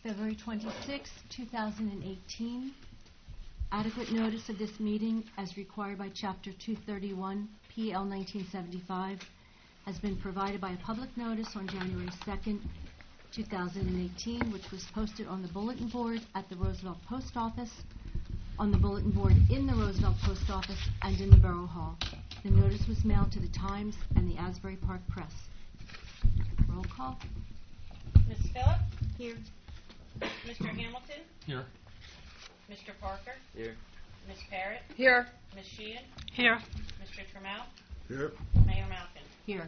February 26, 2018. Adequate notice of this meeting, as required by Chapter 231, PL 1975, has been provided by a public notice on January 2nd, 2018, which was posted on the bulletin board at the Roosevelt Post Office, on the bulletin board in the Roosevelt Post Office, and in the Borough Hall. The notice was mailed to the Times and the Asbury Park Press. Roll call. Ms. Phillip? Here. Mr. Hamilton? Here. Mr. Parker? Here. Ms. Parrott? Here. Ms. Sheehan? Here. Mr. Trammell? Here. Mayor Malkin? Here.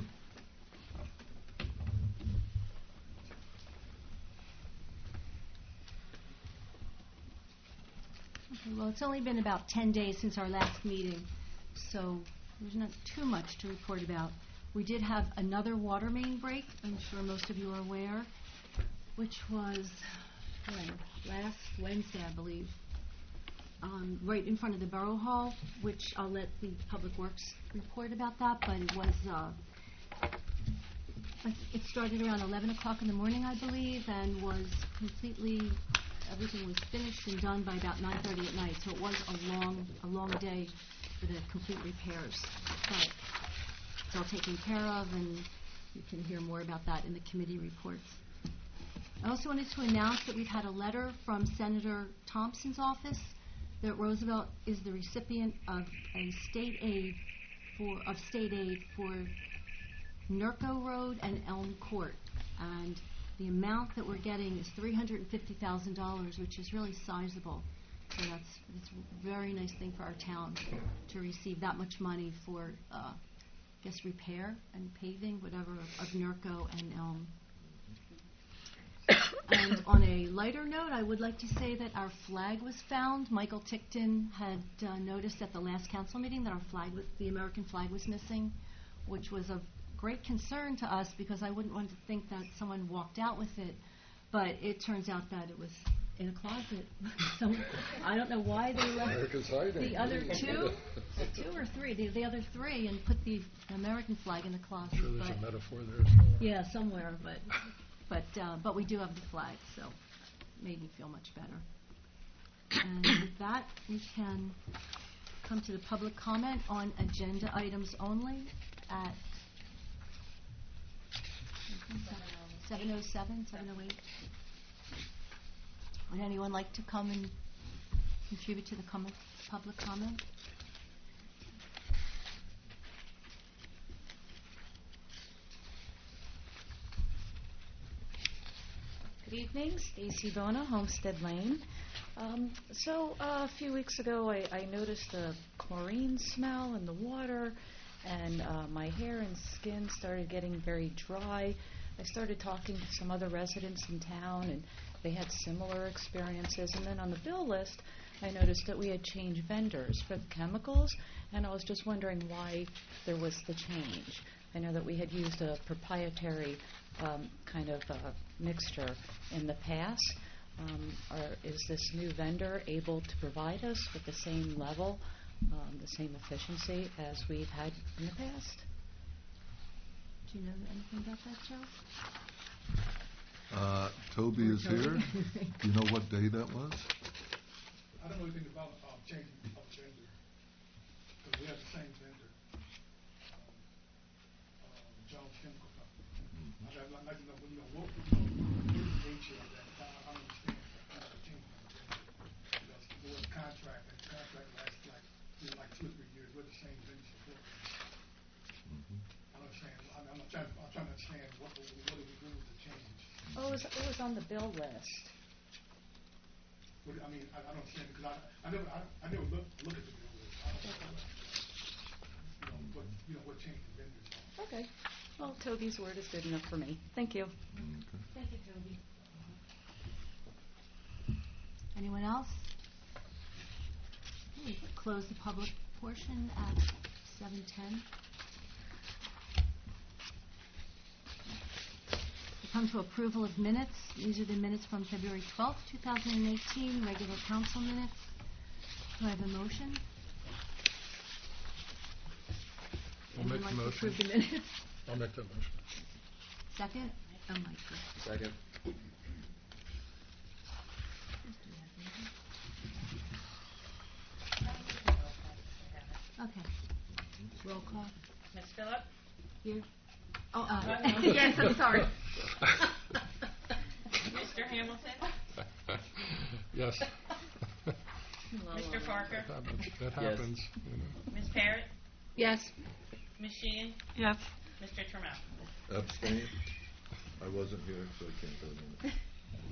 Okay, well, it's only been about 10 days since our last meeting, so there's not too much to report about. We did have another water main break, I'm sure most of you are aware, which was last Wednesday, I believe, right in front of the Borough Hall, which I'll let the Public Works report about that, but it was, it started around 11 o'clock in the morning, I believe, and was completely, everything was finished and done by about 9:30 at night, so it was a long day for the complete repairs. But it's all taken care of, and you can hear more about that in the committee reports. I also wanted to announce that we've had a letter from Senator Thompson's office that Roosevelt is the recipient of a state aid for Nurko Road and Elm Court, and the amount that we're getting is $350,000, which is really sizable. So it's a very nice thing for our town to receive that much money for, repair and paving, whatever, of Nurko and Elm. And on a lighter note, I would like to say that our flag was found. Michael Tickton had noticed at the last council meeting that the American flag was missing, which was of great concern to us because I wouldn't want to think that someone walked out with it. But it turns out that it was in a closet. So I don't know why they left the other two or three, the other three, and put the American flag in the closet. I'm sure there's a metaphor there somewhere. Yeah, somewhere, but we do have the flag, so it made me feel much better. And with that, we can come to the public comment on agenda items only at 7:07, 7:08. Would anyone like to come and contribute to the public comment? Good evening, Stacy Bona, Homestead Lane. So a few weeks ago, I noticed a chlorine smell in the water, and my hair and skin started getting very dry. I started talking to some other residents in town, and they had similar experiences. And then on the bill list, I noticed that we had changed vendors for the chemicals, and I was just wondering why there was the change. I know that we had used a proprietary kind of mixture in the past. Is this new vendor able to provide us with the same level, the same efficiency as we've had in the past? Do you know anything about that, Joe? Toby is here. Do you know what day that was? I don't know anything about changing of vendor, because we have the same vendor, Jones Chemical Company. I'd like to know, what is the nature of that? I understand that changing of vendor, because there was a contract, and the contract lasts like 2 or 3 years with the same vendor support. I'm trying to understand what do we do with the change. Oh, it was on the bill list. I don't understand because I never look at the bill list. I don't know what changed the vendors. Okay. Well, Toby's word is good enough for me. Thank you. Okay. Thank you, Toby. Anyone else? We close the public portion at 7:10. We come to approval of minutes. These are the minutes from February 12th, 2018, regular council minutes. Do I have a motion? I'll make the Anyone like to motion. approve the minutes? I'll make that motion. Second? Oh, Mike. Second. Roll call. Ms. Phillip? Here. Oh, Yes, I'm sorry. Mr. Hamilton? Yes. Mr. Parker? That happens. You know. Ms. Parrott? Yes. Ms. Sheehan? Yes. Mr. Trammell? Abstain? I wasn't here, so I can't vote on it.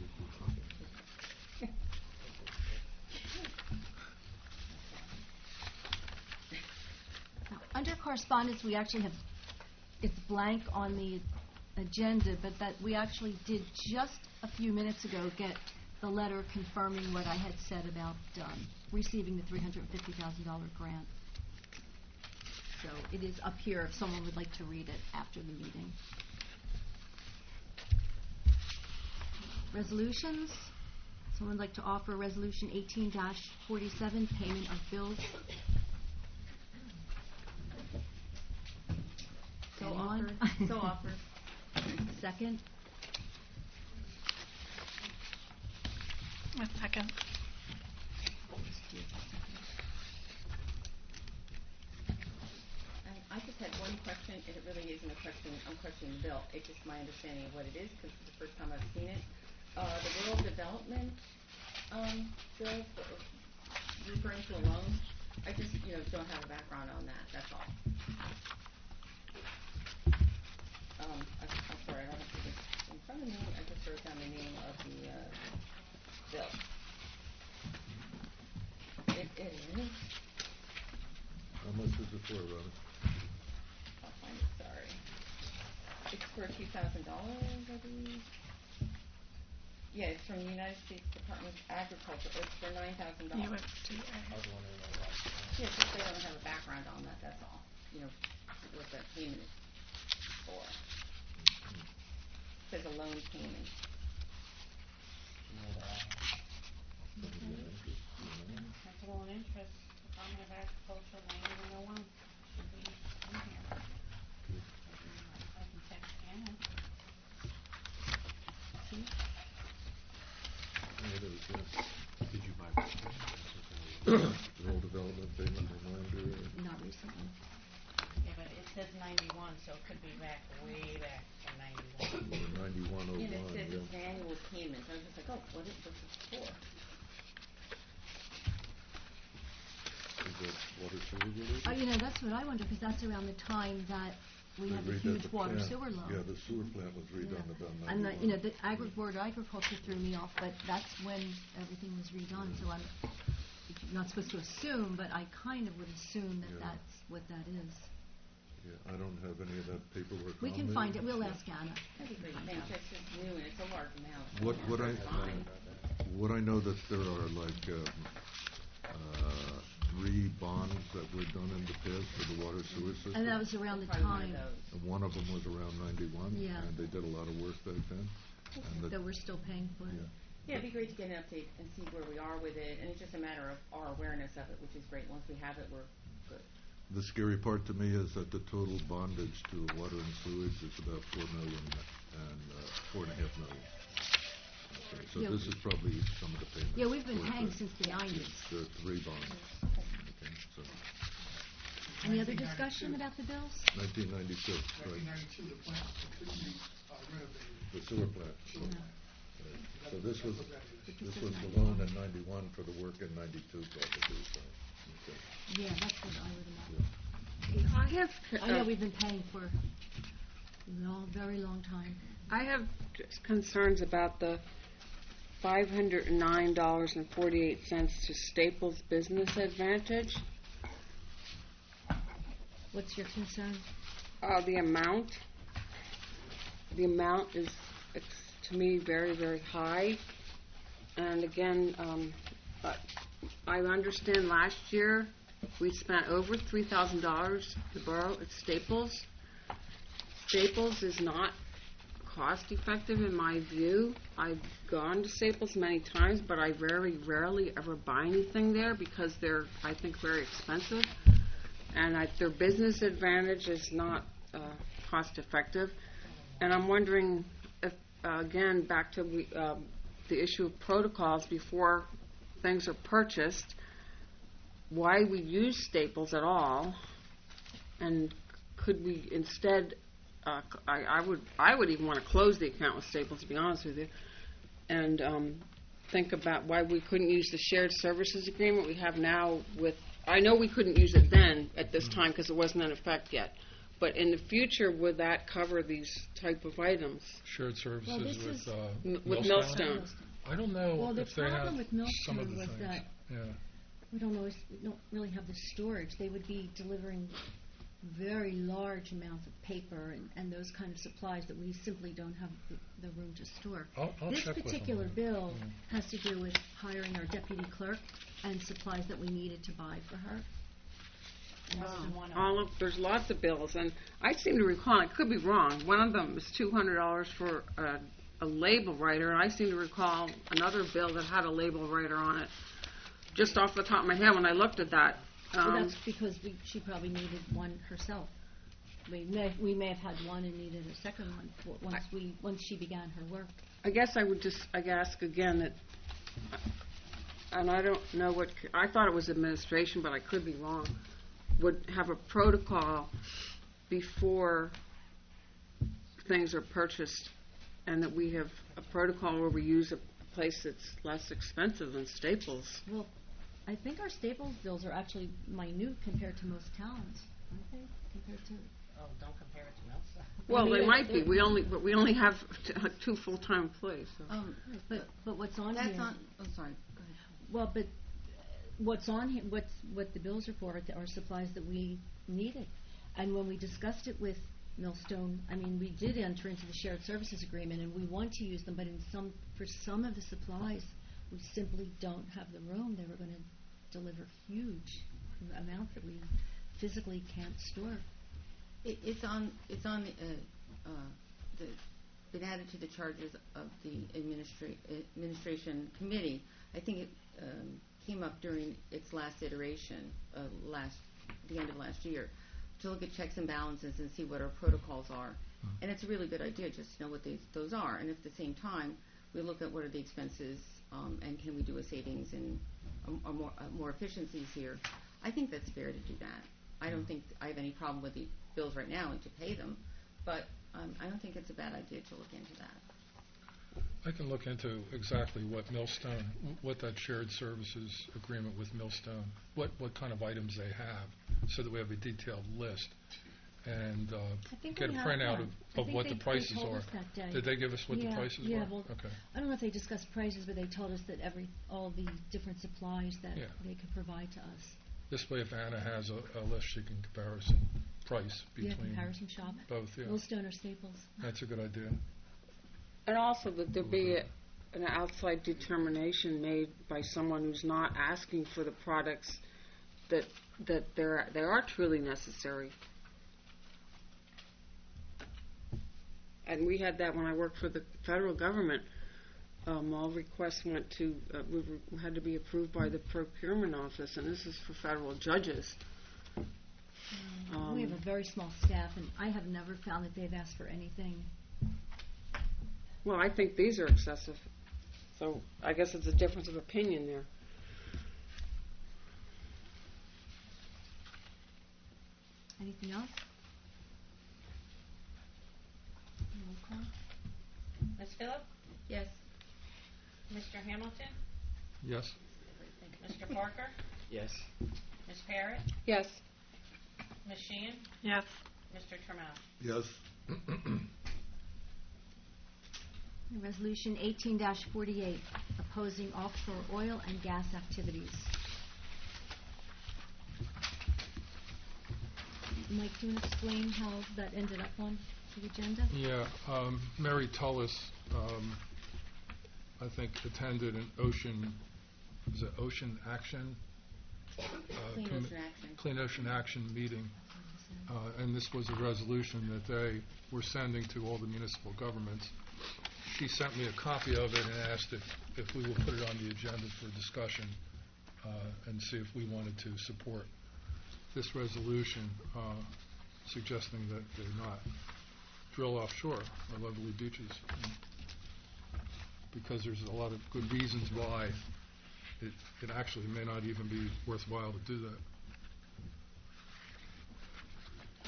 Now, under correspondence, we actually have, it's blank on the agenda, but that we actually did just a few minutes ago get the letter confirming what I had said about receiving the $350,000 grant. So it is up here if someone would like to read it after the meeting. Resolutions. Someone would like to offer Resolution 18-47, payment of bills. So Anyone? offered. So offered. Second. A second. I just had one question, and it really isn't a question. I'm questioning the bill. It's just my understanding of what it is, because it's the first time I've seen it. The rural development bill referring to a loan. I just, don't have a background on that. That's all. I'm sorry, I don't have this in front of me. I just wrote down the name of the bill. It is. How much is it for, Robin? I'll find it, sorry. It's for $2,000, I believe. Yeah, it's from the United States Department of Agriculture. It's for $9,000. USDA. Yeah, just they don't have a background on that, that's all. What that payment is for. It says a loan payment. Principal and interest, Department of Agriculture, 9101. Should be in here. I can text Anna. It is, yes. Did you buy this? Rural development payment reminder. Not recently. Yeah, but it says 91, so it could be way back from 91. 9101, And it says yeah. it's an annual payment. I was just like, oh, what's this for? Is it water sewer related? That's what I wonder, because that's around the time that we They have a redid huge the water plant. sewer loan. Yeah, the sewer plant was redone Yeah. about And 91. the Board of Agriculture threw me off, but that's when everything was redone, so I'm not supposed to assume, but I kind of would assume that Yeah. that's what that is. Yeah, I don't have any of that paperwork We on can me. find it, we'll ask Anna. That'd be great. Thanks. That's just new and it's a large amount. What I know that there are like 3 bonds that were done in the past for the water sewer system. And that was around the Probably one of time those. And one of them was around 91. Yeah. And they did a lot of work back then. And that we're still paying for. yeah. Yeah, it'd be great to get an update and see where we are with it, and it's just a matter of our awareness of it, which is great. Once we have it, we're good. The scary part to me is that the total bondage to water and sewage is about $4 million and $4.5 million. Okay, so Yeah. this is probably some of the payments. Yeah, we've been for paying the- since the 90s. There are 3 bonds. Okay, so Any other discussion about the bills? 1996, right? 1992, the plant was completely renovated. The sewer plant. Sewer Yeah. plant. So this was That's what that is. this is was the 91. loan in 91 for the work in 92 probably. So, okay. Yeah, that's what I would imagine. I have. I know we've been paying for a very long time. I have just concerns about the $509.48 to Staples Business Advantage. What's your concern? The amount. The amount is, to me, very, very high. And again, I understand last year we spent over $3,000 to borrow at Staples. Staples is not cost effective in my view. I've gone to Staples many times, but I very rarely ever buy anything there because they're, I think, very expensive. And their business advantage is not cost effective. And I'm wondering if, again, back to the issue of protocols before things are purchased, why we use Staples at all, And could we instead, I would even want to close the account with Staples, to be honest with you, and think about why we couldn't use the shared services agreement we have now with, I know we couldn't use it then at this time because it wasn't in effect yet, but in the future, would that cover these type of items? Shared services this with is- With Millstone? Millstone. I don't know Well, the if they have problem with some of Millstone the was things. that Yeah. we don't really have the storage. They would be delivering very large amounts of paper and those kind of supplies that we simply don't have the room to store. I'll This check with them. particular bill Yeah. has to do with hiring our deputy clerk and supplies that we needed to buy for her. Less than one of them. There's lots of bills, and I seem to recall, I could be wrong, one of them was $200 for a label writer, and I seem to recall another bill that had a label writer on it, just off the top of my head when I looked at that. Well, that's because she probably needed one herself. We may have had one and needed a second one once she began her work. I guess I would just ask again that, and I don't know what, I thought it was administration, but I could be wrong, would have a protocol before things are purchased, and that we have a protocol where we use a place that's less expensive than Staples. Well, I think our Staples bills are actually minute compared to most towns, aren't they? Compared to Oh, don't compare it to Millstone. Well, mean, they might be. they're- We only have two full-time employees. So. but what's on That's here? on, oh, sorry, go ahead. Well, but what's on here? What the bills are for are supplies that we needed, and when we discussed it with Millstone, I mean, we did enter into the shared services agreement, and we want to use them, but for some of the supplies, we simply don't have the room. They were going to deliver huge amounts that we physically can't store. It's on been added to the charges of the administration committee. I think it came up during its last iteration, the end of last year, to look at checks and balances and see what our protocols are. And it's a really good idea just to know what those are. And at the same time, we look at what are the expenses and can we do a savings and more efficiencies here. I think that's fair to do that. I don't think I have any problem with the bills right now and to pay them, but I don't think it's a bad idea to look into that. I can look into exactly what Millstone, what that shared services agreement with Millstone, what kind of items they have, so that we have a detailed list and I think get a we have printout one. I of think what they the prices told are. us that day. Did they give us what the prices yeah, were? well, Okay. I don't know if they discussed prices, but they told us that all the different supplies that Yeah. they could provide to us. This way, if Anna has a list, she can comparison price Yeah, between comparison shop. both. Yeah, Millstone or Staples. that's a good idea. And also that there be an outside determination made by someone who's not asking for the products that they are truly necessary. And we had that when I worked for the federal government. All requests went to had to be approved by the procurement office, and this is for federal judges. We have a very small staff, and I have never found that they've asked for anything. Well, I think these are excessive. So I guess it's a difference of opinion there. Anything else? Roll call. Ms. Phillip? Yes. Mr. Hamilton? Yes. Mr. Parker? Yes. Ms. Parrott? Yes. Ms. Sheehan? Yes. Mr. Trammell? Yes. Resolution 18-48, opposing offshore oil and gas activities. Mike, do you want to explain how that ended up on the agenda? Yeah, Mary Tullis, I think, attended an Ocean Action? Clean Ocean Action. Clean Ocean Action meeting, and this was a resolution that they were sending to all the municipal governments. She sent me a copy of it and asked if we would put it on the agenda for discussion and see if we wanted to support this resolution suggesting that they not drill offshore our lovely beaches, because there's a lot of good reasons why it actually may not even be worthwhile to do that.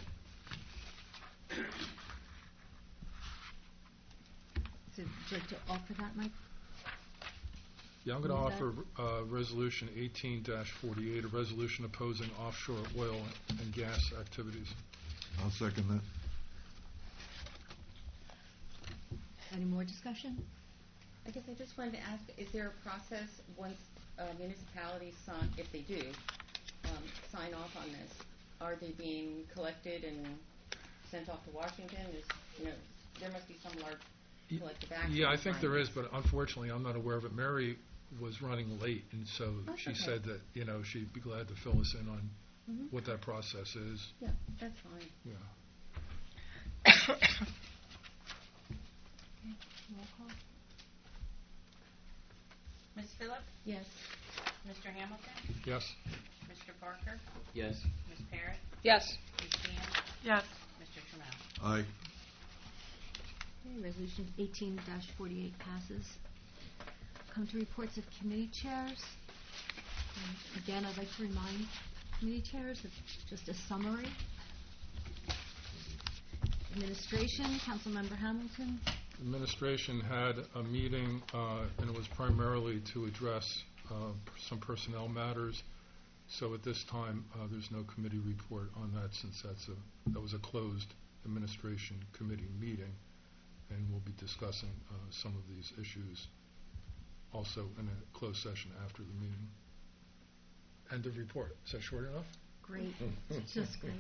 you like to offer that, Mike? Yeah, I'm going to Move that. offer Resolution 18-48, a resolution opposing offshore oil and gas activities. I'll second that. Any more discussion? I guess I just wanted to ask, is there a process once municipalities sign, if they do, sign off on this? Are they being collected and sent off to Washington? There must be some large collective action. Yeah, I think behind there is, this. but unfortunately, I'm not aware of it. Mary was running late, and so That's she okay. said that, she'd be glad to fill us in on Mhm. what that process is. Yeah, that's fine. Yeah. Roll call? Ms. Phillips? Yes. Mr. Hamilton? Yes? Mr. Parker? Yes. Ms. Parrott? Yes. Ms. Gann? Yes. Mr. Trammell? Aye. Okay, resolution 18-48 passes. Come to reports of committee chairs. Again, I'd like to remind committee chairs of just a summary. Administration, Councilmember Hamilton. Administration had a meeting, and it was primarily to address some personnel matters. So at this time, there's no committee report on that, since that was a closed administration committee meeting, and we'll be discussing some of these issues also in a closed session after the meeting. End of report. Is that short enough? Great. It's just great.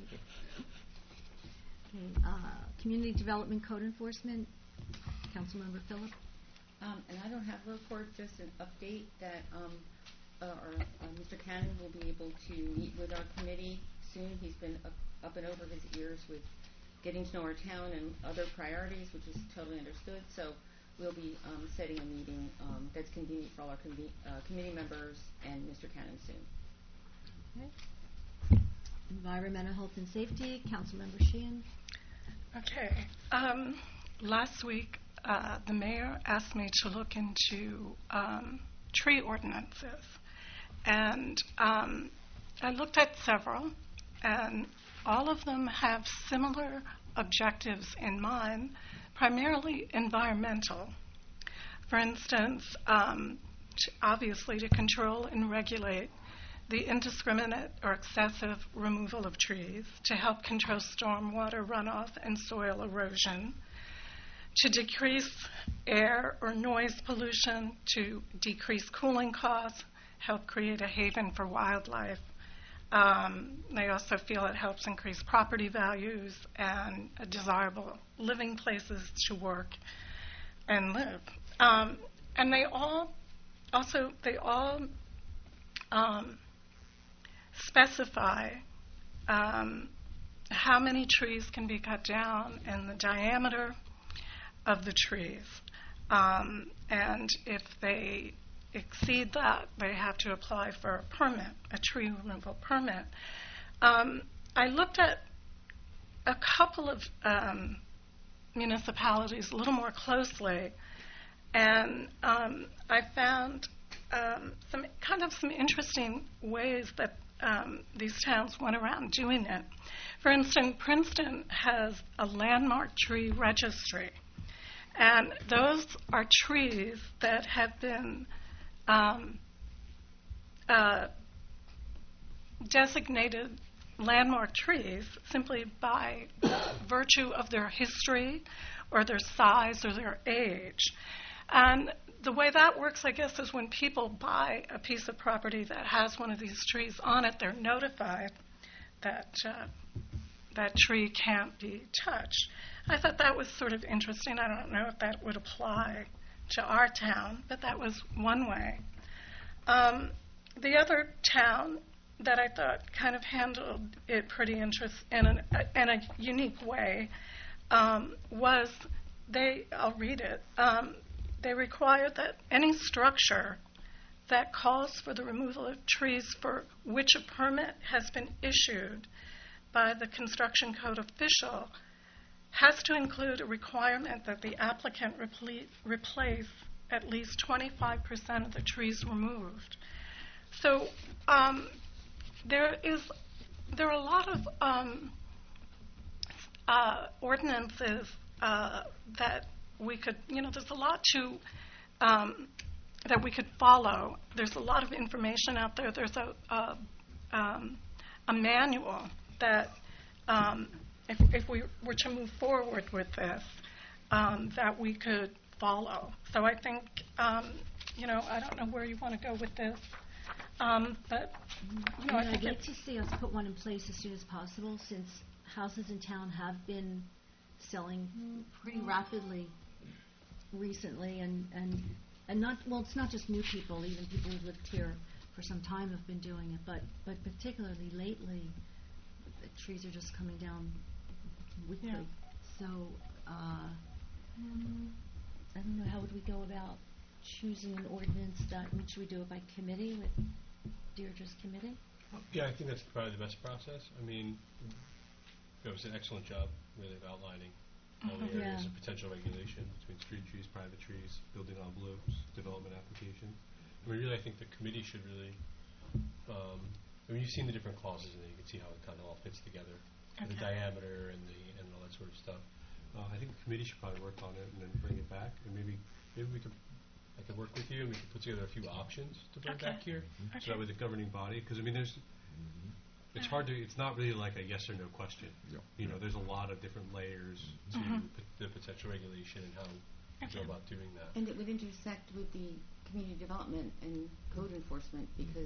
Okay, Community Development Code Enforcement, Councilmember Phillip. And I don't have a report, just an update that Mr. Cannon will be able to meet with our committee soon. He's been up and over his ears with getting to know our town and other priorities, which is totally understood. So we'll be setting a meeting that's convenient for all our committee members and Mr. Cannon soon. Okay. Environmental Health and Safety, Councilmember Sheehan. Okay. Last week, the mayor asked me to look into tree ordinances. And I looked at several, and all of them have similar objectives in mind, primarily environmental. For instance, obviously to control and regulate the indiscriminate or excessive removal of trees, to help control stormwater runoff and soil erosion, to decrease air or noise pollution, to decrease cooling costs, help create a haven for wildlife. They also feel it helps increase property values and desirable living places to work and live. And they all specify how many trees can be cut down and the diameter of the trees. And if they exceed that, they have to apply for a permit, a tree removal permit. I looked at a couple of municipalities a little more closely, and I found some interesting ways that these towns went around doing it. For instance, Princeton has a landmark tree registry, and those are trees that have been designated landmark trees simply by virtue of their history or their size or their age. And the way that works, I guess, is when people buy a piece of property that has one of these trees on it, they're notified that that tree can't be touched. I thought that was sort of interesting. I don't know if that would apply to our town, but that was one way. The other town that I thought kind of handled it pretty in a unique way was I'll read it. They require that any structure that calls for the removal of trees for which a permit has been issued by the construction code official has to include a requirement that the applicant replace at least 25% of the trees removed. So there are a lot of ordinances that we could, there's a lot to that we could follow. There's a lot of information out there. There's a manual that if we were to move forward with this, that we could follow. So I think, I don't know where you want to go with this, but, I think I'd like to see us put one in place as soon as possible, since houses in town have been selling pretty rapidly recently, and not, well, it's not just new people, even people who've lived here for some time have been doing it, but particularly lately, the trees are just coming down weekly. Yeah. So, I don't know, how would we go about choosing an ordinance should we do it by committee with Deirdre's committee? Yeah, I think that's probably the best process. I mean, it was an excellent job, really, of outlining all the areas of potential regulation between street trees, private trees, building envelopes, development applications. I mean, really, I think the committee should really, you've seen the different clauses, and you can see how it kind of all fits together, the diameter and all that sort of stuff. I think the committee should probably work on it and then bring it back, and maybe I could work with you, and we could put together a few options to bring back here, so that way the governing body, because I mean, it's hard to, it's not really like a yes or no question. Yeah. There's a lot of different layers to the potential regulation and how to go about doing that. And it would intersect with the community development and code enforcement, because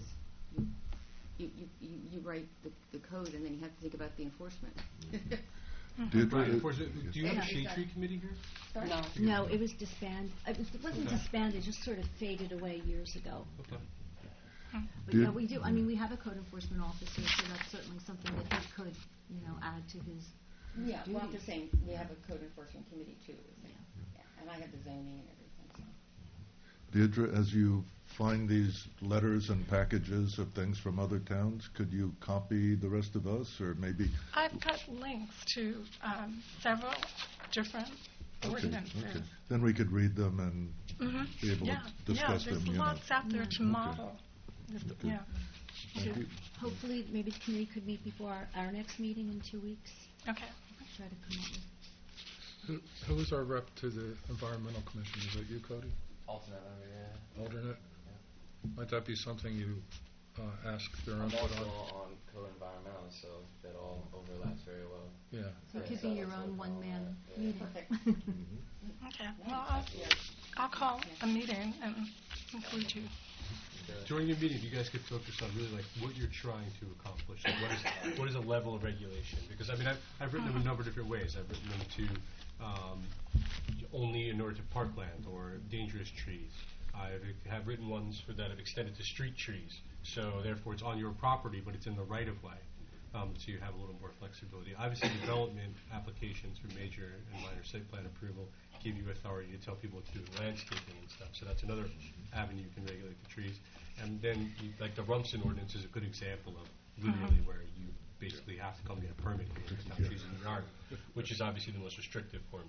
you write the code and then you have to think about the enforcement. Deirdre, Right, unfortunately, do you have a shade tree committee here? Sorry? No, it was disbanded. It wasn't disbanded, it just sort of faded away years ago. Okay. But yeah, we do. I mean, we have a code enforcement officer, so that's certainly something that he could, add to his Yeah, well, I'm duties. just saying, we have a code enforcement committee too. And I have the zoning and everything, so. Deirdre, as you find these letters and packages of things from other towns, could you copy the rest of us, or maybe? I've got links to several different ordinances. Okay. Then we could read them and be able to discuss them. There's lots out there to model. Okay. Yeah. Thank you. Hopefully, maybe the committee could meet before our next meeting in 2 weeks. Okay. Try to come up with. Who is our rep to the Environmental Commission? Is that you, Cody? Alternate member, yeah. Alternate? Might that be something you ask their I'm input also on? on co-environmental, so that all overlaps very well. Yeah. So it could be your own one-man meeting. Perfect. Okay. Well, I'll call a meeting and include you. During your meeting, you guys could focus on really like what you're trying to accomplish. Like what is a level of regulation? Because I mean, I've written them a number of different ways. I've written them to only in order to parkland or dangerous trees. I have written ones that have extended to street trees. So therefore, it's on your property, but it's in the right of way. So you have a little more flexibility. Obviously, development applications for major and minor site plan approval give you authority to tell people what to do with landscaping and stuff. So that's another avenue you can regulate the trees. And then, like the Rumson ordinance is a good example of literally where you basically have to come get a permit to cut trees in your yard, which is obviously the most restrictive form.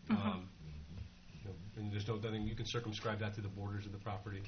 And there's nothing, you can circumscribe that to the borders of the property.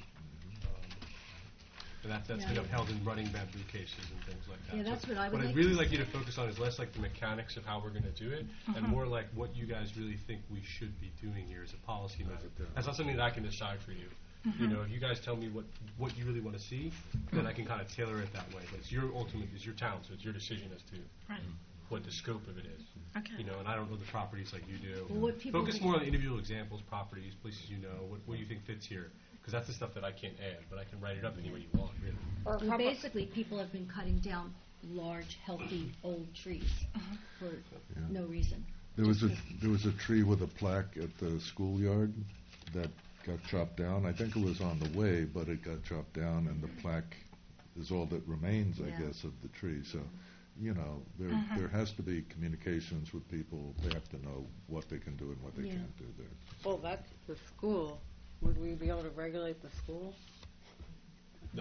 And that's been upheld in running bamboo cases and things like that. Yeah, that's what I would What like I'd really to like you to focus on is less like the mechanics of how we're going to do it, and more like what you guys really think we should be doing here as a policy matter. That's not something that I can decide for you. If you guys tell me what you really want to see, then I can kind of tailor it that way. But it's your town, so it's your decision as to what the scope of it is. Okay. And I don't know the properties like you do. Well, what people Focus do- more on the individual examples, properties, places you know, what you think fits here. Because that's the stuff that I can't add, but I can write it up any way you want, really. Well, basically, people have been cutting down large, healthy, old trees for no reason. There was a tree with a plaque at the schoolyard that got chopped down. I think it was on the way, but it got chopped down, and the plaque is all that remains, I guess, of the tree. So, there has to be communications with people. They have to know what they can do and what they can't do there. Well, that's the school. Would we be able to regulate the school? No.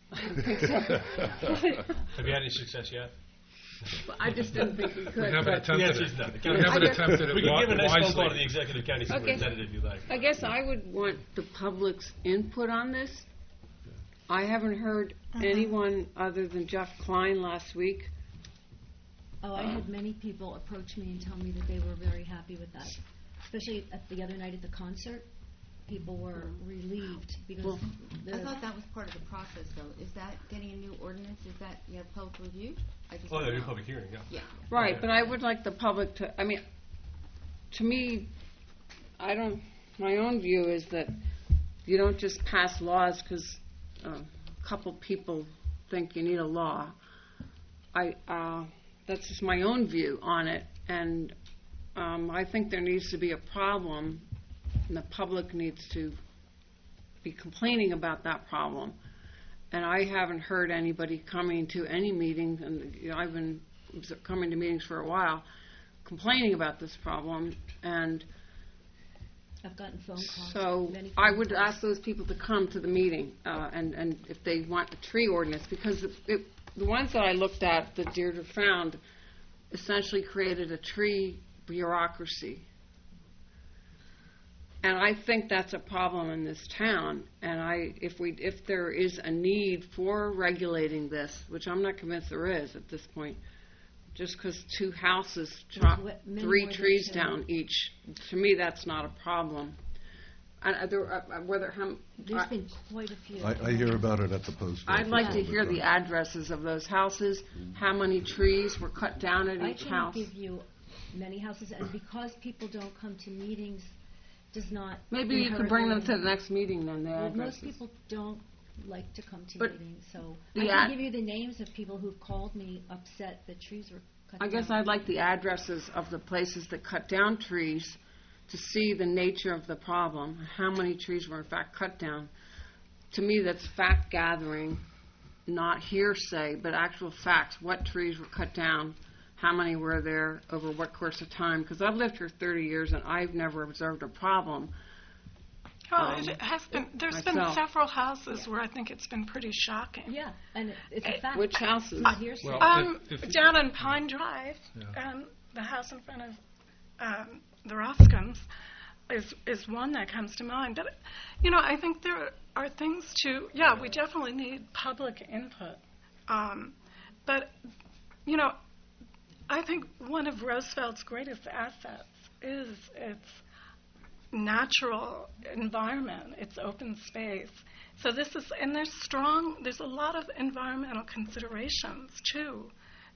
Have you had any success yet? I just didn't think we could. We haven't but- attempted The answer it. is no. The We county- haven't attempted it We can give a nice phone call to the wisely. executive county superintendent if you like. I guess I would want the public's input on this. I haven't heard anyone other than Jeff Klein last week. Oh, I had many people approach me and tell me that they were very happy with that. especially at the other night at the concert, people were relieved because Well, I thought that was part of the process, though. Is that getting a new ordinance? Is that you have public review? I just Oh, don't no, your know. public hearing, yeah. Yeah. Right, Yeah. but I would like the public to, I mean, to me, my own view is that you don't just pass laws because a couple people think you need a law. That's just my own view on it, and I think there needs to be a problem, and the public needs to be complaining about that problem. And I haven't heard anybody coming to any meeting, and I've been coming to meetings for a while, complaining about this problem. And I've gotten phone calls. so many I phone would calls. ask those people to come to the meeting, and if they want a tree ordinance, because the ones that I looked at that Deirdre found essentially created a tree bureaucracy. And I think that's a problem in this town. And if there is a need for regulating this, which I'm not convinced there is at this point, just because two houses chop many 3 more than trees 2. down each, to me that's not a problem. There's been quite a few. I hear about it at the post office. I'd like all to the hear time. the addresses of those houses, how many trees were cut down at I each can't house. give you many houses, and because people don't come to meetings, does not. Maybe you could bring them to the next meeting then, the Well, addresses. most people don't like to come to But meetings, so the I can ad- give you the names of people who've called me upset that trees were cut I guess down. I'd like the addresses of the places that cut down trees to see the nature of the problem, how many trees were in fact cut down. To me, that's fact gathering, not hearsay, but actual facts. What trees were cut down, how many were there, over what course of time. Because I've lived here 30 years and I've never observed a problem. It has been. There's been myself. several houses where I think it's been pretty shocking. Yeah, and it's a fact. Which houses? It's not hearsay. Well, if- Down on Pine Drive, Yeah. the house in front of the Roskins is one that comes to mind. But I think there are things to. Yeah, we definitely need public input. But I think one of Roosevelt's greatest assets is its natural environment, its open space. So there's a lot of environmental considerations too,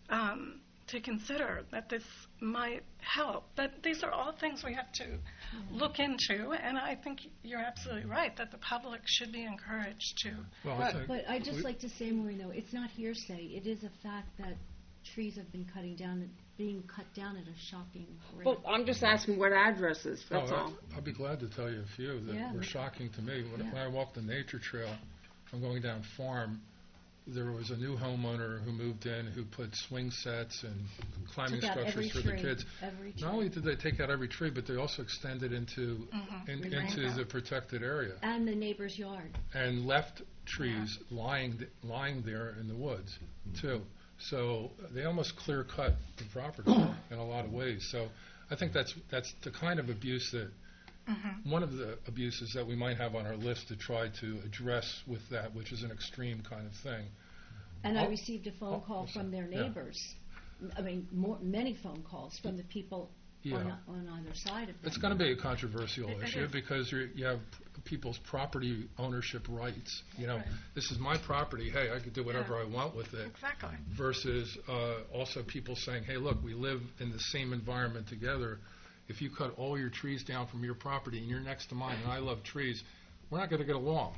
to consider that this might help. But these are all things we have to look into, and I think you're absolutely right that the public should be encouraged to. Well, I think But I'd just we- like to say, Maureen, it's not hearsay. It is a fact that trees have been being cut down at a shocking rate. Well, I'm just asking what addresses, that's Oh, all. I'll be glad to tell you a few that Yeah. were shocking to me. When Yeah. I walked the nature trail, I'm going down farm, there was a new homeowner who moved in who put swing sets and climbing Took out every structures for the tree, kids. every tree. Not only did they take out every tree, but they also extended into into the protected area And the neighbor's yard. and left trees lying there in the woods too. So they almost clear cut the property in a lot of ways. So I think that's the kind of abuse that one of the abuses that we might have on our list to try to address with that, which is an extreme kind of thing. And I Oh. received a phone call from their Yeah. neighbors. I mean, many phone calls from the people Yeah. on either side of them. It's going to be a controversial It issue is. because you have people's property ownership rights. Right. This is my property. Hey, I could do whatever I want with it. Exactly. Versus also people saying, hey, look, we live in the same environment together. If you cut all your trees down from your property and you're next to mine and I love trees, we're not going to get along.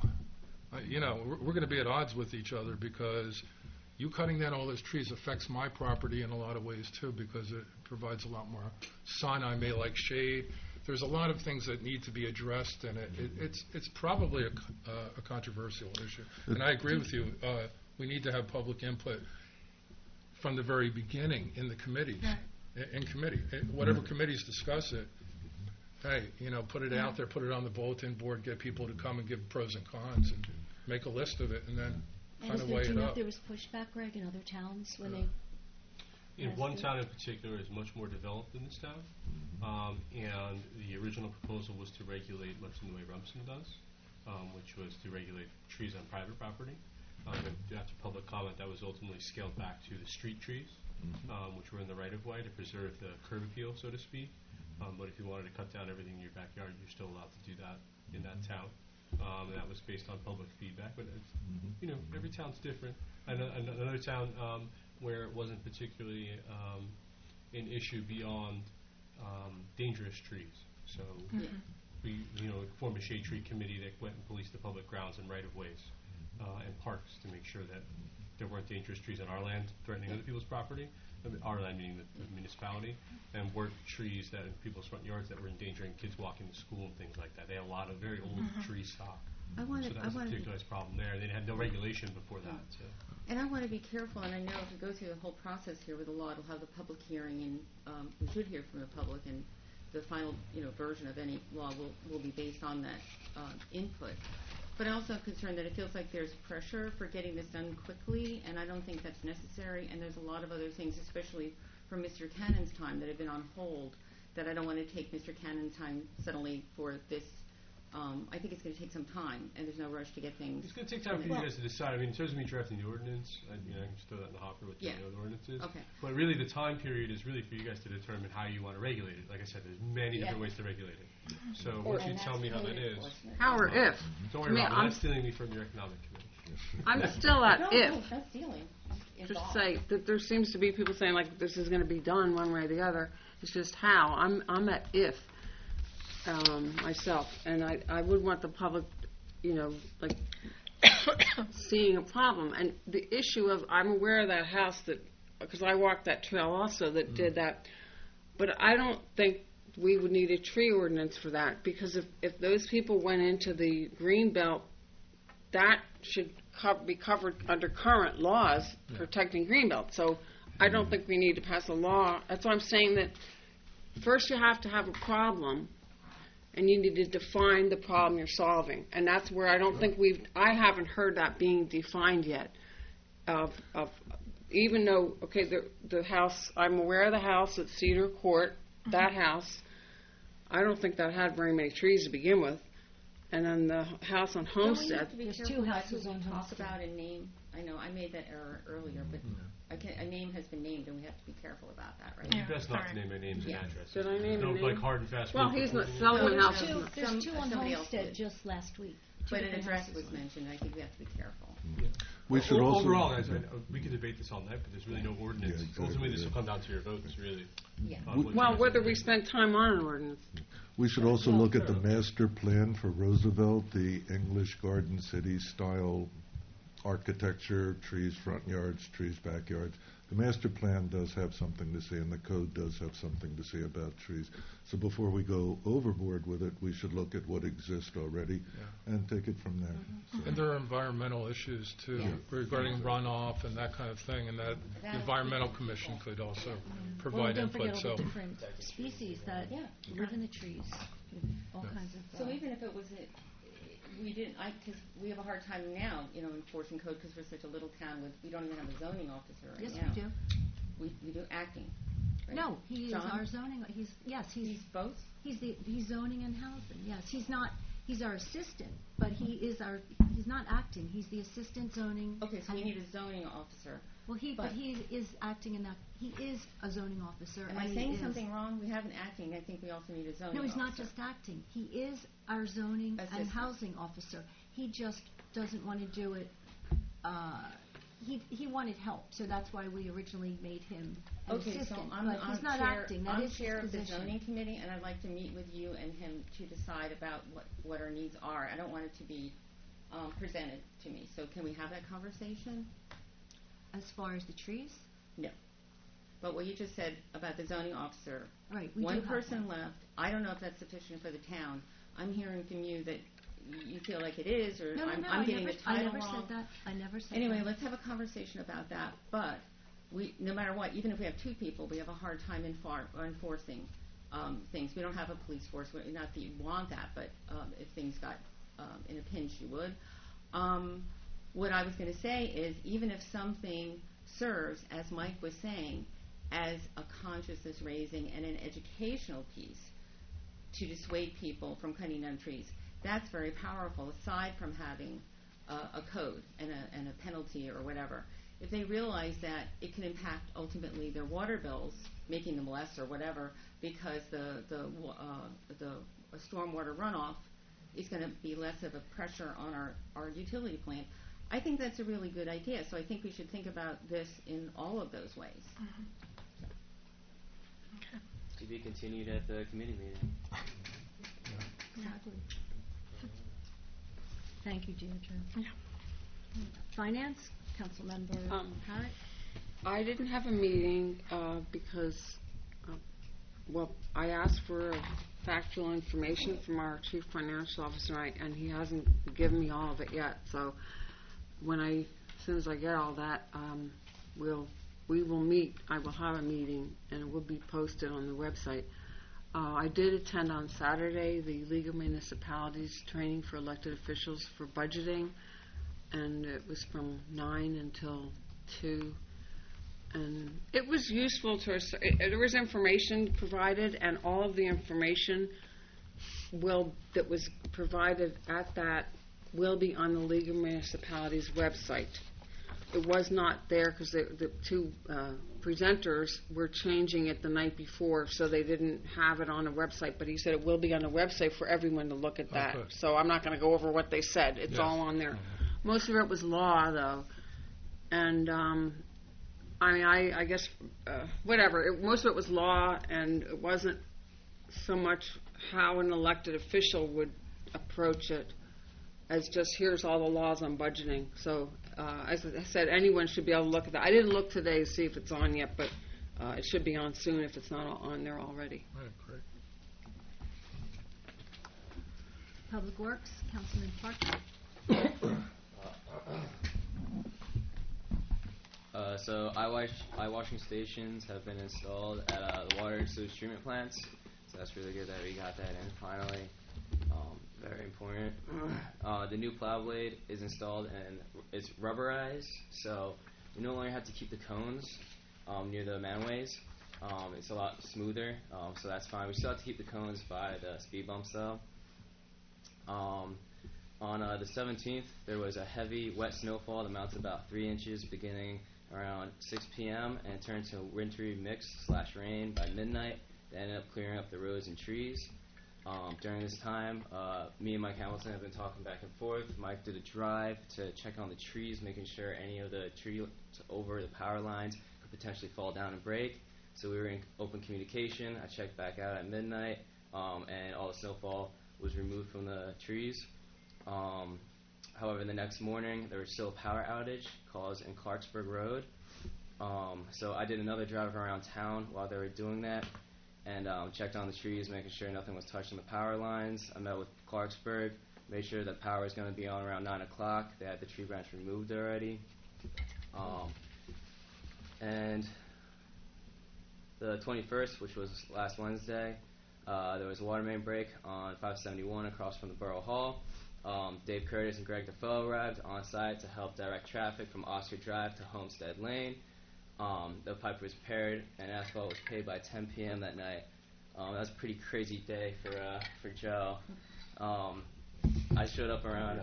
We're going to be at odds with each other because you cutting down all those trees affects my property in a lot of ways too because it provides a lot more sun. I may like shade. There's a lot of things that need to be addressed, and it's probably a controversial issue. And I agree with you. We need to have public input from the very beginning in the committees. In committee, whatever committees discuss it. Hey, put it out there, put it on the bulletin board, get people to come and give pros and cons, and make a list of it, and then And kind of do weigh you it know up. if there was pushback, Greg, in other towns when they... In Yes, one sir. town in particular is much more developed than this town, and the original proposal was to regulate much in the way Rumson does, which was to regulate trees on private property. And after public comment, that was ultimately scaled back to the street trees, which were in the right-of-way to preserve the curb appeal, so to speak. But if you wanted to cut down everything in your backyard, you're still allowed to do that in that town. And that was based on public feedback. But it's, you know, every town's different. Another town where it wasn't particularly an issue beyond dangerous trees. So we, you know, formed a shade tree committee that went and policed the public grounds and right-of-ways and parks to make sure that there weren't dangerous trees on our land threatening other people's property. I mean, our land meaning the municipality, and weren't trees that in people's front yards that were endangering kids walking to school and things like that. They had a lot of very old tree stock. So that was a particular problem there. They had no regulation before that. So. And I want to be careful, and I know if we go through the whole process here with the law, it'll have the public hearing, and we should hear from the public, and the final, you know, version of any law will be based on that input. But I also am concerned that it feels like there's pressure for getting this done quickly, and I don't think that's necessary. And there's a lot of other things, especially from Mr. Cannon's time, that have been on hold, that I don't want to take Mr. Cannon's time suddenly for this. I think it's going to take some time, and there's no rush to get things. It's going to take time for you guys to decide. I mean, in terms of me drafting the ordinance, I can just throw that in the hopper with the other ordinances. Okay. But really, the time period is really for you guys to determine how you want to regulate it. Like I said, there's many different ways to regulate it. So once you tell me how that is. How or if. Don't worry about it. I'm stealing me from your economic committee. I'm still at if. No, that's stealing. Just say that there seems to be people saying like this is going to be done one way or the other. It's just how. I'm at if myself, and I would want the public, you know, like seeing a problem. And the issue of I'm aware of that house that because I walked that trail also that did that, but I don't think we would need a tree ordinance for that because if those people went into the green belt, that should be covered under current laws protecting greenbelt. So I don't think we need to pass a law. That's why I'm saying that first you have to have a problem, and you need to define the problem you're solving. And that's where I don't think I haven't heard that being defined yet. Of even though, okay, the house, I'm aware of the house at Cedar Court, that house, I don't think that had very many trees to begin with. And then the house on Homestead. There's two houses on talk about and name. I know I made that error earlier, but a name has been named, and we have to be careful about that, right? It's best not to name their names and addresses. Did I name Don't like hard and fast. Well, he's not selling the house. There's two on Homestead just last week. But an address was mentioned. I think we have to be careful. We should also overall, guys, we could debate this all night, but there's really no ordinance. Ultimately, this will come down to your votes, really. Well, whether we spend time on an ordinance. We should also look at the master plan for Roosevelt, the English Garden City style architecture, trees front yards, trees backyards. The master plan does have something to say, and the code does have something to say about trees. So before we go overboard with it, we should look at what exists already and take it from there. So. And there are environmental issues, too, regarding runoff and that kind of thing, and that the Environmental Commission could also provide don't input. forget all the different species that live in the trees, all kinds of. So even if it was because we have a hard time now, enforcing code because we're such a little town we don't even have a zoning officer right now. Yes, we do. We do acting. Right? No, he John? is our zoning. He's both. He's zoning and housing. Yes, he's not. He's our assistant, but he's not acting. He's the assistant zoning. Okay, so we need a zoning officer. Well, he is acting in that. He is a zoning officer. Am I saying something wrong? We have an acting. I think we also need a zoning officer. No, he's not just acting. He is our zoning and housing officer. He just doesn't want to do it. He wanted help, so that's why we originally made him an assistant. So but he's not acting. That I'm is chair his of the position. zoning committee, and I'd like to meet with you and him to decide about what our needs are. I don't want it to be presented to me. So can we have that conversation? As far as the trees? No. But what you just said about the zoning officer, right? One person left. I don't know if that's sufficient for the town. I'm hearing from you that you feel like it is, or I'm getting the title wrong. I never said that. I never said anyway, that. Let's have a conversation about that. But no matter what, even if we have two people, we have a hard time enforcing things. We don't have a police force. Not that you want that, but if things got in a pinch, you would. What I was going to say is, even if something serves, as Mike was saying, as a consciousness raising and an educational piece to dissuade people from cutting down trees, that's very powerful, aside from having a code and a penalty or whatever. if they realize that it can impact ultimately their water bills, making them less or whatever, because the stormwater runoff is going to be less of a pressure on our utility plant. I think that's a really good idea. So I think we should think about this in all of those ways. To be continued at the committee meeting. Exactly. Thank you, Deirdre. Yeah. Finance, Councilmember Harrit. I didn't have a meeting because, I asked for factual information from our chief financial officer, and he hasn't given me all of it yet. So as soon as I get all that, we will meet. I will have a meeting, and it will be posted on the website. I did attend on Saturday the League of Municipalities training for elected officials for budgeting, and it was from 9 until 2. And it was useful to us. There was information provided, and all of the information that was provided at that will be on the League of Municipalities website. It was not there because the two presenters were changing it the night before, so they didn't have it on a website. But he said it will be on the website for everyone to look at that. Okay. So I'm not going to go over what they said. It's Yes. all on there. Most of it was law, though. And, I guess, whatever. Most of it was law, and it wasn't so much how an elected official would approach it as just here's all the laws on budgeting. So, as I said, anyone should be able to look at that. I didn't look today to see if it's on yet, but it should be on soon if it's not on there already. All right, great. Public Works, Councilman Parker. So eye washing stations have been installed at the water and sewage treatment plants. So that's really good that we got that in finally. Very important. The new plow blade is installed and it's rubberized, so we no longer have to keep the cones near the manways. It's a lot smoother, so that's fine. We still have to keep the cones by the speed bumps though. On the 17th, there was a heavy wet snowfall that amounted to about 3 inches beginning around 6 p.m. and it turned to a wintry mix/rain by midnight that ended up clearing up the roads and trees. During this time, me and Mike Hamilton have been talking back and forth. Mike did a drive to check on the trees, making sure any of the trees over the power lines could potentially fall down and break. So we were in open communication. I checked back out at midnight, and all the snowfall was removed from the trees. However, the next morning, there was still a power outage caused in Clarksburg Road. So I did another drive around town while they were doing that and checked on the trees, making sure nothing was touching the power lines. I met with Clarksburg, made sure that power was going to be on around 9 o'clock. They had the tree branch removed already. And the 21st, which was last Wednesday, there was a water main break on 571 across from the Borough Hall. Dave Curtis and Greg Defoe arrived on site to help direct traffic from Oscar Drive to Homestead Lane. The pipe was repaired and asphalt was paid by 10 p.m. that night. That was a pretty crazy day for Joe. I showed up around.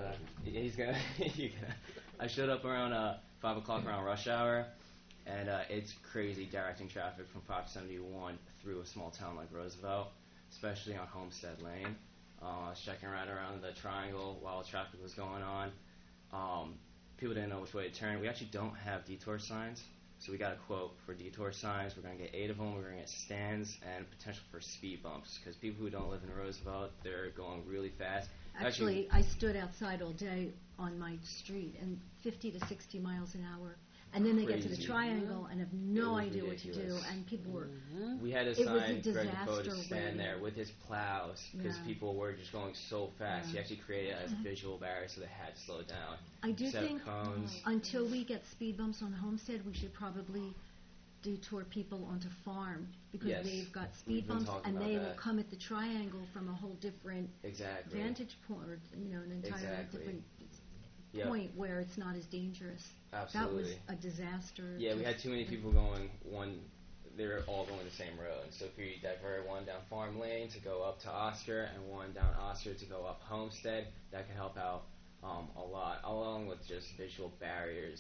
I showed up around 5 o'clock around rush hour, and it's crazy directing traffic from 571 through a small town like Roosevelt, especially on Homestead Lane. I was checking around the triangle while traffic was going on. People didn't know which way to turn. We actually don't have detour signs, so we got a quote for detour signs. We're going to get 8 of them. We're going to get stands and potential for speed bumps because people who don't live in Roosevelt, they're going really fast. Actually, I stood outside all day on my street and 50 to 60 miles an hour. And then they get to the Crazy. triangle and have no It was idea what to do. ridiculous. And people were, We had to It was a sign Greg Defoe to disaster stand waiting. there with his plows because Yeah. people were just going so fast. Yeah. He actually created it as a visual barrier, so they had to slow down. I do Set up think cones. until we get speed bumps on Homestead, we should probably detour people onto Farm because Yes. they've got We've speed been bumps talking and about they will that. come at the triangle from a whole different Exactly. vantage point, or, an entirely Exactly. different Yep. point where it's not as dangerous. Absolutely. That was a disaster. Yeah, we had too many people going they were all going the same road. So if you divert one down Farm Lane to go up to Oscar and one down Oscar to go up Homestead, that could help out a lot, along with just visual barriers.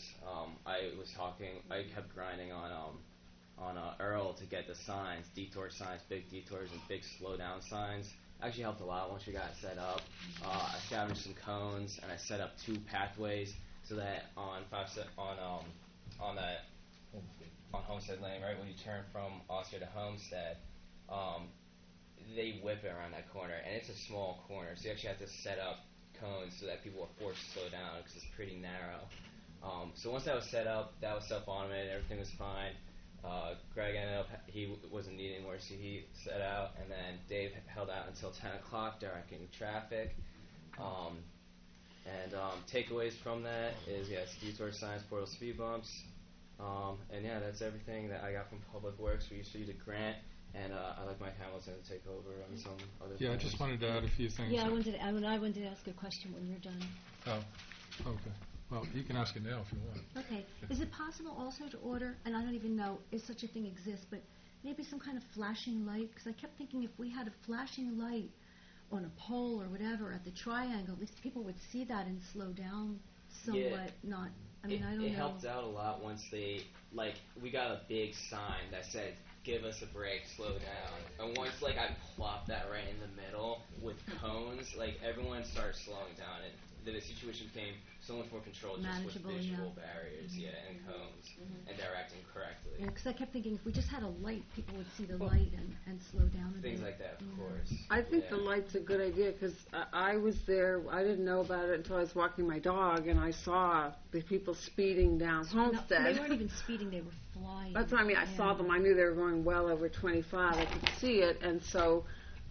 I kept grinding on Earl to get the signs, detour signs, big detours and big slow down signs. Actually helped a lot once we got set up. I scavenged some cones and I set up 2 pathways so that on Homestead Lane, right when you turn from Oscar to Homestead, they whip it around that corner, and it's a small corner, so you actually have to set up cones so that people are forced to slow down because it's pretty narrow. So once that was set up, that was self-automated, everything was fine. Greg ended up, he wasn't needed anymore, so he set out, and then Dave held out until 10 o'clock directing traffic. Takeaways from that is, yes, detour signs, portal speed bumps, and yeah, that's everything that I got from Public Works. We received a grant, and I'd like Mike Hamilton to take over on some other things. Yeah, I just wanted to add a few things. Yeah, I wanted to ask a question when you're done. Oh, okay. Well, you can ask it now if you want. Okay. Is it possible also to order, and I don't even know if such a thing exists, but maybe some kind of flashing light? Because I kept thinking if we had a flashing light on a pole or whatever at the triangle, at least people would see that and slow down somewhat. Yeah. I don't know. It helped out a lot once we got a big sign that said, "Give us a break, slow down." And once, I plopped that right in the middle with cones, everyone started slowing down, and the situation became so much more controlled just with Manageable, visual yeah. barriers, and cones, and directing correctly. Yeah, because I kept thinking if we just had a light, people would see the light and slow down a bit. Things like that, of course. I think the light's a good idea because I was there. I didn't know about it until I was walking my dog, and I saw the people speeding down Homestead. No, they weren't even speeding; they were flying. That's what I mean. I saw them. I knew they were going well over 25. I could see it, and so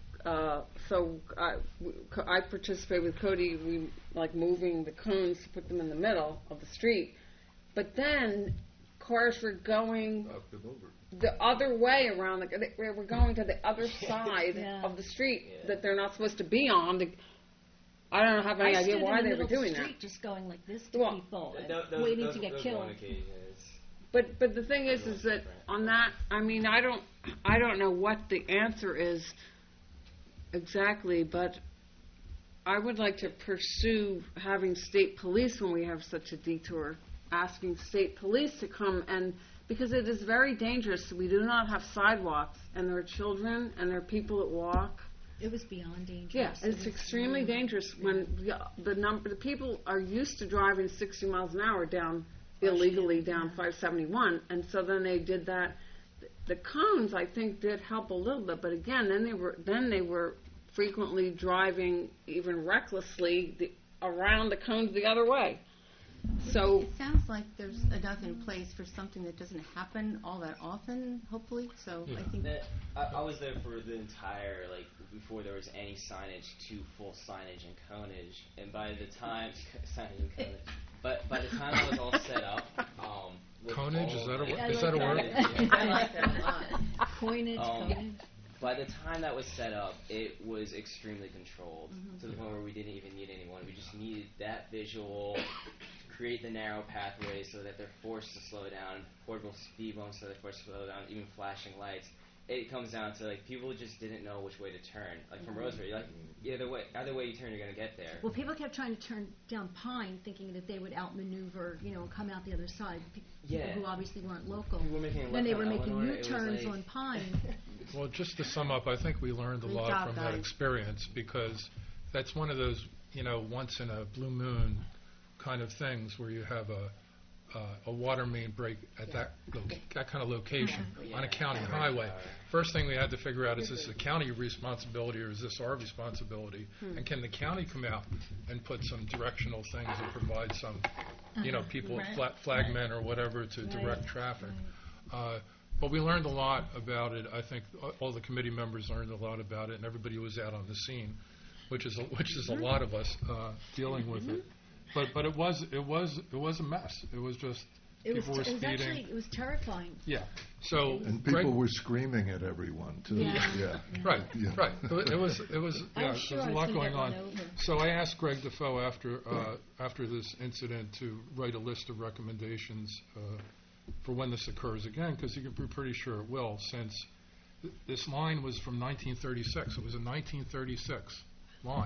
I participated with Cody. We moving the cones to put them in the middle of the street, but then cars were going the other way around. They were going to the other side of the street that they're not supposed to be on. I don't have any idea why they were doing that. Just going like this to people, and waiting to get killed. But the thing is that on that, I mean, I don't know what the answer is exactly, but I would like to pursue having state police when we have such a detour, asking state police to come, and because it is very dangerous. We do not have sidewalks, and there are children and there are people that walk. It was beyond dangerous. Yeah, it's extremely dangerous when the people are used to driving 60 miles an hour down illegally down 571, and so then they did that. The cones, I think, did help a little bit, but again, then they were frequently driving even recklessly around the cones the other way. So it sounds like there's enough in place for something that doesn't happen all that often, hopefully. So I think I was there for the entire before there was any signage to full signage and coneage, and by the time But by the time I was all set up, coneage, is that a word? I like that a lot. Coinage. By the time that was set up, it was extremely controlled to the point where we didn't even need anyone. We just needed that visual to create the narrow pathways so that they're forced to slow down, portable speed bumps so they're forced to slow down, even flashing lights. It comes down to people just didn't know which way to turn. From Roseberry, either way you turn, you're gonna get there. Well, people kept trying to turn down Pine, thinking that they would outmaneuver, come out the other side. People who obviously weren't local. Then they were making U-turns on Pine. Well, just to sum up, I think we learned a lot from that experience, because that's one of those, once in a blue moon kind of things where you have a water main break at that kind of location on a county highway. First thing we had to figure out, is this a county responsibility or is this our responsibility? And can the county come out and put some directional things and provide some, people, flagmen or whatever to direct traffic? But we learned a lot about it. I think all the committee members learned a lot about it, and everybody was out on the scene, which is a lot of us dealing with it. But it was a mess. It was just people were speeding. It was terrifying. Yeah. So and people were screaming at everyone too. Yeah. Right. It was there's a lot going on. So I asked Greg Defoe after this incident to write a list of recommendations for when this occurs again, because you can be pretty sure it will, since this line was from 1936. It was a 1936 line.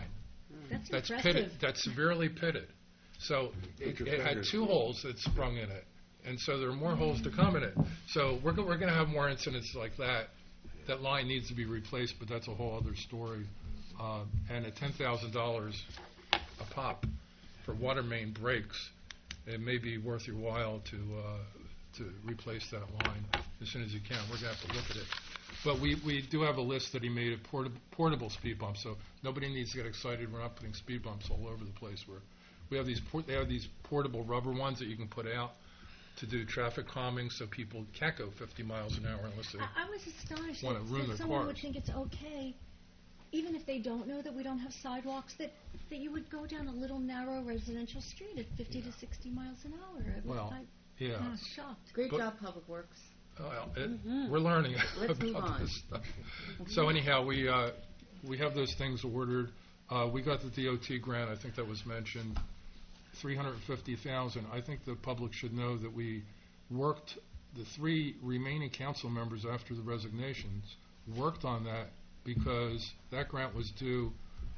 That's pitted, impressive. that's severely pitted. So it had 2 holes that sprung in it, and so there are more holes to come in it. So we're going to have more incidents like that. That line needs to be replaced, but that's a whole other story. And at $10,000 a pop for water main breaks, it may be worth your while to replace that line as soon as you can. We're going to have to look at it. But we do have a list that he made of portable speed bumps, so nobody needs to get excited. We're not putting speed bumps all over the place. We have they have these portable rubber ones that you can put out to do traffic calming, so people can't go 50 miles an hour unless they I was astonished want to ruin that their someone would cars. think it's okay, even if they don't know that we don't have sidewalks, that you would go down a little narrow residential street at 50 to 60 miles an hour. I was shocked. Great But- job, Public Works. Well, we're learning Let's move about on. this stuff. So anyhow, we have those things ordered. We got the DOT grant. I think that was mentioned. $350,000. I think the public should know that we worked. The 3 remaining council members after the resignations worked on that because that grant was due.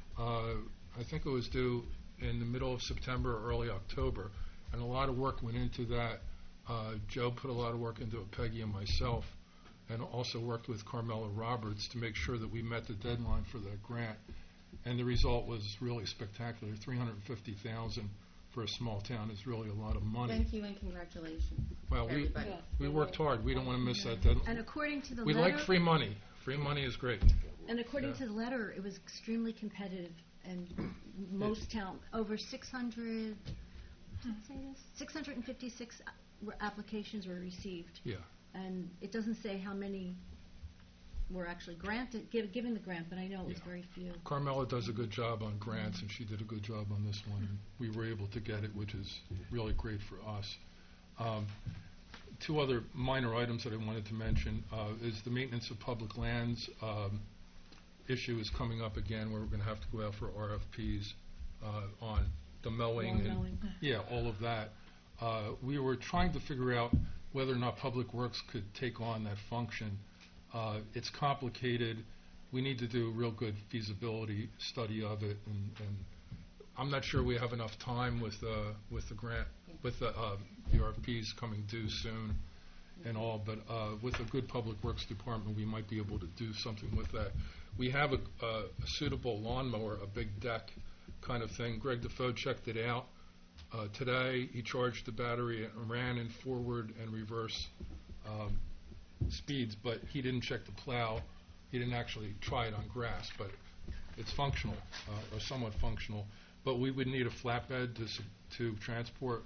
I think it was due in the middle of September or early October, and a lot of work went into that. Joe put a lot of work into it, Peggy and myself, and also worked with Carmela Roberts to make sure that we met the deadline for that grant. And the result was really spectacular. $350,000 for a small town is really a lot of money. Thank you and congratulations. Well, everybody. we worked hard. We don't want to miss that deadline. And according to the We letter, like free money. Free money is great. and according to the letter, it was extremely competitive, and most towns over 600. Did it say this? 656 applications were received, Yeah. and it doesn't say how many were actually given the grant, but I know it was very few. Carmela does a good job on grants, and she did a good job on this one. And we were able to get it, which is really great for us. 2 other minor items that I wanted to mention is the maintenance of public lands issue is coming up again, where we're going to have to go out for RFPs on the mowing and all of that. We were trying to figure out whether or not Public Works could take on that function. It's complicated. We need to do a real good feasibility study of it, and I'm not sure we have enough time with the grant, with the RFPs coming due soon and all, but with a good Public Works department, we might be able to do something with that. We have a suitable lawnmower, a big deck kind of thing. Greg Defoe checked it out. Today, he charged the battery and ran in forward and reverse speeds, but he didn't check the plow. He didn't actually try it on grass, but it's functional, or somewhat functional. But we would need a flatbed to transport,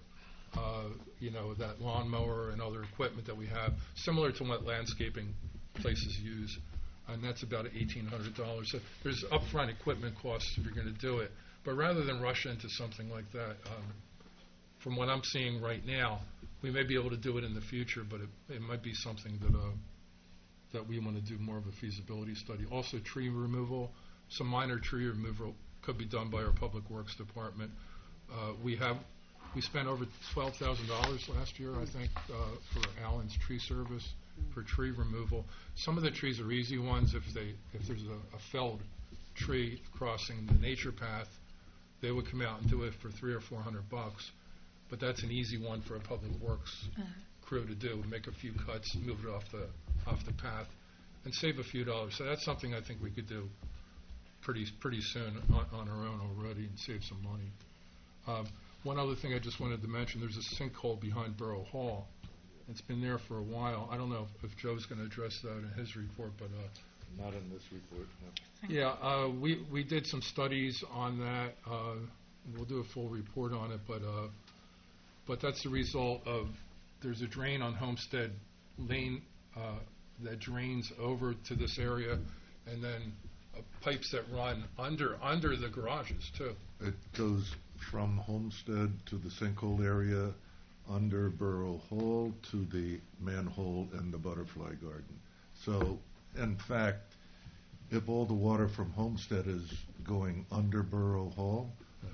that lawnmower and other equipment that we have, similar to what landscaping places use, and that's about $1,800. So there's upfront equipment costs if you're going to do it. But rather than rush into something like that, from what I'm seeing right now, we may be able to do it in the future, but it might be something that we want to do more of a feasibility study. Also, tree removal, some minor tree removal could be done by our Public Works Department. We spent over $12,000 last year, I think, for Allen's Tree Service for tree removal. Some of the trees are easy ones. If there's a felled tree crossing the nature path, they would come out and do it for $300 or $400. But that's an easy one for a Public Works crew to do. Make a few cuts, move it off the path, and save a few dollars. So that's something I think we could do pretty soon on our own already and save some money. One other thing I just wanted to mention: there's a sinkhole behind Borough Hall. It's been there for a while. I don't know if Joe's going to address that in his report, but Not in this report, no. yeah, we did some studies on that. We'll do a full report on it, but that's the result of there's a drain on Homestead Lane that drains over to this area, and then pipes that run under the garages too. It goes from Homestead to the sinkhole area, under Borough Hall to the manhole and the butterfly garden. So, in fact, if all the water from Homestead is going under Borough Hall,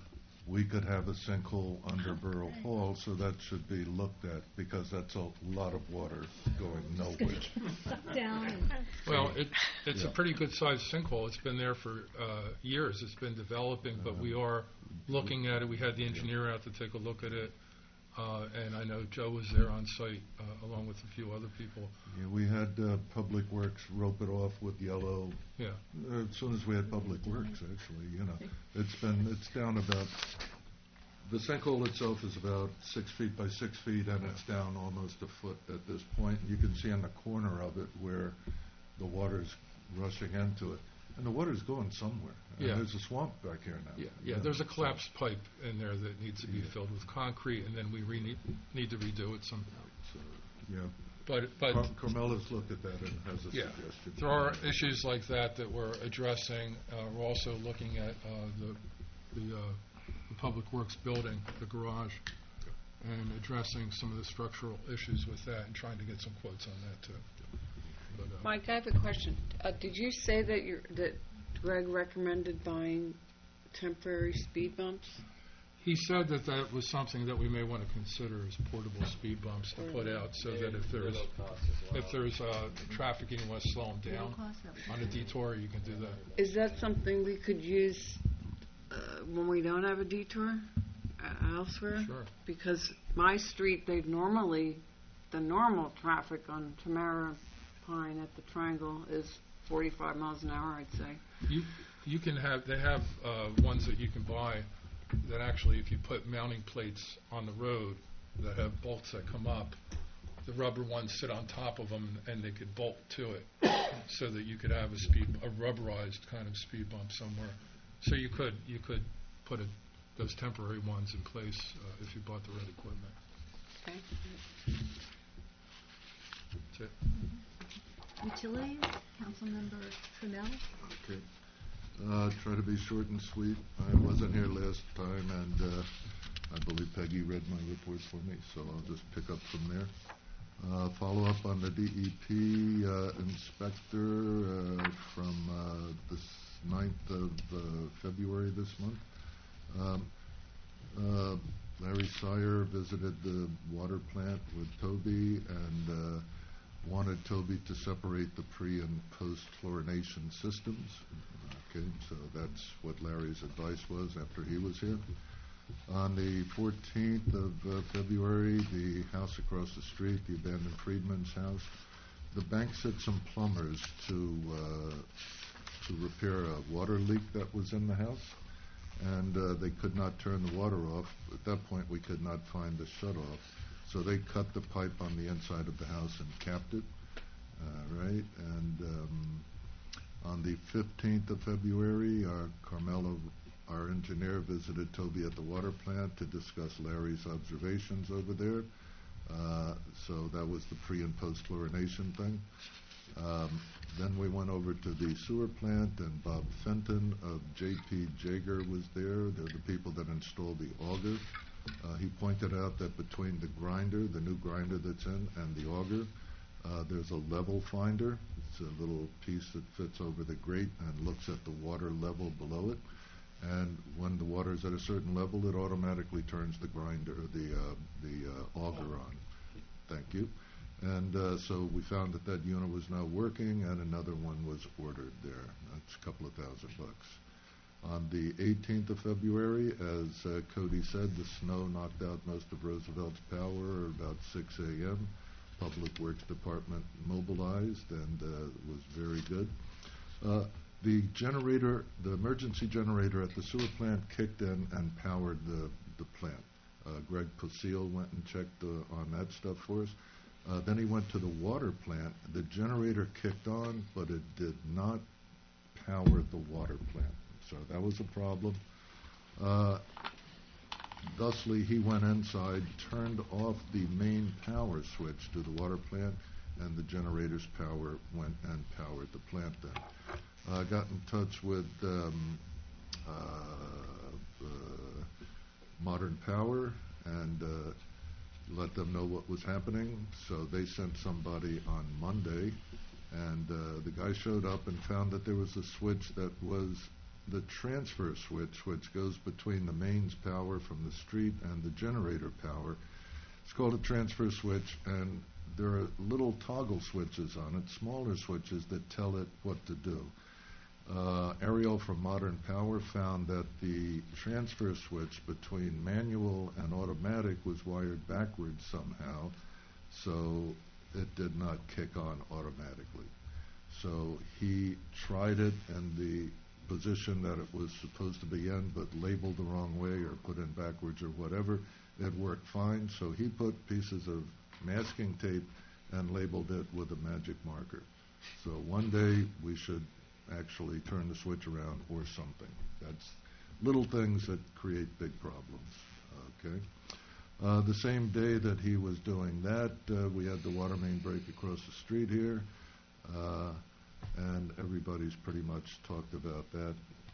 we could have a sinkhole under Borough Hall, so that should be looked at, because that's a lot of water going nowhere. Sucked down. And Well, it's a Yeah. pretty good-sized sinkhole. It's been there for years. It's been developing, but we are looking at it. We had the engineer out to take a look at it, and I know Joe was there on site, along with a few other people. Yeah, we had Public Works rope it off with yellow. Yeah. As soon as we had Public Works, actually, it's down about, the sinkhole itself is about 6 feet by 6 feet, and it's down almost a foot at this point. You can see in the corner of it where the water's rushing into it. And the water's going somewhere. Yeah. There's a swamp back here now. Yeah, there's a So- collapsed pipe in there that needs to be Yeah. filled with concrete, and then we need to redo it somehow. So, yeah. But Carmela's looked at that and has a yeah, suggestion. there are issues like that we're addressing. We're also looking at the Public Works building, the garage, and addressing some of the structural issues with that, and trying to get some quotes on that too. But, Mike, I have a question. Did you say that Greg recommended buying temporary speed bumps? he said that that was something that we may want to consider as portable speed bumps to put out, so that if there's traffic and you want to slow them down on a detour, you can do that. Is that something we could use when we don't have a detour elsewhere? Sure. Because my street, the normal traffic on Tamara Pine at the Triangle is 45 miles an hour, I'd say. You can have, they have ones that you can buy that actually, if you put mounting plates on the road that have bolts that come up, the rubber ones sit on top of them and they could bolt to it so that you could have a rubberized kind of speed bump somewhere. So you could put those temporary ones in place if you bought the right equipment. Okay. That's it. Utilities, Councilmember Trammell. Okay. Try to be short and sweet. I wasn't here last time, and I believe Peggy read my report for me, so I'll just pick up from there. Follow up on the DEP inspector from the 9th of February this month. Larry Sire visited the water plant with Toby and wanted Toby to separate the pre- and post-chlorination systems. Okay, so that's what Larry's advice was after he was here. On the 14th of February, the house across the street, the abandoned Freedman's house, the bank sent some plumbers to repair a water leak that was in the house, and they could not turn the water off. At that point, we could not find the shutoff, so they cut the pipe on the inside of the house and capped it. Right, and on the 15th of February, our engineer, visited Toby at the water plant to discuss Larry's observations over there. So that was the pre- and post-chlorination thing. Then we went over to the sewer plant, and Bob Fenton of J.P. Jager was there. They're the people that installed the auger. He pointed out that between the grinder, the new grinder that's in, and the auger, there's a level finder. It's a little piece that fits over the grate and looks at the water level below it. And when the water is at a certain level, it automatically turns the grinder, the auger on. Thank you. And so we found that unit was now working, and another one was ordered there. That's a couple of $1,000. On the 18th of February, as Cody said, the snow knocked out most of Roosevelt's power about 6 a.m. Public Works Department mobilized and was very good. The generator, the emergency generator at the sewer plant kicked in and powered the plant. Greg Poseel went and checked on that stuff for us. Then he went to the water plant. The generator kicked on, but it did not power the water plant. So that was a problem. Thusly, he went inside, turned off the main power switch to the water plant, and the generator's power went and powered the plant then. I got in touch with Modern Power and let them know what was happening. So they sent somebody on Monday, and the guy showed up and found that there was a switch that was the transfer switch, which goes between the mains power from the street and the generator power. It's called a transfer switch, and there are little toggle switches on it, smaller switches that tell it what to do. Ariel from Modern Power found that the transfer switch between manual and automatic was wired backwards somehow, so it did not kick on automatically. So he tried it in the position that it was supposed to be in, but labeled the wrong way or put in backwards or whatever. It worked fine, so he put pieces of masking tape and labeled it with a magic marker. So one day we should actually turn the switch around or something. That's little things that create big problems. Okay. The same day that he was doing that, we had the water main break across the street here, and everybody's pretty much talked about that.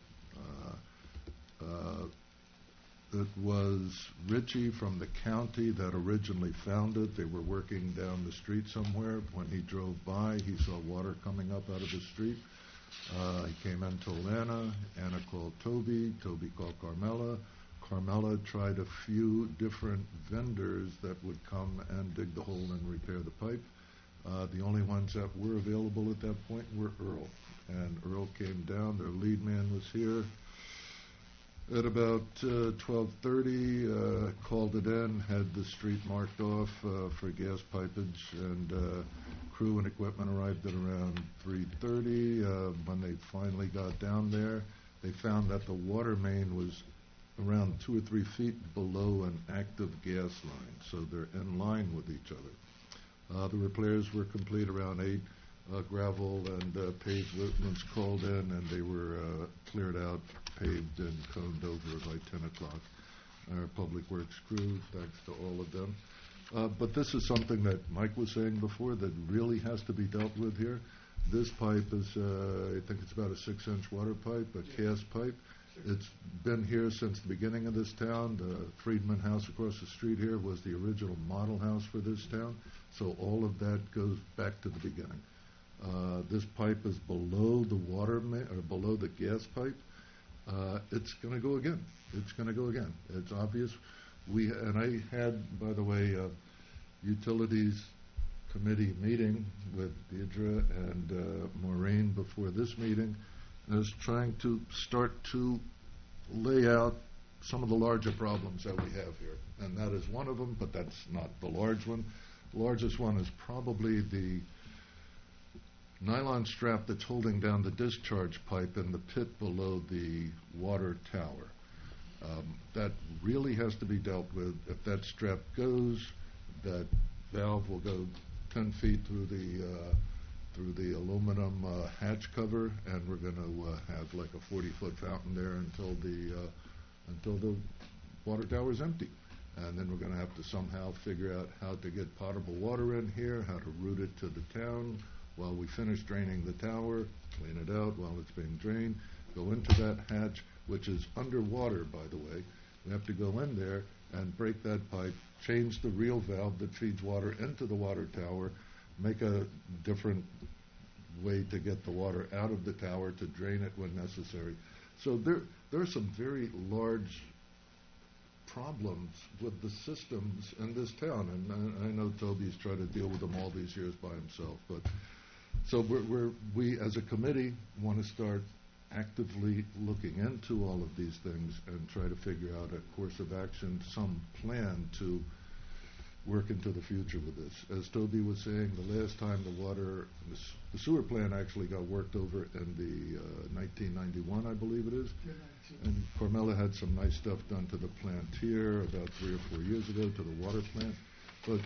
It was Richie from the county that originally found it. They were working down the street somewhere. When he drove by, he saw water coming up out of the street. He came in, told Anna. Anna called Toby. Toby called Carmela. Carmela tried a few different vendors that would come and dig the hole and repair the pipe. The only ones that were available at that point were Earl. And Earl came down. Their lead man was here. At about 12:30, called it in, had the street marked off for gas pipage, and crew and equipment arrived at around 3:30. When they finally got down there, they found that the water main was around 2 or 3 feet below an active gas line, so they're in line with each other. The repairs were complete around 8. Gravel and paved movements called in, and they were cleared out, paved and coned over by 10 o'clock. Our public works crew, thanks to all of them. But this is something that Mike was saying before that really has to be dealt with here. This pipe is, I think it's about a 6-inch water pipe, a cast pipe. It's been here since the beginning of this town. The Friedman House across the street here was the original model house for this town, so all of that goes back to the beginning. This pipe is below the water or below the gas pipe. It's going to go again. It's going to go again. It's obvious. And I had, by the way, a utilities committee meeting with Deidre and Maureen before this meeting. I was trying to start to lay out some of the larger problems that we have here, and that is one of them, but that's not the large one. The largest one is probably the nylon strap that's holding down the discharge pipe in the pit below the water tower. That really has to be dealt with. If that strap goes, that valve will go 10 feet through the aluminum hatch cover, and we're going to have like a 40-foot fountain there until the water tower is empty. And then we're going to have to somehow figure out how to get potable water in here, how to route it to the town. While we finish draining the tower, clean it out while it's being drained, go into that hatch, which is underwater, by the way. We have to go in there and break that pipe, change the real valve that feeds water into the water tower, make a different way to get the water out of the tower to drain it when necessary. So there are some very large problems with the systems in this town, and I know Toby's tried to deal with them all these years by himself, but so we as a committee want to start actively looking into all of these things and try to figure out a course of action, some plan to work into the future with this. As Toby was saying, the last time the sewer plant actually got worked over in the 1991, I believe it is. And Carmela had some nice stuff done to the plant here about 3 or 4 years ago, to the water plant. But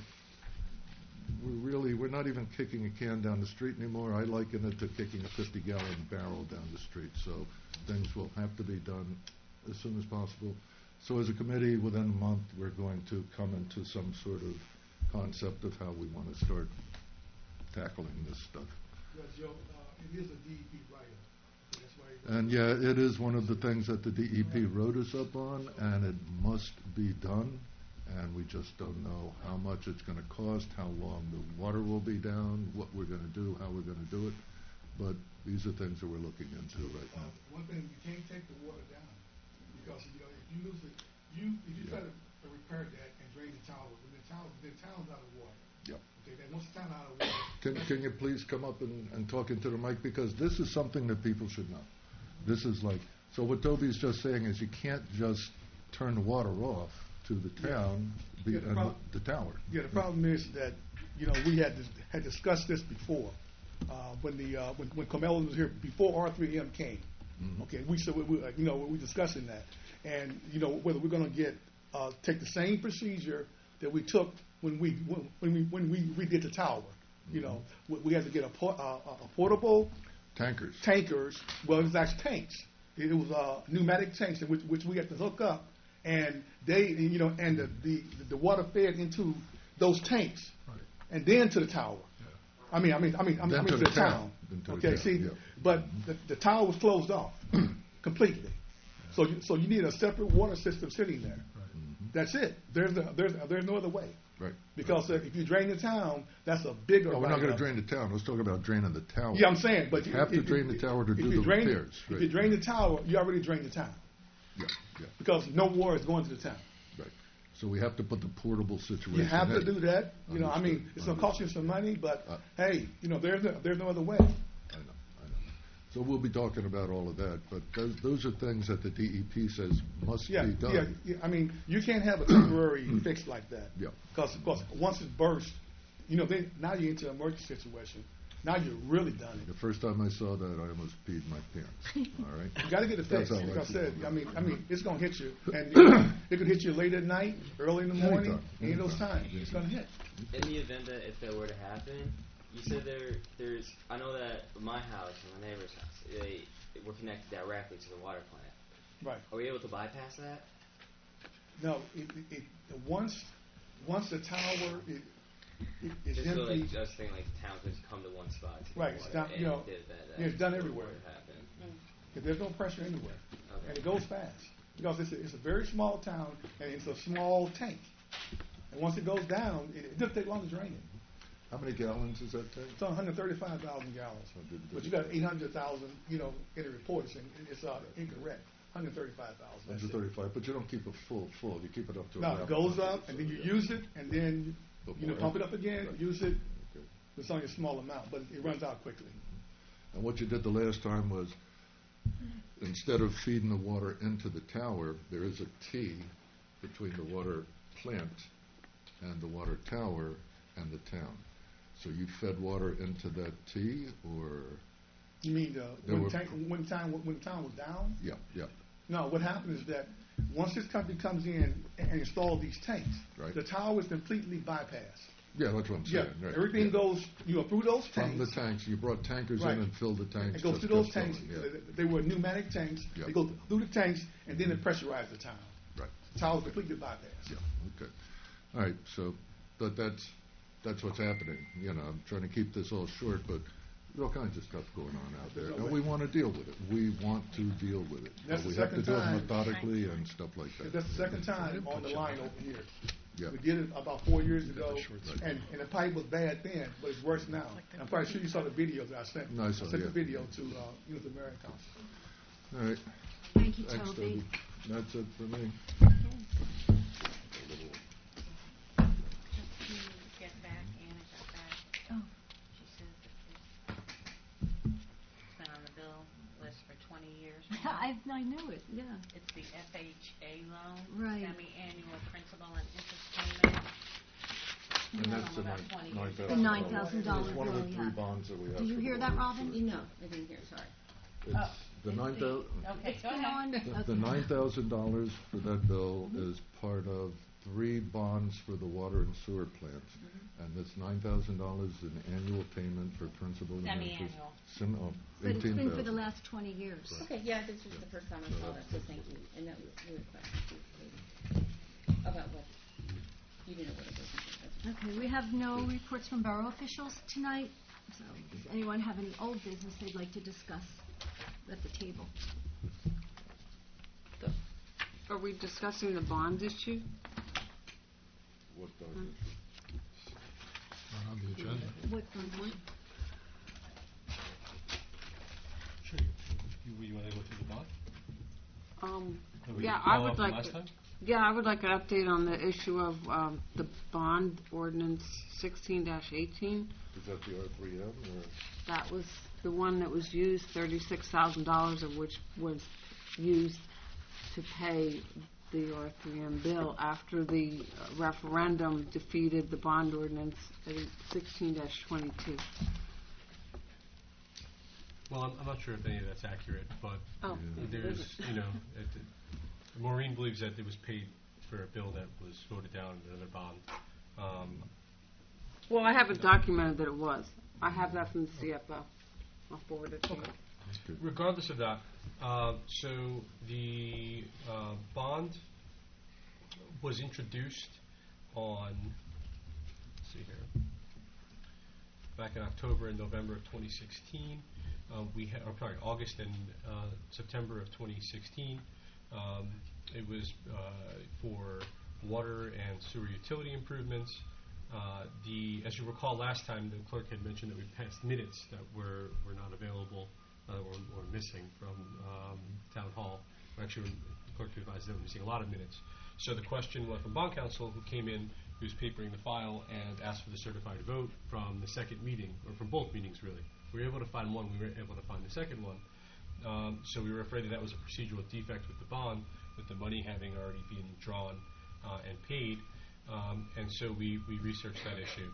we're not even kicking a can down the street anymore. I liken it to kicking a 50-gallon barrel down the street. So things will have to be done as soon as possible. So as a committee, within a month, we're going to come into some sort of concept of how we want to start tackling this stuff. Yes, Joe, it is a DEP write-up. That's why. And yeah, it is one of the things that the DEP wrote us up on, and it must be done. And we just don't know how much it's going to cost, how long the water will be down, what we're going to do, how we're going to do it. but these are things that we're looking into right now. One thing, you can't take the water down, because, you know, if you lose it, if you try to repair that and drain the tower, when the town's out of water. Yep. Okay, then once the town out of water. Can you please come up and talk into the mic, because this is something that people should know. This is like, so what Toby's just saying is you can't just turn the water off to the town, the tower. Yeah, the problem is that, you know, we had discussed this before, when Carmelo was here, before R3M came. Mhm. Okay, we said, you know, we're discussing that. And, you know, whether we're going to take the same procedure that we took when we redid the tower. You know, we had to get a portable tankers. Well, it was actually tanks. It was pneumatic tanks which we had to hook up, and the water fed into those tanks, Right. and then to the tower. Yeah. I mean to the town. Okay, see, yeah. but the tower was closed off completely. So you need a separate water system sitting there. Mhm. That's it. There's no other way. Right. Because if you drain the town, that's a bigger. No, we're not going to write-up. drain the town. Let's talk about draining the tower. Yeah, I'm saying, but you have to drain the tower to do the repairs. If Right. you drain the tower, you already drained the town Yeah, yeah, because no water is going to the town. right. So we have to put the portable situation You have to in. do that. You know, I mean, Understood. it's going to cost you some money, but hey, you know, there's no other way. I know. So we'll be talking about all of that, but those are things that the DEP says must Yeah, be done. yeah. I mean, you can't have a temporary fix like that. Yeah. Because once it's burst, you know, now you're into an emergency situation. Now you're really done The it. first time I saw that, I almost peed my pants. All right. You got to get it fixed. That's how Like I said, feel. I mean, it's going to hit you, and it could hit you late at night, early in the morning, Anytime. any of those times. It's going to hit. In the event that if that were to happen, you said there's. I know that my house and my neighbor's house, we're connected directly to the water plant. Right. Are we able to bypass that? No, once the tower is Just so empty, like, I was thinking like town could come to one spot. To get Right, it's water, down- and you know, that yeah, it's done would everywhere. happen. there's no pressure anywhere, Okay. and it goes fast because it's a very small town and it's a small tank. And once it goes down, it doesn't take long to drain it. How many gallons is that tank? It's on 135,000 gallons, but you got 800,000, you know, in the report. It's incorrect. 135,000. that's it. 135, but you don't keep it full. You keep it up to No, around it goes 100, up, and then you use it, and then you pump it up again, Right. use it. Okay. It's only a small amount, but it runs out quickly. And what you did the last time was, instead of feeding the water into the tower, there is a T between the water plant and the water tower and the town. So you fed water into that T, or You mean There when were- the town was down? yeah. No, what happened is that once this company comes in and installs these tanks, Right. the tower is completely bypassed. Yeah, that's what I'm Yeah, saying. Right. everything yeah. goes, through those From tanks. the tanks. You brought tankers Right. in and filled the tanks. It goes just- through those just tanks. filling, yeah. They were pneumatic tanks. Yeah. They go through the tanks, and then they pressurize the town. Right. The tower is completely bypassed. Yeah, okay. All right, so, but that's what's happening. You know, I'm trying to keep this all short, but there's all kinds of stuff going on out there. And we want to deal with it. We want to deal with it. That's But we the have to second do it time. methodically and stuff like that. That's the second time on the line over here. Yeah. We did it about 4 years ago, and the pipe was bad then, but it's worse now. I'm probably sure you saw the videos that I sent. No, I saw, I sent yeah. the video to Youth American Council. All right, Thank you, thanks, Toby. Toby. That's it for me. Just to get back, Anna got back. Oh. She says that it's been on the bill list for 20 years. I knew it, yeah. It's the FHA loan. Right. Semi-annual principal and interest payment. And that's the About 20 years. The $9,000 It's one of the bill, three yeah. bonds that we have. Do you for hear the that, water Robin? sewer. No, I didn't hear, sorry. It's the $9,000. Okay, It's go been ahead. on. The $9,000 for that bill is part of 3 bonds for the water and sewer plants. And that's $9,000 in annual payment for principal and interest. Semi-annual. But it's been for the 18,000. last 20 years. Okay, yeah, this was the first time I saw that, so thank you. And that was really question about what, you didn't know what it was. That's Okay, we have no reports from borough officials tonight. So does anyone have any old business they'd like to discuss at the table? Are we discussing the bond issue? What does Hmm. it? Not on the agenda. What, from what? We Yeah, can I follow would up from like last to- time? Yeah, I would like an update on the issue of the bond ordinance 16-18. Is that the R3M or? That was the one that was used, $36,000 of which was used to pay the R3M bill after the referendum defeated the bond ordinance at 16-22. Well, I'm not sure if any of that's accurate, but Oh, there's, Maureen believes that it was paid for a bill that was voted down in another bond. Well, I have it documented that it was. I have that from the CFO. I'll forward it to you. Regardless of that, so the bond was introduced on, let's see here, back in October and November of 2016. August and September of 2016. It was for water and sewer utility improvements. As you recall, last time the clerk had mentioned that we passed minutes that were not available or missing from Town Hall. Actually, the clerk advised that we're missing a lot of minutes. So the question went from bond counsel, who came in, who was papering the file, and asked for the certified vote from the second meeting, or from both meetings, really. We were able to find one. We weren't able to find the second one. So we were afraid that was a procedural defect with the bond, with the money having already been drawn and paid. And so we researched that issue.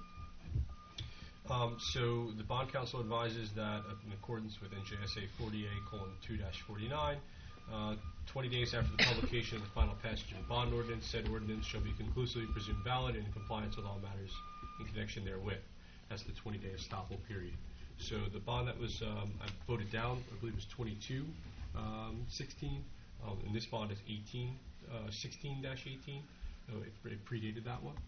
So the bond counsel advises that in accordance with NJSA 40A:2-49, 20 days after the publication of the final passage of the bond ordinance, said ordinance shall be conclusively presumed valid and in compliance with all matters in connection therewith. That's the 20-day estoppel period. So the bond that was voted down, I believe, was 22-16, and this bond is 16-18. So it predated that one.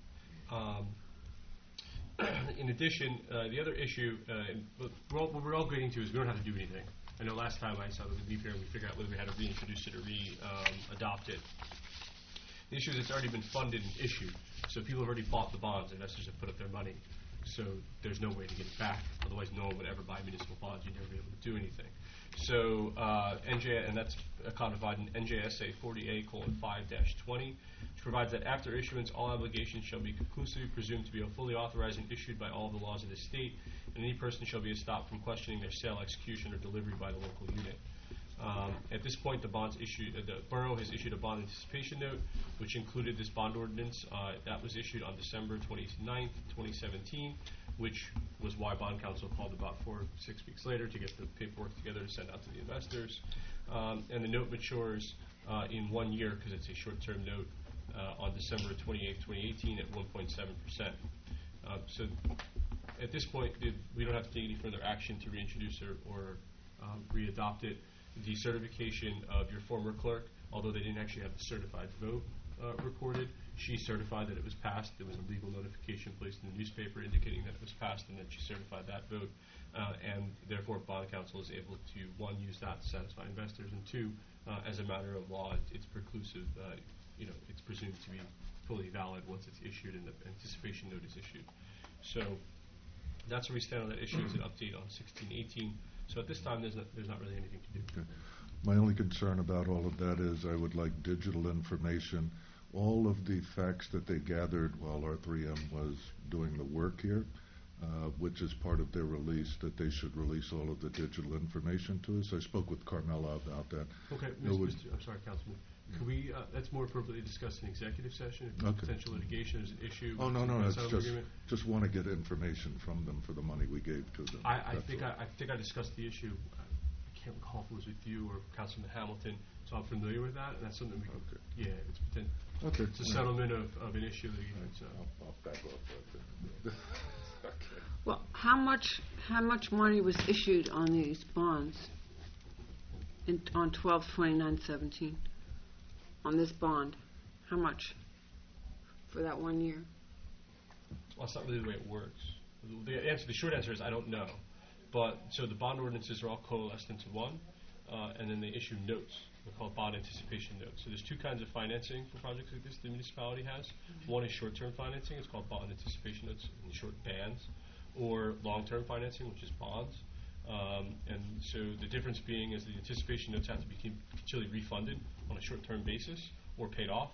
In addition, the other issue, what we're all getting to is we don't have to do anything. I know last time I saw the leave here and we figured out whether we had to reintroduce it or adopt it. The issue is it's already been funded and issued, so people have already bought the bonds. Investors have put up their money, so there's no way to get it back. Otherwise, no one would ever buy municipal bonds. You'd never be able to do anything. So and that's codified in NJSA 40A:5-20, which provides that after issuance, all obligations shall be conclusively presumed to be fully authorized and issued by all the laws of the state, and any person shall be stopped from questioning their sale, execution, or delivery by the local unit. At this point, the borough has issued a bond anticipation note, which included this bond ordinance. That was issued on December 29th, 2017, which was why bond counsel called about 4 or 6 weeks later to get the paperwork together to send out to the investors. And the note matures in 1 year, because it's a short-term note, on December 28th, 2018 at 1.7%. So at this point, we don't have to take any further action to reintroduce or re-adopt it. The certification of your former clerk, although they didn't actually have the certified vote recorded, she certified that it was passed. There was a legal notification placed in the newspaper indicating that it was passed and that she certified that vote. And therefore, bond counsel is able to, one, use that to satisfy investors, and two, as a matter of law, it's preclusive. It's presumed to be fully valid once it's issued and the anticipation note is issued. So that's where we stand on that issue. It's an update on 16-18. So at this time, there's not really anything to do. Okay. My only concern about all of that is I would like digital information. All of the facts that they gathered while R3M was doing the work here, which is part of their release, that they should release all of the digital information to us. I spoke with Carmela about that. Okay, I'm sorry, Councilman. Could we, that's more appropriately discussed in executive session if potential litigation is an issue? Oh, no, it's just want to get information from them for the money we gave to them. I think I discussed the issue. I can't recall if it was with you or Councilman Hamilton, so I'm familiar with that, and that's something we can, it's a settlement of an issue that I'll back off right there. Well, how much money was issued on these bonds on 12/29/17? On this bond, how much for that 1 year? Well, that's not really the way it works. The short answer is I don't know. But so the bond ordinances are all coalesced into one, and then they issue notes. They're called bond anticipation notes. So there's two kinds of financing for projects like this the municipality has. One is short-term financing. It's called bond anticipation notes in short bands, or long-term financing, which is bonds. And so the difference being is the anticipation notes have to be continually refunded on a short-term basis or paid off.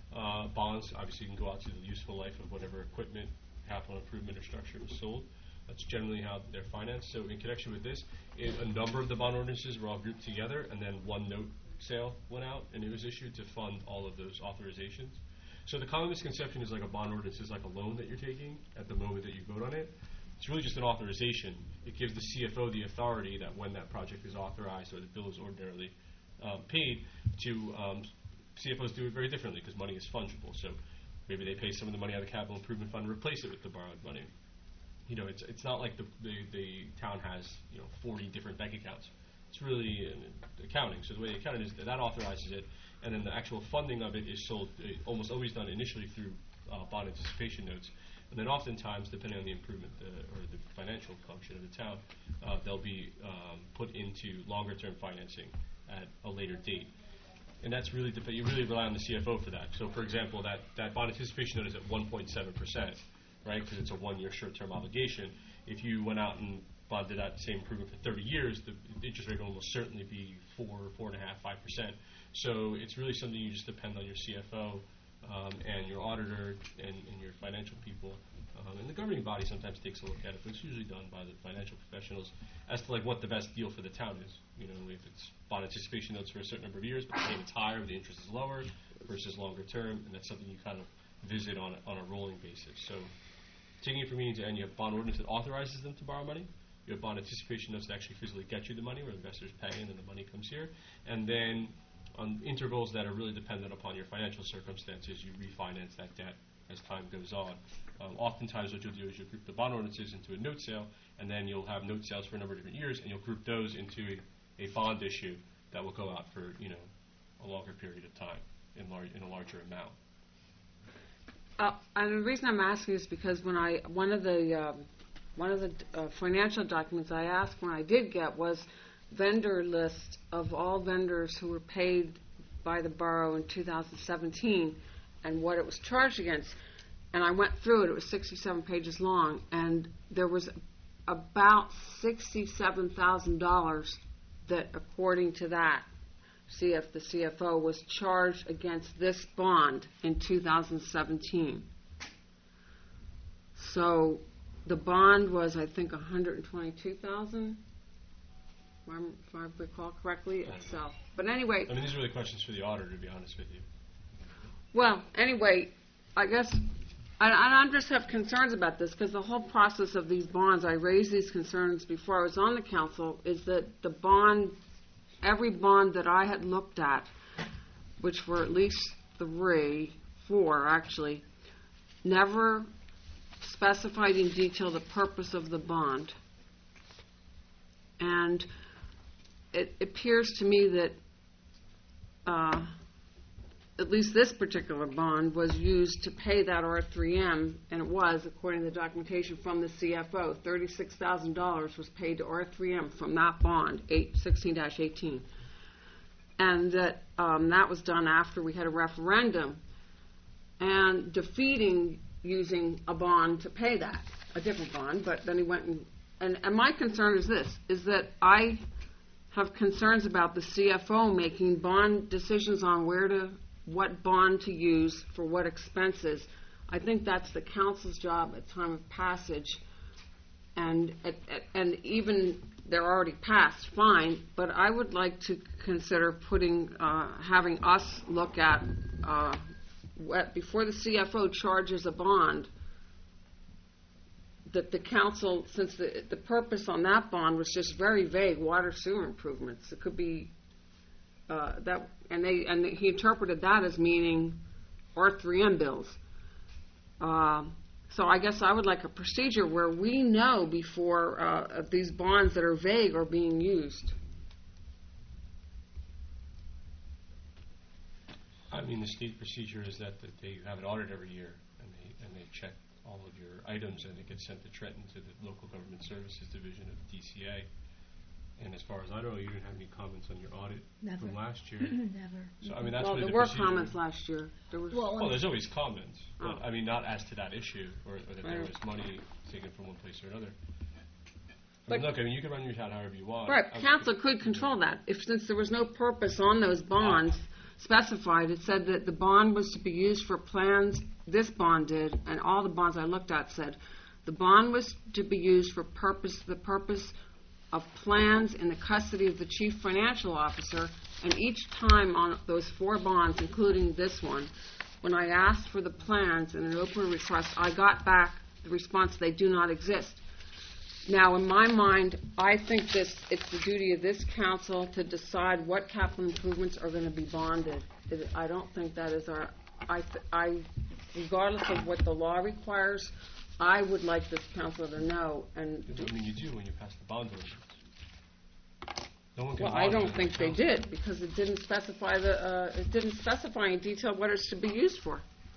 Bonds obviously can go out to the useful life of whatever equipment, capital improvement, or structure was sold. That's generally how they're financed. So in connection with this, a number of the bond ordinances were all grouped together, and then one note sale went out, and it was issued to fund all of those authorizations. So the common misconception is like a bond ordinance is like a loan that you're taking at the moment that you vote on it. It's really just an authorization. It gives the CFO the authority that when that project is authorized or the bill is ordinarily paid to CFOs do it very differently because money is fungible. So maybe they pay some of the money out of the capital improvement fund and replace it with the borrowed money. It's not like the town has 40 different bank accounts. It's really accounting. So the way the accounting is that authorizes it, and then the actual funding of it is sold almost always done initially through bond anticipation notes. And then oftentimes, depending on the improvement or the financial function of the town, they'll be put into longer-term financing at a later date. And that's really you really rely on the CFO for that. So, for example, that bond anticipation note is at 1.7%, right? Because it's a one-year short-term obligation. If you went out and bonded that same improvement for 30 years, the interest rate will almost certainly be 4.5%, 5%. So it's really something you just depend on your CFO and your auditor and your financial people. And the governing body sometimes takes a look at it, but it's usually done by the financial professionals as to what the best deal for the town is. If it's bond anticipation notes for a certain number of years, but the payment's higher, but the interest is lower versus longer term, and that's something you kind of visit on a rolling basis. So taking it from beginning to end, you have bond ordinance that authorizes them to borrow money. You have bond anticipation notes that actually physically get you the money, where investors pay and then the money comes here. And then on intervals that are really dependent upon your financial circumstances, you refinance that debt as time goes on. Oftentimes what you'll do is you'll group the bond ordinances into a note sale, and then you'll have note sales for a number of different years, and you'll group those into a bond issue that will go out for a longer period of time in a larger amount. And the reason I'm asking is because one of the financial documents I asked when I did get was vendor list of all vendors who were paid by the borough in 2017 and what it was charged against. And I went through it. It was 67 pages long, and there was about $67,000 that, according to that, the CFO was charged against this bond in 2017. So the bond was, I think, $122,000, if I recall correctly, itself. But anyway, these are really questions for the auditor, to be honest with you. Well, anyway, I guess I just have concerns about this because the whole process of these bonds, I raised these concerns before I was on the council, is that every bond that I had looked at, which were at least 4 actually, never specified in detail the purpose of the bond. And it appears to me that at least this particular bond was used to pay that R3M, and it was, according to the documentation from the CFO, $36,000 was paid to R3M from that bond, 16-18. And that was done after we had a referendum and defeating using a bond to pay that, a different bond, but then he went and my concern is this, is that I have concerns about the CFO making bond decisions on what bond to use for what expenses. I think that's the council's job at time of passage, and even they're already passed, fine, but I would like to consider having us look at before the CFO charges a bond, that the council, since the purpose on that bond was just very vague, water sewer improvements, it could be that, and he interpreted that as meaning R3M bills. So I guess I would like a procedure where we know before these bonds that are vague are being used. The state procedure is that they have an audit every year, and they check all of your items, and it gets sent to Trenton to the Local Government Services Division of the DCA. And as far as I know, you didn't have any comments on your audit from last year. Never. So that's really there were comments last year. There's always comments, but not as to that issue, or that there was money taken from one place or another. I mean, look, I mean, you can run your town however you want. Right, council could control that. Since there was no purpose on those bonds specified, it said that the bond was to be used for plans, this bond did, and all the bonds I looked at said, the bond was to be used for the purpose of plans in the custody of the chief financial officer, and each time on those 4 bonds, including this one, when I asked for the plans in an open request, I got back the response, they do not exist. Now, in my mind, I think it's the duty of this council to decide what capital improvements are going to be bonded. I don't think that is regardless of what the law requires, I would like this council to know. And I mean, you do when you pass the bond ordinance. No one can well, I bond don't it think they council. did because it didn't specify in detail what it's to be used for.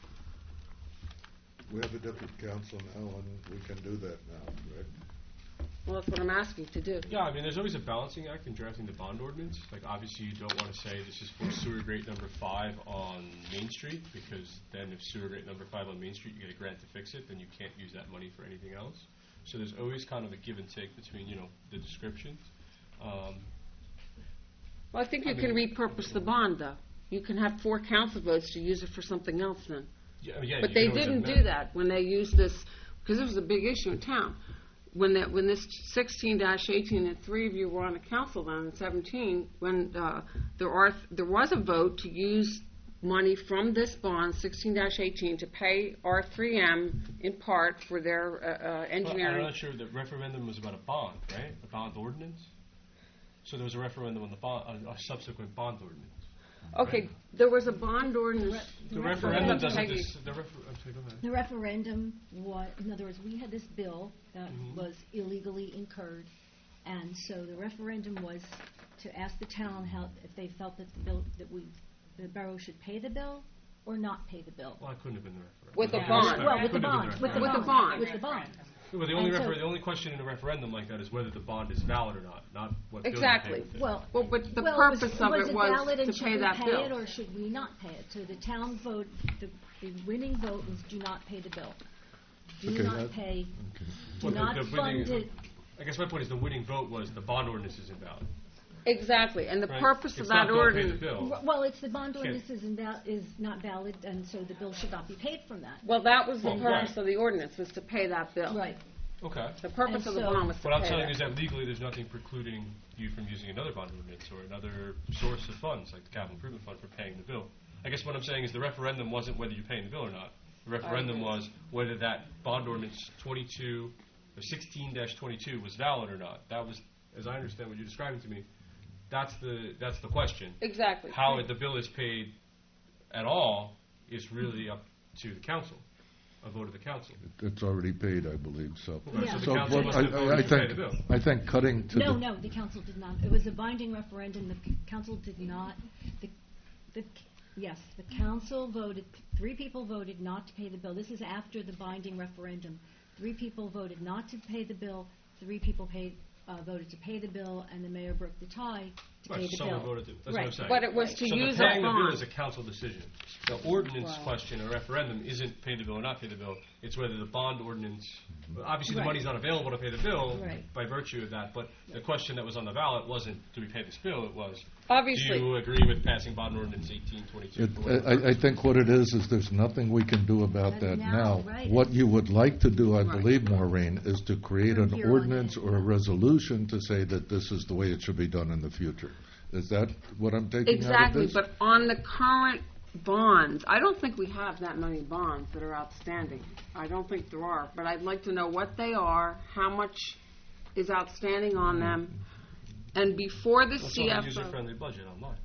We have a different council now, and we can do that now, right? Well, that's what I'm asking to do. Yeah, I mean, there's always a balancing act in drafting the bond ordinance. Like, obviously, you don't want to say this is for sewer grate number 5 on Main Street, because then if sewer grate number 5 on Main Street, you get a grant to fix it, then you can't use that money for anything else. So there's always kind of a give and take between, the descriptions. Well, I think you can repurpose the bond, though. You can have 4 council votes to use it for something else then. Yeah, But you they can always didn't amend do it. that when they used this, because it was a big issue in town. When this 16-18 and 3 of you were on the council then in 17, when there was a vote to use money from this bond 16-18 to pay R3M in part for their Well, engineering. I'm not sure. The referendum was about a bond, right? A bond ordinance. So there was a referendum on the bond, a subsequent bond ordinance. Okay, there was a bond ordinance. The referendum doesn't. Peggy. I'm sorry, go ahead. The referendum was, in other words, we had this bill that Mhm. was illegally incurred, and so the referendum was to ask the town how, if they felt that the borough should pay the bill or not pay the bill. Well, I couldn't have been the referendum. With the Yeah, bond. that's Well, fair. with the Couldn't have bond, been with the referendum. bond, with the bond. Well, the only question in a referendum like that is whether the bond is valid or not what bill you pay Exactly. with it. Well, but the well, purpose of it was valid and to should pay we that pay bill. it or should we not pay it? So the town vote, the winning vote was do not pay the bill. Do Okay, not that- pay, Okay. do Well, not the fund winning- it. I guess my point is the winning vote was the bond ordinance is invalid. Exactly, and the Right? purpose It's of not that don't pay the ordinance. bill. Well, it's the bond Can't- ordinance is not valid, and so the bill should not be paid from that. Well, that was the Well, purpose right. of the ordinance, was to pay that bill. Right. Okay. The purpose And of the so- bond was to What I'm pay telling that. you is that legally there's nothing precluding you from using another bond ordinance or another source of funds, like the capital improvement fund, for paying the bill. I guess what I'm saying is the referendum wasn't whether you're paying the bill or not. The referendum was whether that bond ordinance 22 or 16-22 was valid or not. That was, as I understand what you're describing to me, that's the question. Exactly. How the bill is paid at all is really up to the council, a vote of the council. It's already paid, I believe, so. Okay, Yeah. so the So council what must have voted to pay the bill. I think cutting to No, the... no, the council did not. It was a binding referendum. The council did not. Yes, the council voted. 3 people voted not to pay the bill. This is after the binding referendum. 3 people voted not to pay the bill. 3 people voted to pay the bill, and the mayor broke the tie to pay Right, the someone bill. voted to. That's what Right. I'm saying. But it was to so use the a paying the bill bond. is a council decision. The ordinance question or referendum isn't pay the bill or not pay the bill. It's whether the bond ordinance. Obviously, the Right. money's not available to pay the bill Right. by virtue of that. But the question that was on the ballot wasn't do we pay this bill? It was Obviously. do you agree with passing bond ordinance 1822? I think what it is there's nothing we can do about And that now, now. right. What you would like to do, I Right. believe, Maureen, is to create From an here on ordinance in, or a yeah. resolution to say that this is the way it should be done in the future. Is that what I'm taking out of Exactly, this? but on the current bonds, I don't think we have that many bonds that are outstanding. I don't think there are, but I'd like to know what they are, how much is outstanding on them, and before the Well, it's on the CFO. user-friendly budget online.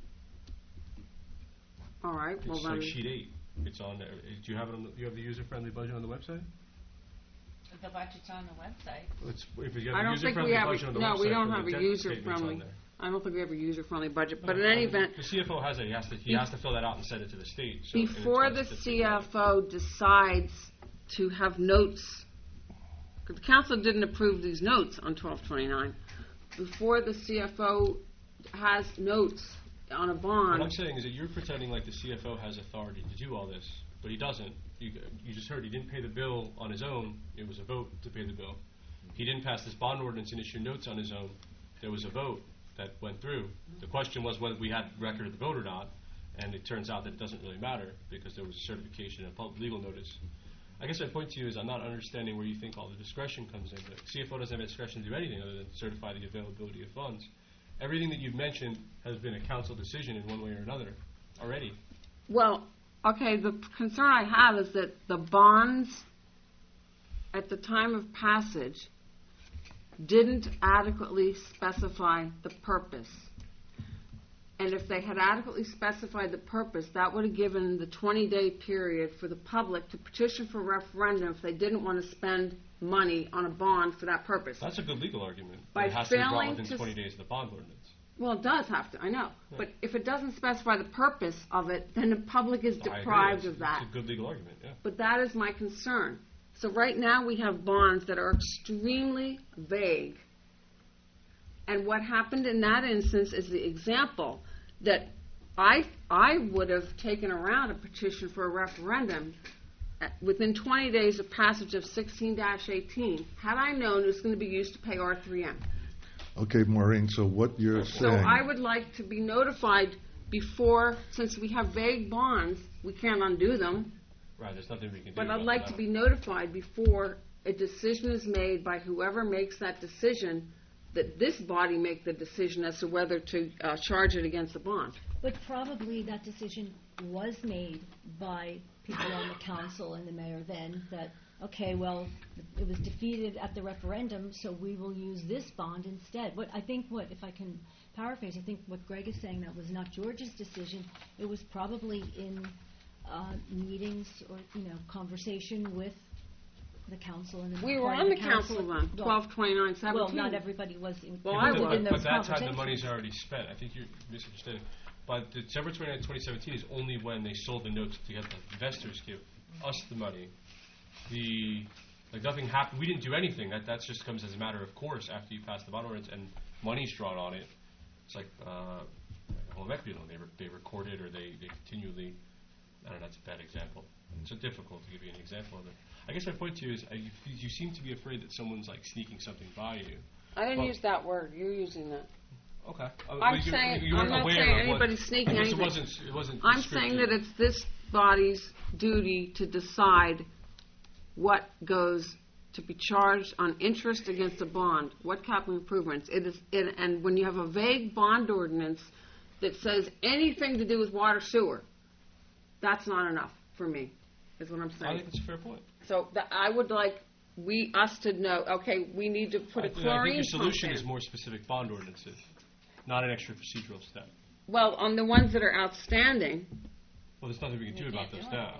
All right, well It's then, like sheet 8. It's on there. Do you have it on you have the user-friendly budget on the website? The budget's on the website. If you have I a don't think we user-friendly have, budget on the no, website, we don't then have the a debt statement's on user-friendly, there. I don't think we have a user-friendly budget, but No, in any I mean, event, the CFO has it. He has to fill that out and send it to the state. So in before the terms of figuring out- CFO decides to have notes, 'cause the council didn't approve these notes on 12/29, before the CFO has notes on a What bond, I'm saying is that you're pretending like the CFO has authority to do all this, but he doesn't. You just heard he didn't pay the bill on his own. It was a vote to pay the bill. He didn't pass this bond ordinance and issue notes on his own. There was a vote that went through. The question was whether we had record of the vote or not, and it turns out that it doesn't really matter because there was a certification and a public legal notice. I guess my point to you is I'm not understanding where you think all the discretion comes in. The CFO doesn't have discretion to do anything other than certify the availability of funds. Everything that you've mentioned has been a council decision in one way or another already. Well, okay, the concern I have is that the bonds at the time of passage didn't adequately specify the purpose. And if they had adequately specified the purpose, that would have given the 20-day period for the public to petition for referendum if they didn't want to spend money on a bond for that purpose. That's a good legal argument. By It has to be brought failing within to 20 days of the bond ordinance. Well, it does have to, I know. Yeah. But if it doesn't specify the purpose of it, then the public is I agree. deprived of that. It's a good legal argument, yeah. But that is my concern. So right now we have bonds that are extremely vague. And what happened in that instance is the example that I would have taken around a petition for a referendum within 20 days of passage of 16-18 had I known it was going to be used to pay R3M. Okay, Maureen, so what you're So saying... I would like to be notified before, since we have vague bonds, we can't undo them, Right, there's nothing we can do but I'd about like that. to be notified before a decision is made by whoever makes that decision, that this body make the decision as to whether to charge it against the bond. But probably that decision was made by people on the council and the mayor then, that, okay, well, it was defeated at the referendum, so we will use this bond instead. If I can paraphrase, I think what Greg is saying, that was not George's decision. It was probably in meetings or, conversation with the council and the We were part on of the council then, 12/29/17. Well, not everybody was Well, included I was. in But those that time conversations. the money's already spent. I think you're misunderstanding. But December 29, 2017 is only when they sold the notes to get the investors give us the money. Nothing happened. We didn't do anything. That just comes as a matter of course after you pass the bond ordinance and money's drawn on it. It's like a home equity loan. They record it or they continually. I don't know. That's a bad example. It's so difficult to give you an example of it. I guess my point to you is you seem to be afraid that someone's like sneaking something by you. I didn't Well- use that word. You're using that. Okay. I'm But saying, you I'm weren't not aware saying of what- anybody's sneaking I guess anything. It wasn't I'm saying that scripted. it's this body's duty to decide what goes to be charged on interest against a bond, what capital improvements. And when you have a vague bond ordinance that says anything to do with water sewer, that's not enough for me, is what I'm I saying. think it's a fair point. So I would like us to know, okay, we need to put a I think chlorine your pump solution in. is more specific bond ordinances, not an extra procedural step. Well, on the ones that are outstanding, Well, there's nothing we can do about those now.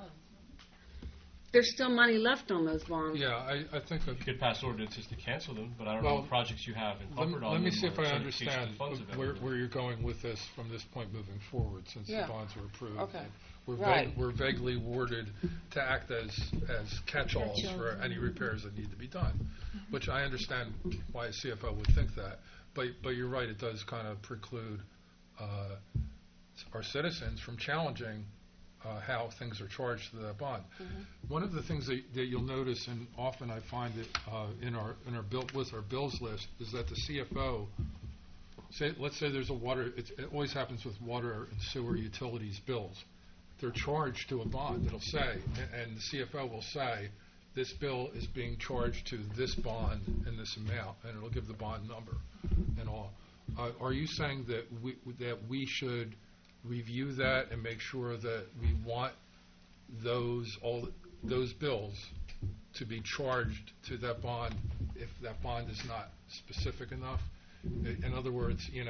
there's still money left on those bonds. Yeah, I think that You could pass ordinances to cancel them, but I don't know Well, what projects you have encumbered on let me them see if or I certification understand of funds where available. you're going with this from this point moving forward, since Yeah. the bonds were approved. Okay. We're, Right. we're vaguely worded to act as catch-alls for any repairs that need to be done, which I understand why a CFO would think that. But you're right, it does kind of preclude our citizens from challenging how things are charged to that bond. One of the things that you'll notice, and often I find it in our with our bills list, is that the CFO, let's say there's a water, it always happens with water and sewer utilities bills. They're charged to a bond. It'll say, and the CFO will say, this bill is being charged to this bond in this amount, and it'll give the bond number and all. Are you saying that we should review that and make sure that we want all those bills to be charged to that bond if that bond is not specific enough? In other words, you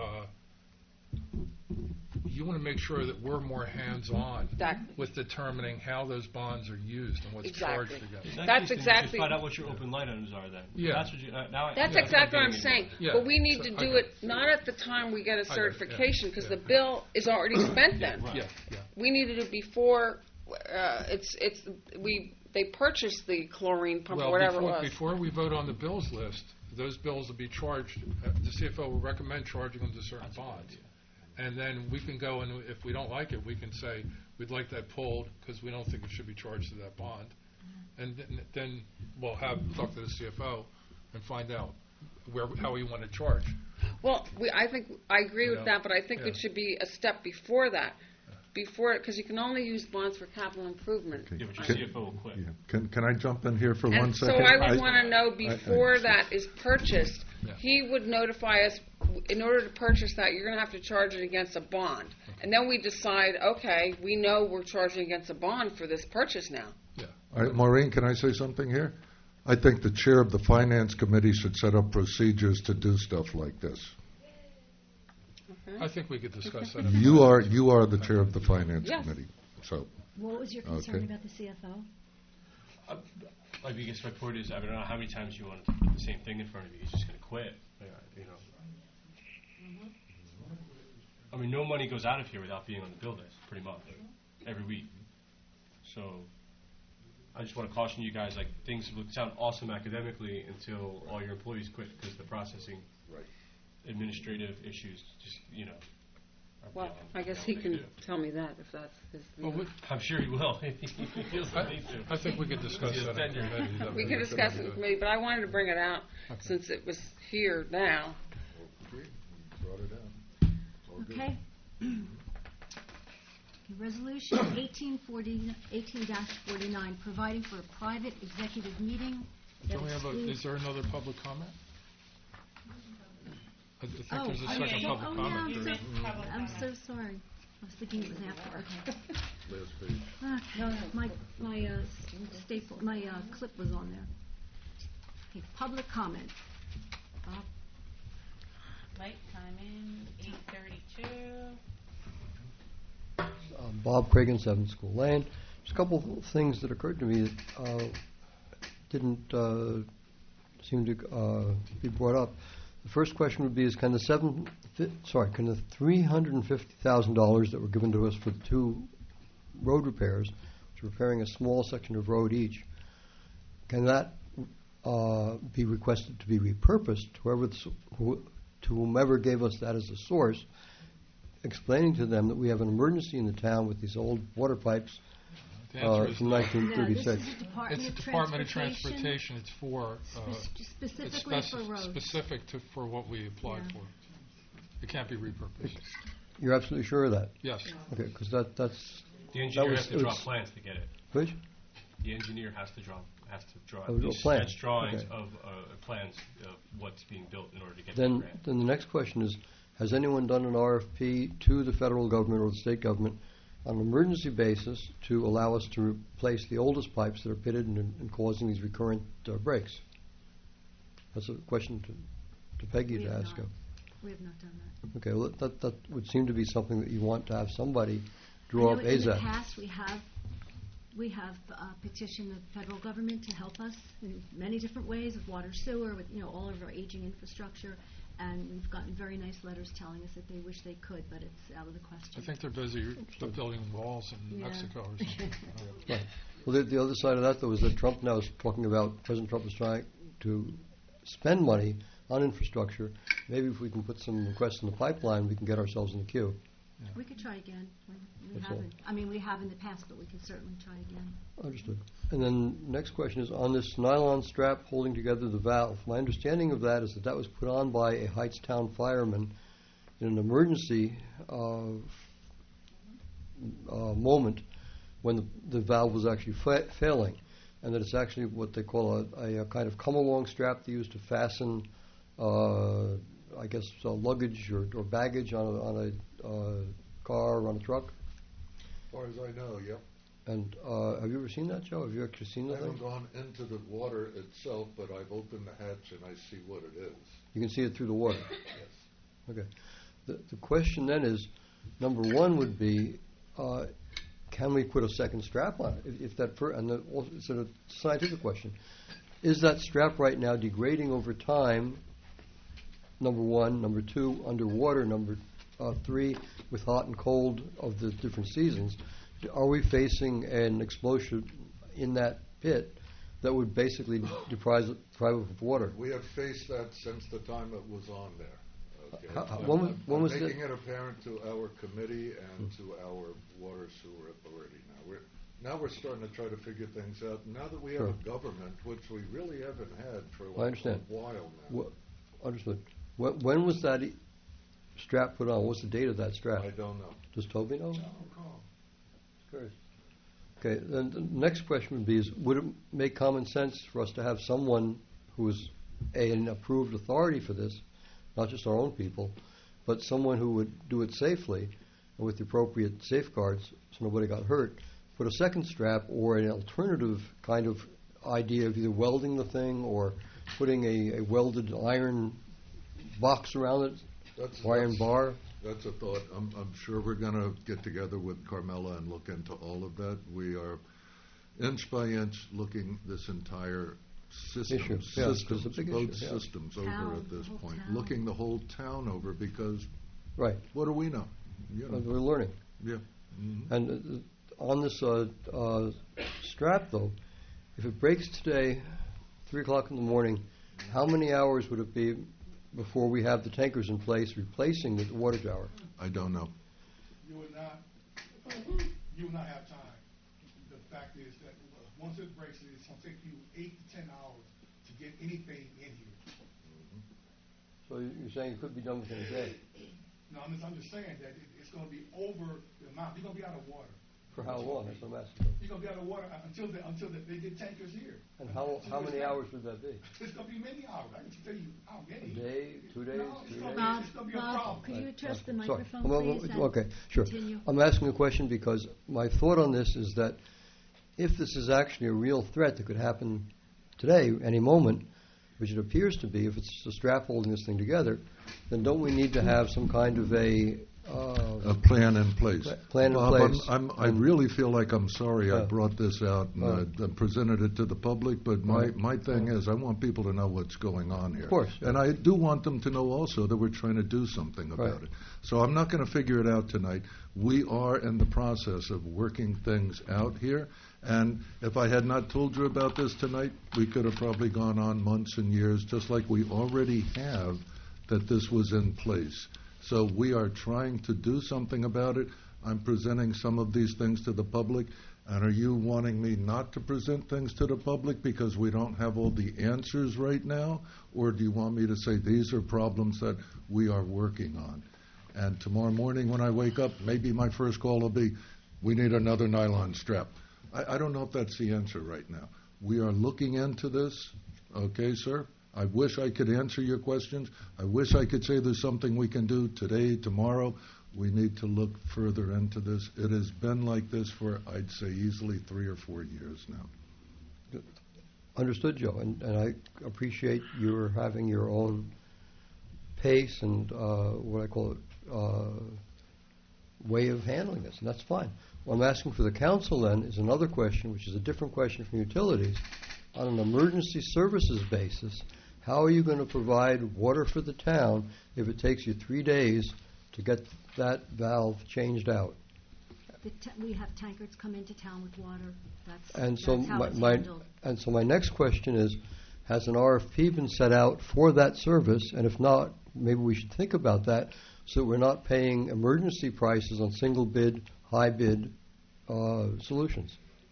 want to make sure that we're more hands-on Exactly. with determining how those bonds are used and what's charged Exactly. against. In that That's case, then exactly- You find out what your open line items are then. Yeah. That's what you, now That's what exactly what I'm getting saying. at. Yeah. But we need So to I do got it not at the time we get a it, yeah. certification, because Yeah. the bill is already spent then. Right. Yeah. We needed it before. They purchased the chlorine pump or whatever it was. Before we vote on the bills list, those bills will be charged, the CFO will recommend charging them to certain bonds. And then we can go, and if we don't like it, we can say, we'd like that pulled, because we don't think it should be charged to that bond. and then we'll talk to the CFO and find out how we want to charge. Well, I think, I agree with Yeah. that, but I think Yeah. it should be a step before that. Because you can only use bonds for capital improvement. Okay. Yeah, but your Can- CFO will quit. Yeah. Can I jump in here for one And so second? I would want to know before that is purchased, Yeah. he would notify us, in order to purchase that, you're going to have to charge it against a bond. And then we decide, okay, we know we're charging against a bond for this purchase now. Yeah. All right, Maureen, can I say something here? I think the chair of the finance committee should set up procedures to do stuff like this. Okay? I think we could discuss that. You are the chair of the finance Yes. committee, so. What was your concern Okay. about the CFO? My biggest report is, I don't know how many times you want to put the same thing in front of you. He's just going to quit. You know. I mean, no money goes out of here without being on the bill list, pretty much, every week. So I just want to caution you guys, like, things would sound awesome academically until all your employees quit because the processing administrative issues just, are Well, beyond I guess what he they can do. tell me that if that's his Well, view. I'm sure he will. He feels the need to. I think we could discuss He's a that. in tenure. committee. We can discuss it with me, but I wanted to bring it out Okay. since it was here now. Brought it out. All good. Okay. Resolution 18-49, providing for a private executive meeting. that Don't we have excludes- is there another public comment? I think Oh, there's a I second see. public Oh, comment. yeah, I'm there. so- I'm so sorry. I was thinking it was after. Okay. Last page. No, my staple, my clip was on there. Okay, public comment. Bob? Light time in, 8:32. Bob Cragen, 7 School Lane. Just a couple of things that occurred to me that didn't seem to be brought up. The first question would be: is can the $350,000 that were given to us for the 2 road repairs, which are repairing a small section of road each, can that be requested to be repurposed? To whomever gave us that as a source, explaining to them that we have an emergency in the town with these old water pipes The answer is from no. 1936. No, this is the Department It's of the Department of Transportation. Transportation. It's for Specifically for roads. specific for what we applied Yeah. for. It can't be repurposed. You're absolutely sure of that? Yes. Okay, because that's The engineer was- has to it draw was- plans to get it. which? The engineer has to draw Oh, at draw least plans. sketch drawings Okay. of plans of what's being built in order to get the Then grant. the next question is: has anyone done an RFP to the federal government or the state government on an emergency basis to allow us to replace the oldest pipes that are pitted and causing these recurrent breaks? That's a question to Peggy We to have ask not. her. We have not done that. Okay, well, that would seem to be something that you want to have somebody I draw know up in the ASAP. past, we have petitioned the federal government to help us in many different ways with water, sewer, with all of our aging infrastructure, and we've gotten very nice letters telling us that they wish they could, but it's out of the question. I think they're busy building walls in Yeah. Mexico or something. Right. Well, the other side of that, though, is that Trump now is talking about, President Trump is trying to spend money on infrastructure. Maybe if we can put some requests in the pipeline, we can get ourselves in the queue. We could try again. We That's all. haven't. I mean, we have in the past, but we could certainly try again. Understood. And then next question is on this nylon strap holding together the valve. My understanding of that is that was put on by a Hightstown fireman in an emergency moment when the valve was actually failing, and that it's actually what they call a kind of come-along strap they use to fasten, I guess, luggage or baggage on a car or on a truck. As far as I know, yep. And have you ever seen that, Joe? Have you actually seen I that haven't thing? gone into the water itself, but I've opened the hatch and I see what it is. You can see it through the water. Yes. Okay. The question then is, number one would be, can we put a second strap on it? If that it's a scientific question. Is that strap right now degrading over time? Number one. Number two, underwater. Number three, with hot and cold of the different seasons. Are we facing an explosion in that pit that would basically deprive it of water? We have faced that since the time it was on there. Okay. When was I'm it? making it apparent to our committee and to our water sewer authority now. Now we're starting to try to figure things out. Now that we have Sure. a government, which we really haven't had for I like a understand. while now. Understood. When was that strap put on? What's the date of that strap? I don't know. Does Toby know? I don't recall. Curious. Okay, then the next question would be: would it make common sense for us to have someone who is an approved authority for this, not just our own people, but someone who would do it safely and with the appropriate safeguards so nobody got hurt, put a second strap or an alternative kind of idea of either welding the thing or putting a welded iron box around it, iron bar? That's a thought. I'm sure we're going to get together with Carmela and look into all of that. We are inch by inch looking this entire system, Issue. Yeah, it's systems, a big both issue, yeah. systems over Town, at this the whole point, town. looking the whole town over because Right. what do we know? You know. We're learning. Yeah. Mhm. And on this strap, though, if it breaks today, 3 o'clock in the morning, how many hours would it be before we have the tankers in place replacing the water tower? I don't know. You will not have time. The fact is that once it breaks, it's going to take you 8 to 10 hours to get anything in here. So you're saying it could be done within a day? No, I'm just saying that it's going to be over the amount. You're going to be out of water. For how long? That's what I'm asking. You're going to be out of water until they get tankers here. And how many hours would that be? It's going to be many hours. I can tell you how many. A day, 2 days, No, 3 it's days? gonna be a problem. Could you address the Sorry. microphone, Well, please? and okay, sure. Continue. I'm asking a question because my thought on this is that if this is actually a real threat that could happen today, any moment, which it appears to be, if it's a strap holding this thing together, then don't we need to have some kind of a plan in place. Plan in Bob, place. I really feel like I'm sorry I Yeah. brought this out and presented it to the public, but my thing is I want people to know what's going on here. Of course. And I do want them to know also that we're trying to do something about Right. it. So I'm not going to figure it out tonight. We are in the process of working things out here. And if I had not told you about this tonight, we could have probably gone on months and years, just like we already have, that this was in place. So we are trying to do something about it. I'm presenting some of these things to the public. And are you wanting me not to present things to the public because we don't have all the answers right now? Or do you want me to say these are problems that we are working on? And tomorrow morning when I wake up, maybe my first call will be, we need another nylon strap. I don't know if that's the answer right now. We are looking into this. Okay, sir? I wish I could answer your questions. I wish I could say there's something we can do today, tomorrow. We need to look further into this. It has been like this for, I'd say, easily 3 or 4 years now. Understood, Joe, and I appreciate your having your own pace and what I call it, way of handling this, and that's fine. What I'm asking for the council then is another question, which is a different question from utilities. On an emergency services basis, how are you going to provide water for the town if it takes you 3 days to get that valve changed out? We have tankers come into town with water. That's So how it's handled. so my next question is, has an RFP been set out for that service? And if not, maybe we should think about that so that we're not paying emergency prices on single bid, high bid solutions.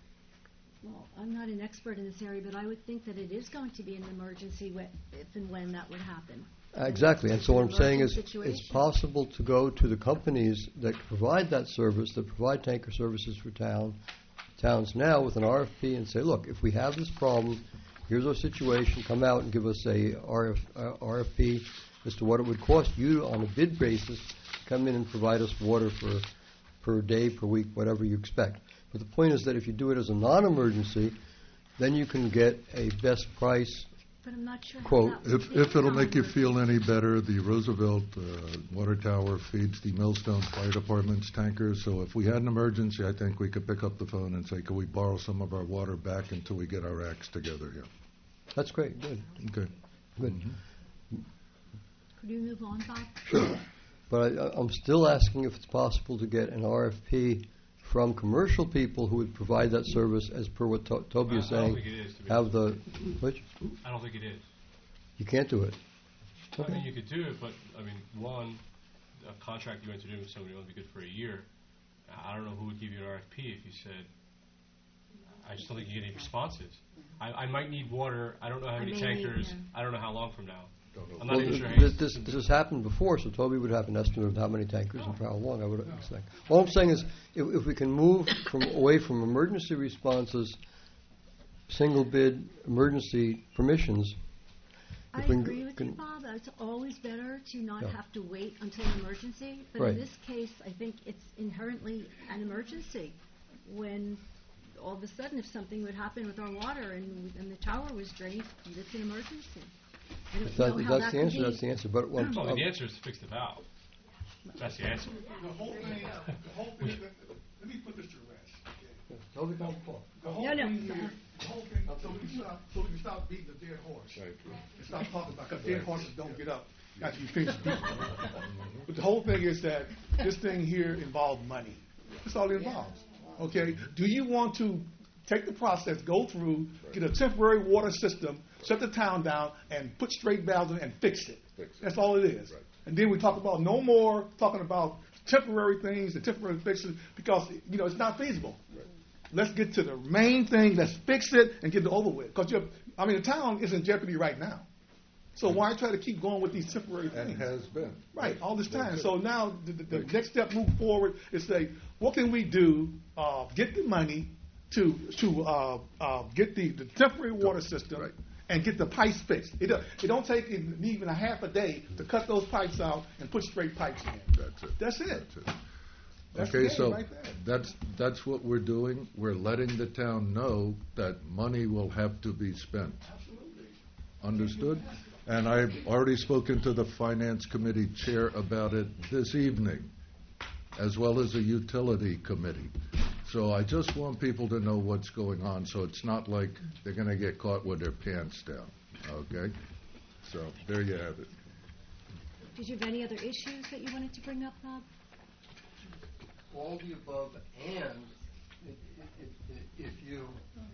Well, I'm not an expert in this area, but I would think that it is going to be an emergency if and when that would happen. Exactly, and so what I'm saying is Emergency it's situation. possible to go to the companies that provide that service, that provide tanker services for towns now with an RFP and say, look, if we have this problem, here's our situation, come out and give us a RFP as to what it would cost you on a bid basis, come in and provide us water for per day, per week, whatever you expect. But the point is that if you do it as a non-emergency, then you can get a best price But I'm not sure quote. how that would be If it'll make you non-emergency. feel any better, the Roosevelt water tower feeds the Millstone Fire Department's tankers. So if we had an emergency, I think we could pick up the phone and say, can we borrow some of our water back until we get our acts together here? That's great, good. Okay. Good. Could you move on, Bob? Sure. But I'm still asking if it's possible to get an RFP from commercial people who would provide that service as per what Toby is I don't saying. think it is, to be Have the, which? I don't think it is. You can't do it. I mean, you could do it, but, I mean, one, a contract you entered in with somebody would be good for a year. I don't know who would give you an RFP if you said, I just don't think you get any responses. I might need water. I don't know how many tankers. I don't know how long from now. I'm not even sure. This has happened before, so Toby would have an estimate of how many tankers and for how long, I would expect. All I'm saying is, if we can move away from emergency responses, single bid emergency permissions. I agree with you, Bob. It's always better to not have to wait until an emergency. But in this case, I think it's inherently an emergency. When all of a sudden, if something would happen with our water and the tower was drained, it's an emergency. I don't know how that could be. That's the answer. But the answer is to fix the valve. That's the answer. The whole thing, let me put this to rest. Okay? Toby, don't talk. The whole thing, so we can stop beating the dead horse. And stop talking about, because dead horses don't get up after you finish beating them. But the whole thing is that this thing here involves money. That's all it involves. Okay? Do you want to take the process, go through, get a temporary water system, shut the town down, and put straight valves in and fix it? That's all it is. Right. And then we talk about no more talking about temporary things and temporary fixes, because it's not feasible. Right. Let's get to the main thing. Let's fix it and get it over with. Because the town is in jeopardy right now. So why try to keep going with these temporary things? And has been. Right, all this time. So now the next step moving forward is say, what can we do? Get the money to get the temporary water system and get the pipes fixed. It don't take even a half a day to cut those pipes out and put straight pipes in. That's it. That's okay, the game so right there. that's what we're doing. We're letting the town know that money will have to be spent. Absolutely. Understood? And I've already spoken to the Finance Committee chair about it this evening, as well as a utility committee. So I just want people to know what's going on, so it's not like they're going to get caught with their pants down. Okay? So there you have it. Did you have any other issues that you wanted to bring up, Bob? All the above, and if you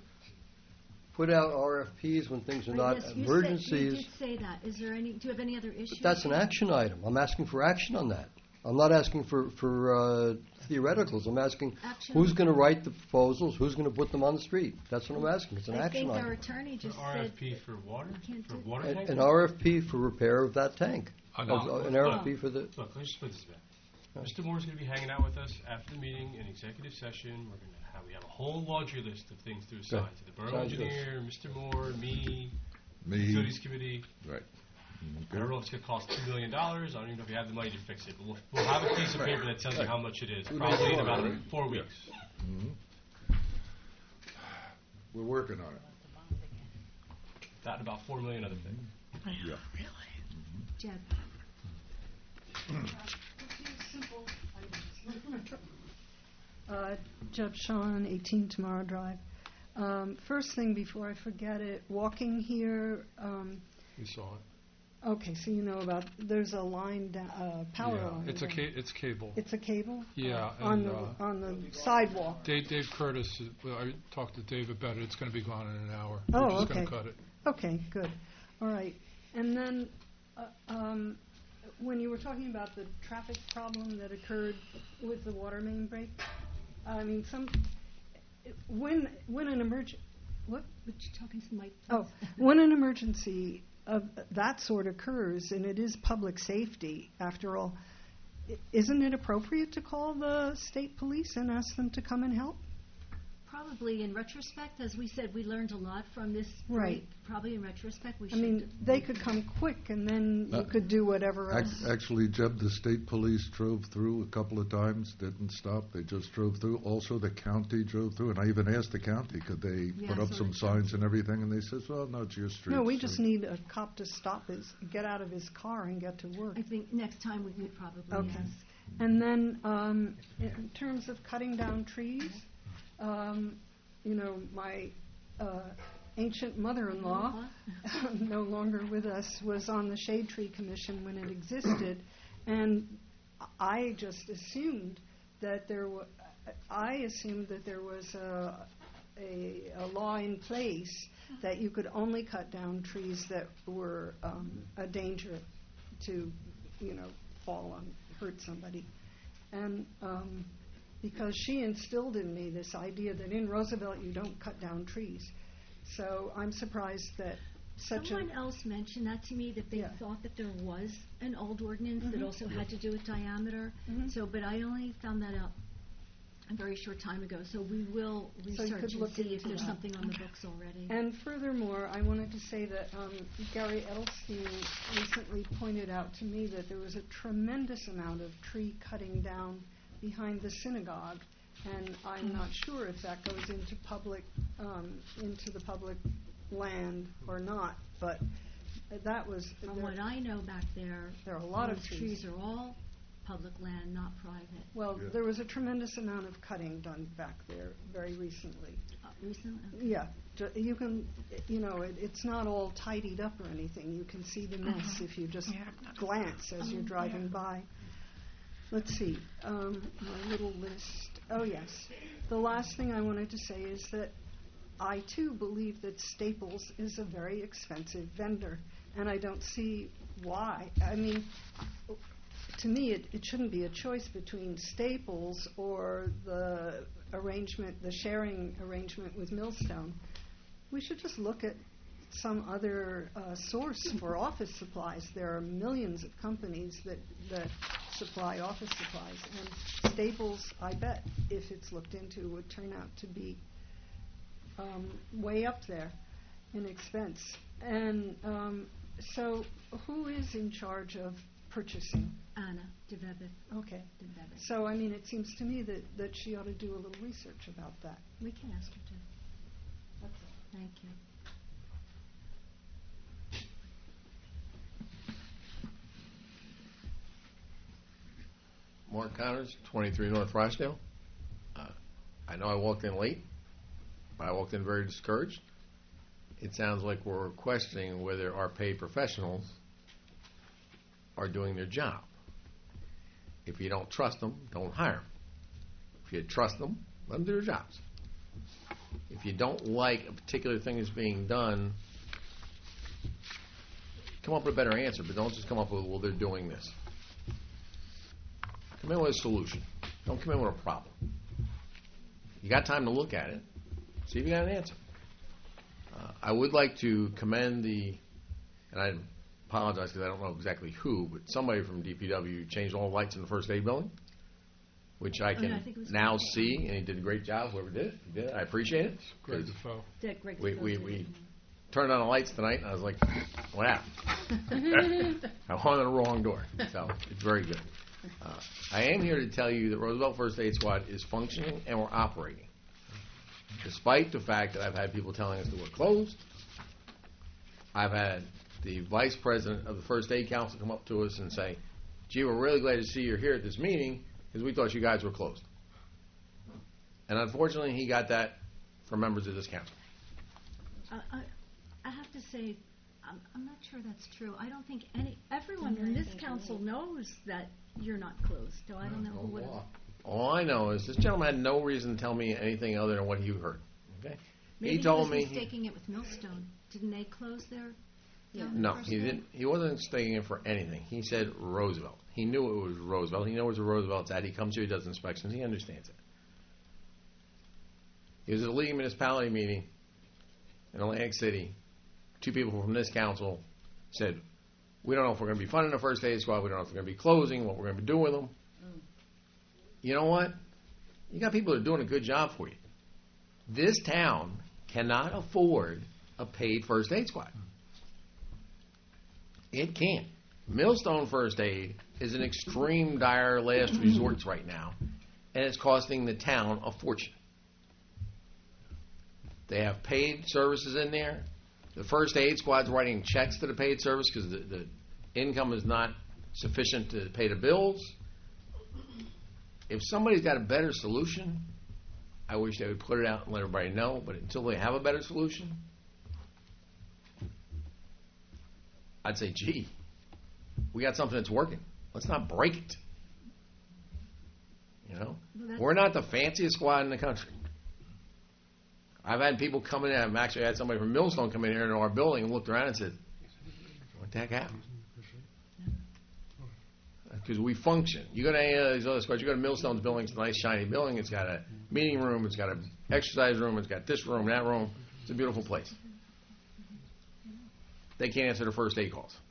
put out RFPs when things are not emergencies. You did say that. Is there any? Do you have any other issues? That's an action item. I'm asking for action on that. I'm not asking for theoreticals. I'm asking who's going to write the proposals, who's going to put them on the street. That's what I'm asking. It's an action item. I think our attorney just said RFP for water? For water tank? An RFP for repair of that tank. An RFP for the. Look, let's just put this back. Mr. Moore's going to be hanging out with us after the meeting in executive session. We have a whole laundry list of things to assign to the borough engineer, Mr. Moore, me, utilities committee. Right. I don't know if it's going to cost $2 million. I don't even know if you have the money to fix it. But we'll have a piece of paper that tells you how much it is, probably in about 4 weeks. Mm-hmm. We're working on it. That and about $4 million other things. Yeah. Really? Jeb. Jeb Sean, 18 Tomorrow Drive. First thing before I forget it, walking here. We saw it. Okay, so you know about there's a line, power line. It's cable. It's a cable. Yeah, on the sidewalk. Dave Curtis. I talked to Dave about it. It's going to be gone in an hour. Oh, We're just okay. going to cut it. Okay, good. All right, and then when you were talking about the traffic problem that occurred with the water main break, I mean, when an emergency. What? Would you talking to Mike? Oh, when an emergency of that sort occurs, and it is public safety, after all, isn't it appropriate to call the state police and ask them to come and help? Probably in retrospect, as we said, we learned a lot from this. Right. Probably in retrospect, we should. I mean, they could come quick, and then you could do whatever else. Actually, Jeb, the state police drove through a couple of times, didn't stop. They just drove through. Also, the county drove through, and I even asked the county, could they put up some signs and everything, and they said, well, no, it's your street. No, we just need a cop to get out of his car and get to work. I think next time we would probably ask. And then in terms of cutting down trees, my ancient mother-in-law, no longer with us, was on the Shade Tree Commission when it existed, and I just assumed that there was a law in place that you could only cut down trees that were a danger to, fall on, hurt somebody, and because she instilled in me this idea that in Roosevelt you don't cut down trees. So I'm surprised that Someone else mentioned that to me, that they thought that there was an old ordinance that also had to do with diameter. So, but I only found that out a very short time ago. So we will research and see if there's something on the books already. And furthermore, I wanted to say that Gary Edelstein recently pointed out to me that there was a tremendous amount of tree cutting down behind the synagogue, and I'm not sure if that goes into the public land or not, but that was... From what I know back there are a lot of those trees are all public land, not private. Well, there was a tremendous amount of cutting done back there very recently. Recently? Okay. Yeah. You can, it's not all tidied up or anything. You can see the mess if you just glance as you're driving by. Let's see, my little list. Oh, yes. The last thing I wanted to say is that I, too, believe that Staples is a very expensive vendor, and I don't see why. I mean, to me, it shouldn't be a choice between Staples or the sharing arrangement with Millstone. We should just look at some other source for office supplies. There are millions of companies that supply office supplies, and Staples, I bet, if it's looked into, would turn out to be way up there in expense. And so who is in charge of purchasing? Anna DeVevic. Okay. DeVevic. So, I mean, it seems to me that she ought to do a little research about that. We can ask her to. That's all. Thank you. Mark Connors, 23 North Rochdale. I know I walked in late, but I walked in very discouraged. It sounds like we're questioning whether our paid professionals are doing their job. If you don't trust them, don't hire them. If you trust them, let them do their jobs. If you don't like a particular thing that's being done, come up with a better answer, but don't just come up with, well, they're doing this. Come in with a solution. Don't come in with a problem. You got time to look at it. See if you got an answer. I would like to commend and I apologize because I don't know exactly who, but somebody from DPW changed all the lights in the first aid building, which I can now see, and he did a great job, whoever did it. He did it. I appreciate it. Greg Defoe. We turned on the lights tonight, and I was like, wow. I went on the wrong door. So it's very good. I am here to tell you that Roosevelt First Aid Squad is functioning and we're operating. Despite the fact that I've had people telling us that we're closed, I've had the vice president of the First Aid Council come up to us and say, gee, we're really glad to see you're here at this meeting because we thought you guys were closed. And unfortunately, he got that from members of this council. I have to say, I'm not sure that's true. I don't think everyone in this council knows that you're not closed, so I don't know who would have. All I know is this gentleman had no reason to tell me anything other than what he heard. Okay? Maybe he told was me mistaking it with Millstone. Didn't they close their? No, he didn't. He wasn't mistaking it for anything. He said Roosevelt. He knew it was Roosevelt. He knows where Roosevelt's at. He comes here, he does inspections. He understands it. He was at a League Municipality meeting in Atlantic City. Two people from this council said, we don't know if we're going to be funding the First Aid Squad. We don't know if we're going to be closing, what we're going to be doing with them. You know what? You got people that are doing a good job for you. This town cannot afford a paid First Aid Squad. It can't. Millstone First Aid is an extreme dire last resort right now, and it's costing the town a fortune. They have paid services in there. The First Aid Squad's writing checks to the paid service because the income is not sufficient to pay the bills. If somebody's got a better solution, I wish they would put it out and let everybody know. But until they have a better solution, I'd say, gee, we got something that's working. Let's not break it. You know? We're not the fanciest squad in the country. I've had people come in. I've actually had somebody from Millstone come in here into our building and looked around and said, what the heck happened? because we function. You go to these other squads. You go to Millstone's building. It's a nice shiny building. It's got a meeting room. It's got an exercise room. It's got this room, that room. It's a beautiful place. They can't answer their first aid calls.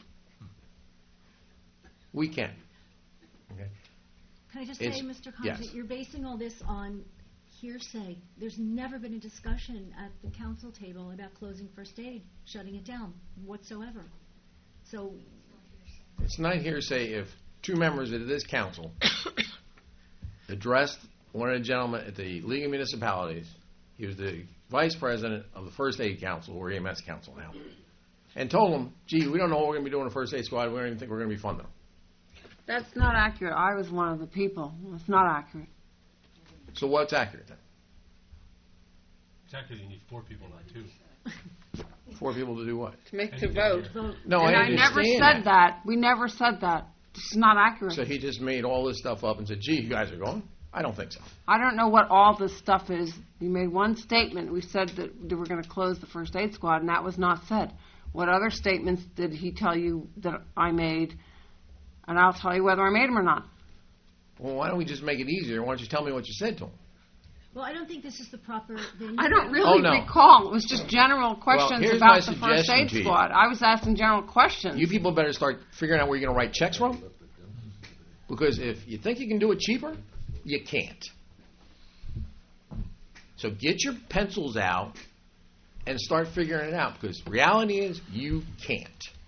We can. Okay. Can I just say, Mr. Collins, that you're basing all this on hearsay. There's never been a discussion at the council table about closing first aid, shutting it down whatsoever. So it's not hearsay if two members of this council addressed one of the gentlemen at the League of Municipalities. He was the vice president of the First Aid Council, or EMS Council now, and told him, gee, we don't know what we're going to be doing in the First Aid Squad. We don't even think we're going to be funding them. That's not accurate. I was one of the people. It's not accurate. So what's accurate then? It's accurate you need 4 people, not 2. 4 people to do what? To vote. No, and I never understand said that. We never said that. It's not accurate. So he just made all this stuff up and said, gee, you guys are going? I don't think so. I don't know what all this stuff is. You made one statement. We said that we were going to close the First Aid Squad, and that was not said. What other statements did he tell you that I made? And I'll tell you whether I made them or not. Well, why don't we just make it easier? Why don't you tell me what you said to him? Well, I don't think this is the proper venue. I don't really recall. It was just general questions about the First Aid to you. Squad. I was asking general questions. You people better start figuring out where you're going to write checks from. Because if you think you can do it cheaper, you can't. So get your pencils out and start figuring it out. Because reality is you can't.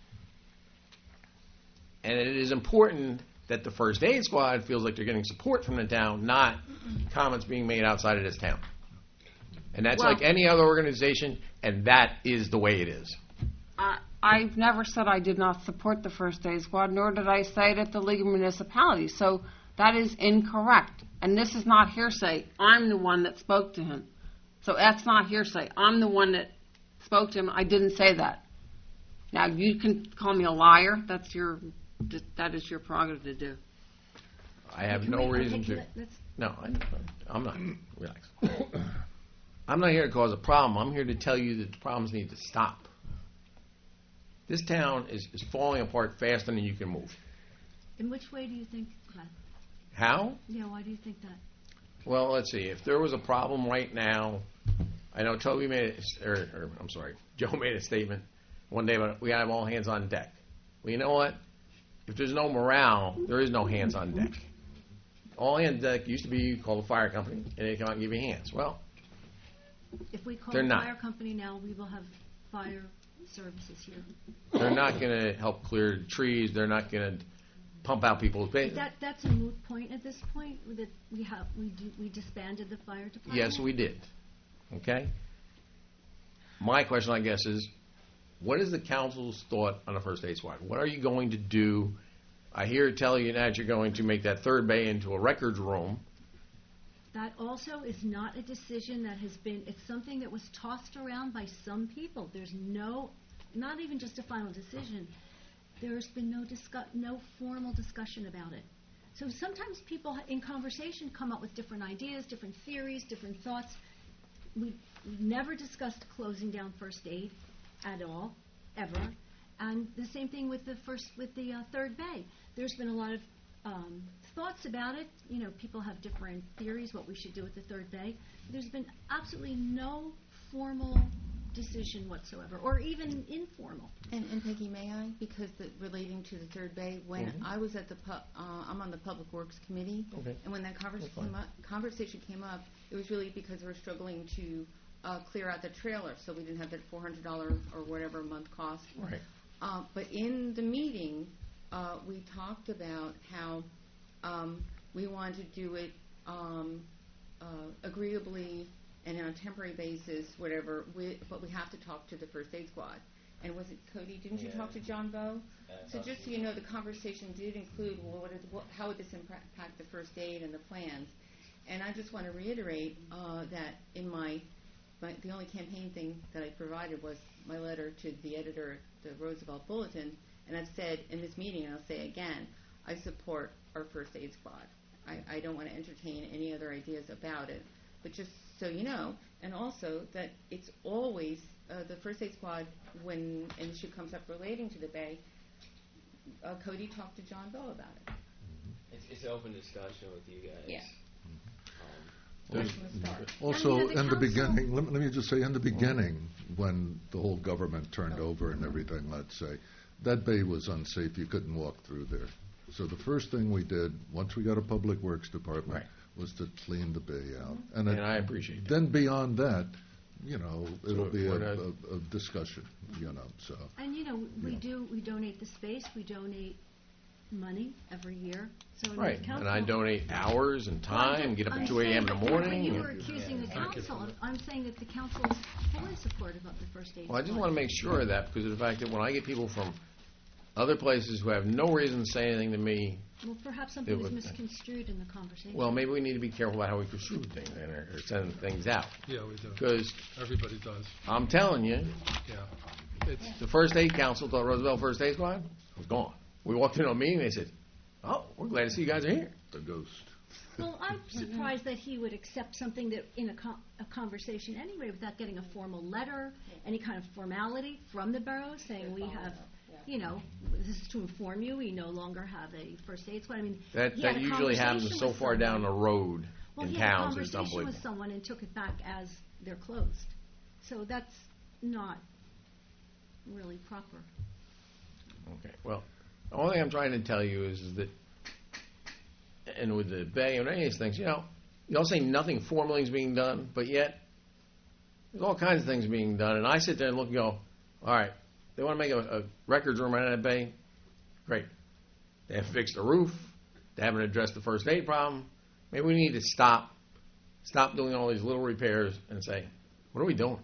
And it is important that the First Aid Squad feels like they're getting support from the town, not comments being made outside of this town. And that's like any other organization, and that is the way it is. I've never said I did not support the First Aid Squad, nor did I say it at the League of Municipalities. So that is incorrect. And this is not hearsay. I'm the one that spoke to him. So that's not hearsay. I'm the one that spoke to him. I didn't say that. Now, you can call me a liar. That is your prerogative to do. I have no reason to. No, I'm not. Relax. I'm not here to cause a problem. I'm here to tell you that the problems need to stop. This town is falling apart faster than you can move. In which way do you think that? How? Yeah, why do you think that? Well, let's see. If there was a problem right now, I know Joe made a statement one day about we got to have all hands on deck. Well, you know what? If there's no morale, there is no hands on deck. All hands on deck used to be you call the fire company and they come out and give you hands. Well, if we call the fire company now, we will have fire services here. They're not going to help clear trees. They're not going to pump out people's bases. That's a moot point at this point. That we disbanded the fire department. Yes, we did. Okay. My question, I guess, is what is the council's thought on the First Aid Squad? What are you going to do? I hear it tell you that you're going to make that third bay into a records room. That also is not a decision that has been, it's something that was tossed around by some people. There's not even just a final decision. There's been no formal discussion about it. So sometimes people in conversation come up with different ideas, different theories, different thoughts. We never discussed closing down First Aid at all, ever. And the same thing with the third bay. There's been a lot of thoughts about it. You know, people have different theories what we should do with the third bay. There's been absolutely no formal decision whatsoever, or even informal. And Peggy, may I? Because relating to the third bay, when I was at I'm on the Public Works Committee, and when that conversation came up, it was really because we were struggling to clear out the trailer, so we didn't have that $400 or whatever a month cost. Right. But in the meeting, we talked about how we wanted to do it agreeably and on a temporary basis, whatever. But we have to talk to the First Aid Squad. And was it Cody? Didn't you talk to John Bowe? So just so you know, the conversation did include how would this impact the first aid and the plans. And I just want to reiterate that in the only campaign thing that I provided was my letter to the editor at the Roosevelt Bulletin, and I've said in this meeting, and I'll say again, I support our First Aid Squad. I don't want to entertain any other ideas about it, but just so you know, and also that it's always the First Aid Squad, when an issue comes up relating to the Bay, Cody talked to John Bowe about it. it's an open discussion with you guys. Yeah. Also, And, you know, the in the council- beginning, let me just say, in the beginning, when the whole government turned over and everything, let's say, that bay was unsafe. You couldn't walk through there. So the first thing we did, once we got a public works department, Right. was to clean the bay out. And I appreciate that. Then beyond that, it'll be we're a discussion, so. And, we donate the space, we donate money every year. So in the Right, council, and I donate hours and time, get up at 2 a.m. in the When morning. you were and- accusing the council, I'm saying that the council is fully supportive of the first aid Well, I just squad. want to make sure of that because of the fact that when I get people from other places who have no reason to say anything to me, Well, perhaps something was would- misconstrued in the conversation. well, maybe we need to be careful about how we construe things or send things out. Yeah, we do. Because Everybody does. I'm telling you, Yeah. It's the First Aid Council thought Roosevelt First Aid Squad was gone. We walked into a meeting, they said, "Oh, we're glad to see you guys are here." The ghost. Well, I'm surprised that he would accept something that in a conversation anyway without getting a formal letter, any kind of formality from the borough saying we have, this is to inform you, we no longer have a first aid squad. I mean, That he had a usually happens conversation so with far down the someone. road Well, in he had a towns, it's conversation with unbelievable. someone and took it back as they're closed. So that's not really proper. Okay, well, the only thing I'm trying to tell you is that, and with the bay and any of these things, y'all say nothing formally is being done, but yet there's all kinds of things being done, and I sit there and look and go, all right, they want to make a records room out of that bay, great. They haven't fixed the roof, they haven't addressed the first aid problem. Maybe we need to stop doing all these little repairs and say, what are we doing?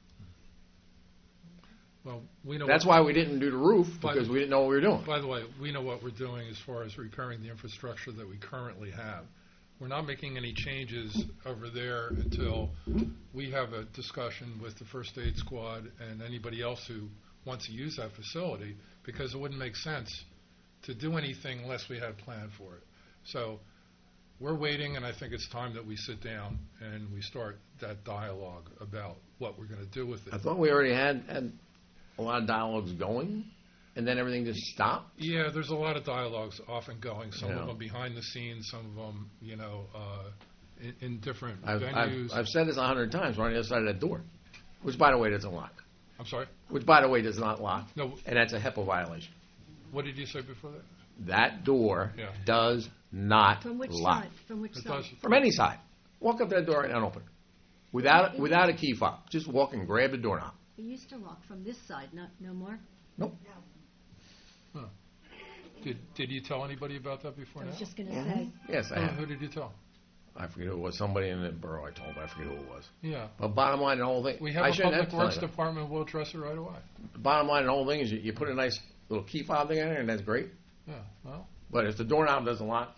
Well, we know. That's why we didn't do the roof, because we didn't know what we were doing. By the way, we know what we're doing as far as repairing the infrastructure that we currently have. We're not making any changes over there until we have a discussion with the first aid squad and anybody else who wants to use that facility, because it wouldn't make sense to do anything unless we had a plan for it. So we're waiting, and I think it's time that we sit down and we start that dialogue about what we're going to do with it. I thought we already had a lot of dialogues going, and then everything just stopped. Yeah, there's a lot of dialogues often going, some Yeah. of them behind the scenes, some of them, in different venues. I've said this 100 times. We're on the other side of that door, which, by the way, doesn't lock. I'm sorry? Which, by the way, does not lock. No. And that's a HIPAA violation. What did you say before that? That door Yeah. does not From which lock. side? From which It side? does. From any side. Walk up to that door right now and open it. Without a key fob. Just walk and grab the doorknob. It used to lock from this side, no more. Nope. Huh. Did you tell anybody about that before I was now? just going to say. Yes, I have. Who did you tell? I forget who it was. Somebody in the borough I told. I forget who it was. Yeah. But bottom line, the whole thing. We have I a shouldn't public have to works tell you that. department. We'll address it right away. The bottom line, the whole thing is you put a nice little key fob thing in there, and that's great. Yeah. Well, But if the doorknob doesn't lock,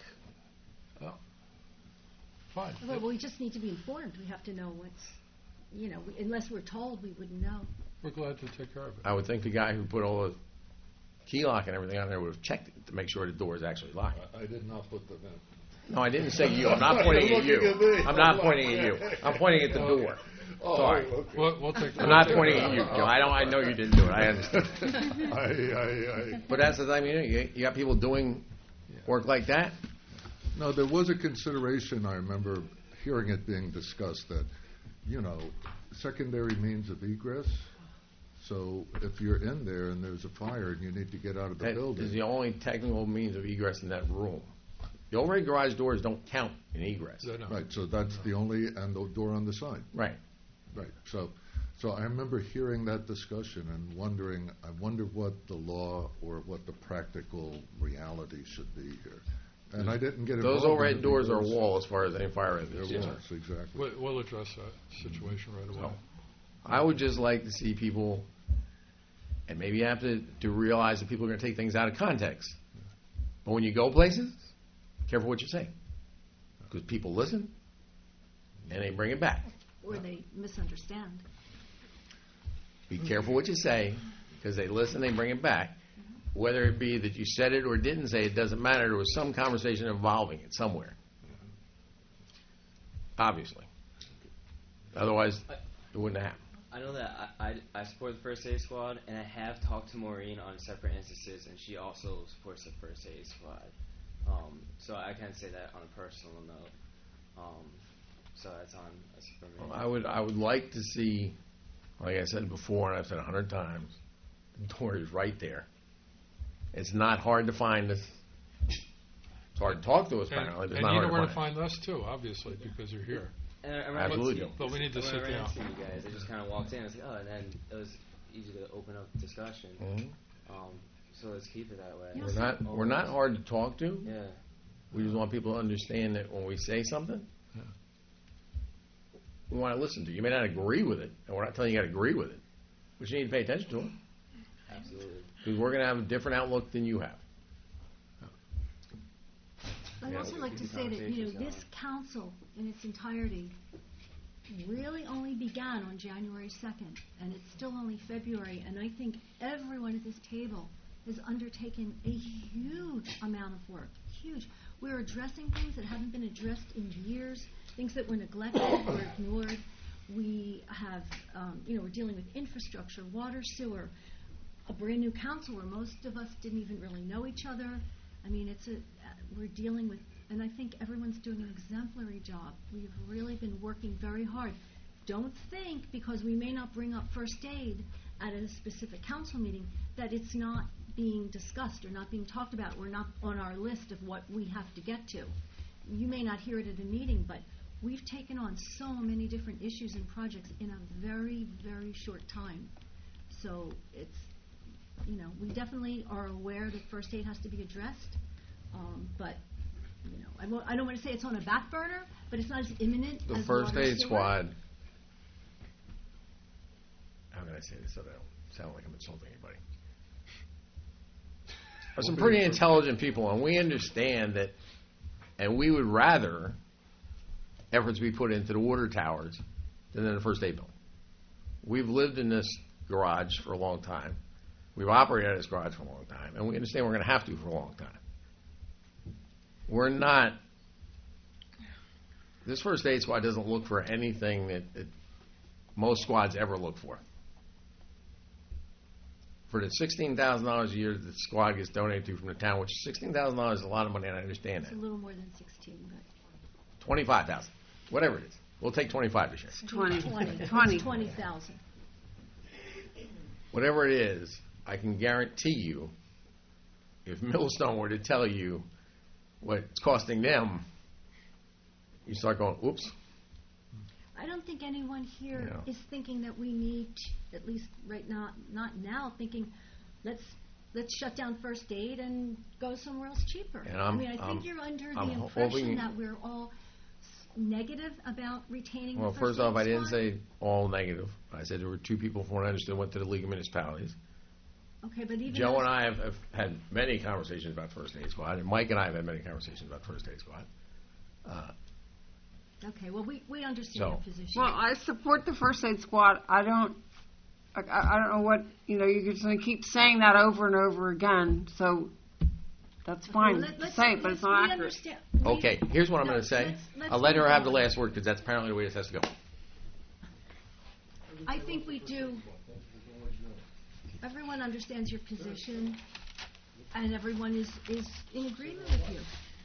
fine. Well, we just need to be informed. We have to know what's, unless we're told, we wouldn't know. We're glad to take care of it. I would think the guy who put all the key lock and everything on there would have checked it to make sure the door is actually locked. I did not put them in. No, I didn't say you. I'm not pointing at you. I'm not pointing at you. I'm pointing at the door. Sorry. We'll take. I'm not pointing at you, Joe. I know you didn't do it. I understand. But that's the thing. You got people doing work like that. No, there was a consideration, I remember hearing it being discussed, that, secondary means of egress. So if you're in there and there's a fire and you need to get out of the That building. is the only technical means of egress in that room. The overhead garage doors don't count in egress. Right, so that's the only, and the door on the side. Right. Right, so I remember hearing that discussion and wondering, I wonder what the law or what the practical reality should be here. And I didn't get involved. Those overhead in it doors are a because wall as far as any fire is they're concerned. walls, exactly. We'll address that situation right away. I would just like to see people, and maybe you have to realize that people are going to take things out of context. But when you go places, careful what you say. Because people listen, and they bring it back. Or they misunderstand. Be careful what you say, because they listen, they bring it back. Whether it be that you said it or didn't say it, doesn't matter. There was some conversation involving it somewhere. Obviously. Otherwise, it wouldn't have happened. I know that I support the First Aid Squad, and I have talked to Maureen on separate instances, and she also supports the First Aid Squad. so I can't say that on a personal note. So that's for me. Well, I would like to see, like I said before, and I've said 100 times, the door is right there. It's not hard to find us. It's hard to talk to us, apparently, but it's And not you hard know to where to find find us, too, obviously, because you're here. Absolutely. But we need to when sit I ran down. into you guys, I just kind of walked in. I was like, oh, and then it was easy to open up discussion. So let's keep it that way. We're not hard to talk to. Yeah. We just want people to understand that when we say something, we want to listen to you. You may not agree with it, and we're not telling you got to agree with it, but you need to pay attention to it. Absolutely. Because we're going to have a different outlook than you have. I'd also like to say that, this council in its entirety really only began on January 2nd, and it's still only February, and I think everyone at this table has undertaken a huge amount of work, huge. We're addressing things that haven't been addressed in years, things that were neglected or ignored. We have, we're dealing with infrastructure, water, sewer, a brand new council where most of us didn't even really know each other. I mean, we're dealing with, and I think everyone's doing an exemplary job. We've really been working very hard. Don't think because we may not bring up first aid at a specific council meeting that it's not being discussed or not being talked about. We're not on our list of what we have to get to. You may not hear it at a meeting, but we've taken on so many different issues and projects in a very, very short time. So it's, we definitely are aware that first aid has to be addressed, but I don't want to say it's on a back burner, but it's not as imminent The as first water aid sewer. squad, how can I say this so that I don't sound like I'm insulting anybody? Are some pretty intelligent people, and we understand that, and we would rather efforts be put into the water towers than in the first aid building. We've lived in this garage for a long time. We've operated in this garage for a long time, and we understand we're going to have to for a long time. We're not, this first aid squad doesn't look for anything that most squads ever look for. For the $16,000 a year that the squad gets donated to from the town, which $16,000 is a lot of money, and I understand It's that. a little more than 16, but 25,000, whatever it is. We'll take 25 this year. 20,000. Whatever it is, I can guarantee you, if Millstone were to tell you what it's costing them, you start going, oops. I don't think anyone here is thinking that we need, at least right now, not now, thinking let's shut down first aid and go somewhere else cheaper. And I think you're under the impression that we're all negative about retaining the Well, first first aid off, I didn't squad. say all negative. I said there were two people, from what I understood, went to the League of Municipalities. Okay, but even Joe those- and I have had many conversations about first aid squad, and Mike and I have had many conversations about first aid squad. Okay, well, we understand So- your position. Well, I support the first aid squad. I don't know what, you're just going to keep saying that over and over again, so that's fine to say it, but it's not accurate. Okay, here's what I'm going to say. let's I'll let her move have the on. last word, because that's apparently the way this has to go. I think we do. Everyone understands your position, and everyone is in agreement with you.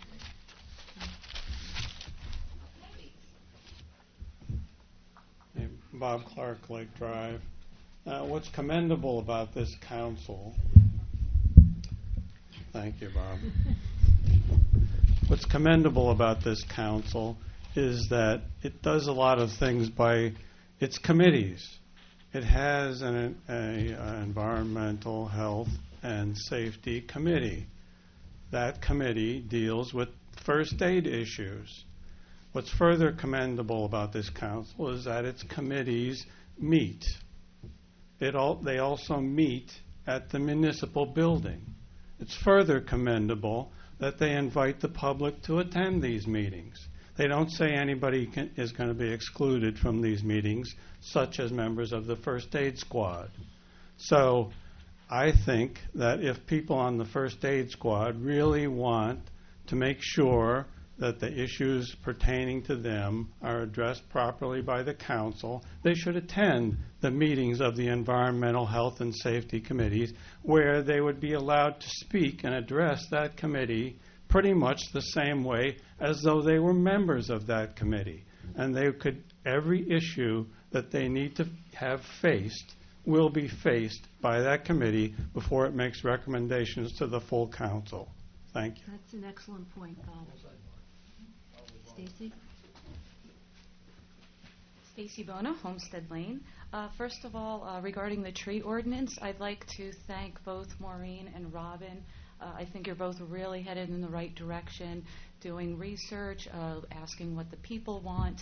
Bob Clark, Lake Drive. What's commendable about this council, thank you, Bob. What's commendable about this council is that it does a lot of things by its committees. It has an environmental health and safety committee. That committee deals with first aid issues. What's further commendable about this council is that its committees meet. They also meet at the municipal building. It's further commendable that they invite the public to attend these meetings. They don't say anybody is going to be excluded from these meetings, such as members of the first aid squad. So I think that if people on the first aid squad really want to make sure that the issues pertaining to them are addressed properly by the council, they should attend the meetings of the environmental health and safety committees, where they would be allowed to speak and address that committee pretty much the same way as though they were members of that committee. And they could, every issue that they need to have faced will be faced by that committee before it makes recommendations to the full council. Thank you. That's an excellent point, Bob. Stacy? Stacy Bona, Homestead Lane. First of all, regarding the tree ordinance, I'd like to thank both Maureen and Robin. I think you're both really headed in the right direction, doing research, asking what the people want,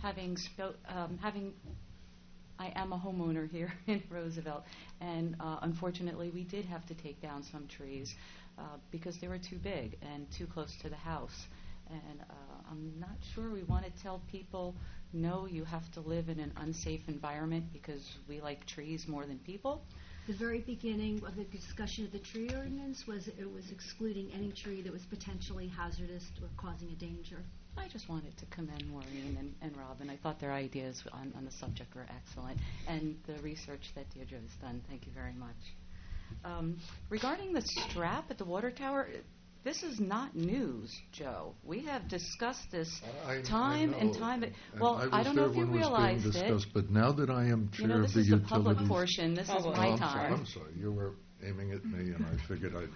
I am a homeowner here in Roosevelt, and unfortunately we did have to take down some trees because they were too big and too close to the house. And I'm not sure we want to tell people, no, you have to live in an unsafe environment because we like trees more than people. The very beginning of the discussion of the tree ordinance was excluding any tree that was potentially hazardous or causing a danger. I just wanted to commend Maureen and Robin. I thought their ideas on the subject were excellent. And the research that Deirdre has done, thank you very much. Regarding the strap at the water tower, this is not news, Joe. We have discussed this time and time. Well, I don't know if you realized it. But now that I am chair of this the is the utilities... public portion. This is my time. I'm sorry. You were aiming at me, and I figured I'd...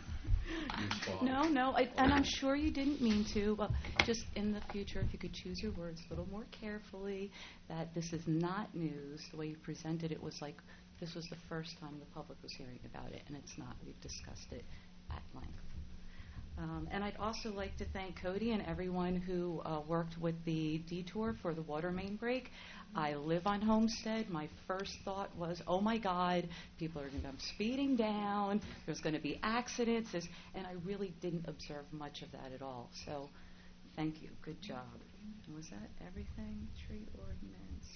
No, and I'm sure you didn't mean to, but just in the future, if you could choose your words a little more carefully, that this is not news. The way you presented it was like this was the first time the public was hearing about it, and it's not. We've discussed it at length. And I'd also like to thank Cody and everyone who worked with the detour for the water main break. I live on Homestead. My first thought was, oh my God, people are going to come speeding down. There's going to be accidents. And I really didn't observe much of that at all. So thank you. Good job. And was that everything? Tree ordinance.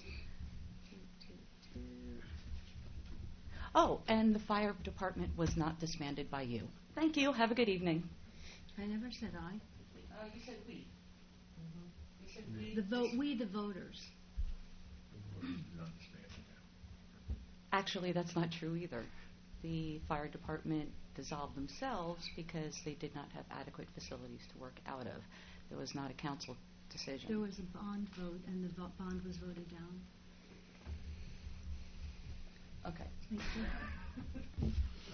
Oh, and the fire department was not disbanded by you. Thank you. Have a good evening. I never said I. You said we. You said we, the voters. Actually, that's not true either. The fire department dissolved themselves because they did not have adequate facilities to work out of. There was not a council decision. There was a bond vote, and the bond was voted down. Okay. Thank you.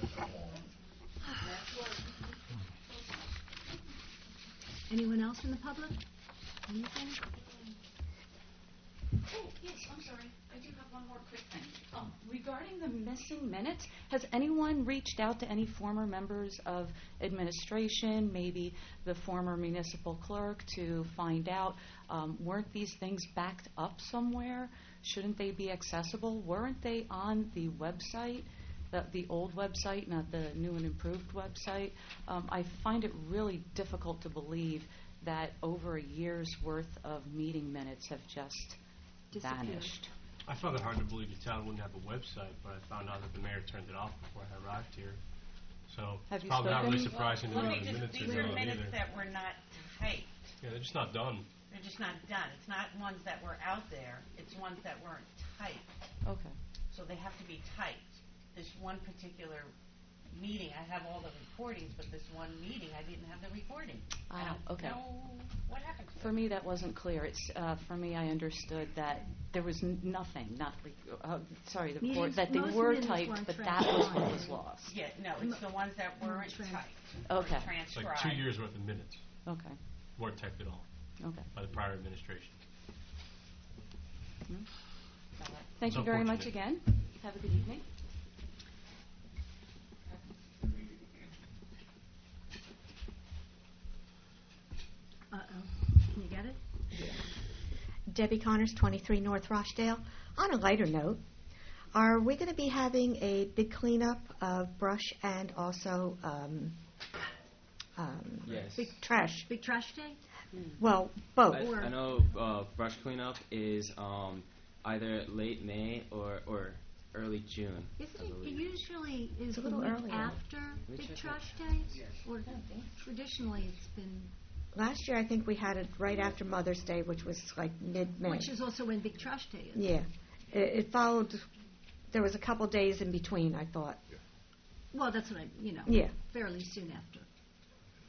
Anyone else from the public? Anything? Oh, yes, I'm sorry. I do have one more quick thing. Regarding the missing minutes, has anyone reached out to any former members of administration, maybe the former municipal clerk, to find out, weren't these things backed up somewhere? Shouldn't they be accessible? Weren't they on the website, the old website, not the new and improved website? I find it really difficult to believe that over a year's worth of meeting minutes have just vanished. I found it hard to believe the town wouldn't have a website, but I found out that the mayor turned it off before I arrived here. So it's probably not really surprising that the minutes are These are gone minutes either. that were not typed. Yeah, they're just not done. They're just not done. It's not ones that were out there. It's ones that weren't typed. Okay. So they have to be typed. This one particular meeting, I have all the recordings, but this one meeting, I didn't have the recording. I don't okay. know what happened to For me, that wasn't clear. It's for me, I understood that there was nothing, the report, that they were typed, but that was what was lost. Yeah, no, it's the ones that weren't typed. Okay. It's like 2 years worth of minutes. Okay. Weren't typed at all. Okay. By the prior administration. Thank you very much again. Have a good evening. Can you get it? Debbie Connors, 23 North Rochdale. On a lighter note, are we going to be having a big cleanup of brush and also Yes. Big trash day? Well, both. I know brush cleanup is either late May or early June. Isn't it usually is a the little week earlier. after Big Trash Day? Or traditionally it's been... Last year, I think we had it right after Mother's Day, which was like mid-May. Which is also when Big Trash Day is. Yeah. It followed, there was a couple days in between, I thought. Well, that's what Yeah. fairly soon after.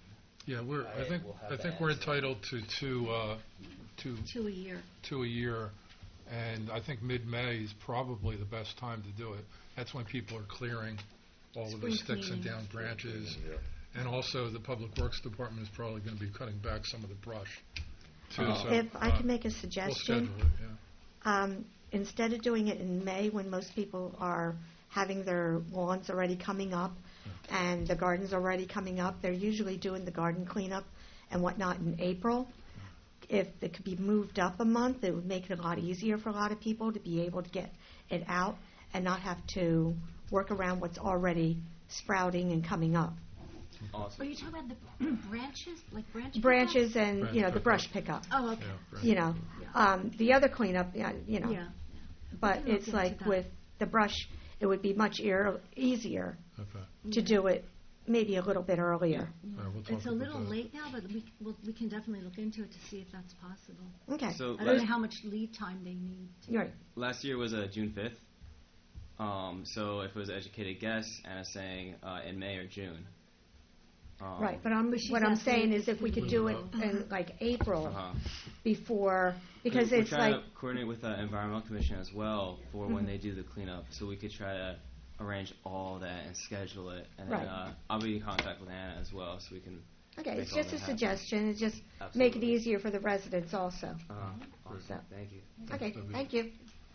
Yeah, I think we're entitled to two Two a year. 2 a year, and I think mid-May is probably the best time to do it. That's when people are clearing all of the Spring sticks and cleaning. down branches. And also, the Public Works Department is probably going to be cutting back some of the brush, too. So, If I can make a we'll suggestion, schedule it, yeah. instead of doing it in May when most people are having their lawns already coming up and the gardens already coming up, they're usually doing the garden cleanup and whatnot in April. If it could be moved up a month, it would make it a lot easier for a lot of people to be able to get it out and not have to work around what's already sprouting and coming up. Awesome. Are you talking about the branches, like branch Branches pickup? and, Branch the brush pickup. Oh, okay. The other cleanup, Yeah. But We can it's look like into that. with the brush, it would be much easier Okay. to do it maybe a little bit earlier. All right, we'll talk It's a about little that. late now, but we can definitely look into it to see if that's possible. Okay. So I don't know how much lead time they need. You're right. last year was June 5th. So if it was educated guess, Anna's saying in May or June. Right, but she's what I'm asking saying if is if we could we do do it in like April Uh-huh. before, because we're it's trying like, to coordinate with the Environmental Commission as well for when Mhm. they do the cleanup, so we could try to arrange all that and schedule it. And Right. then I'll be in contact with Anna as well, so we can. okay, make it's all just a that happen. suggestion, it's just make it Absolutely. easier for the residents also. Awesome. So. Thank you. Okay, thank you.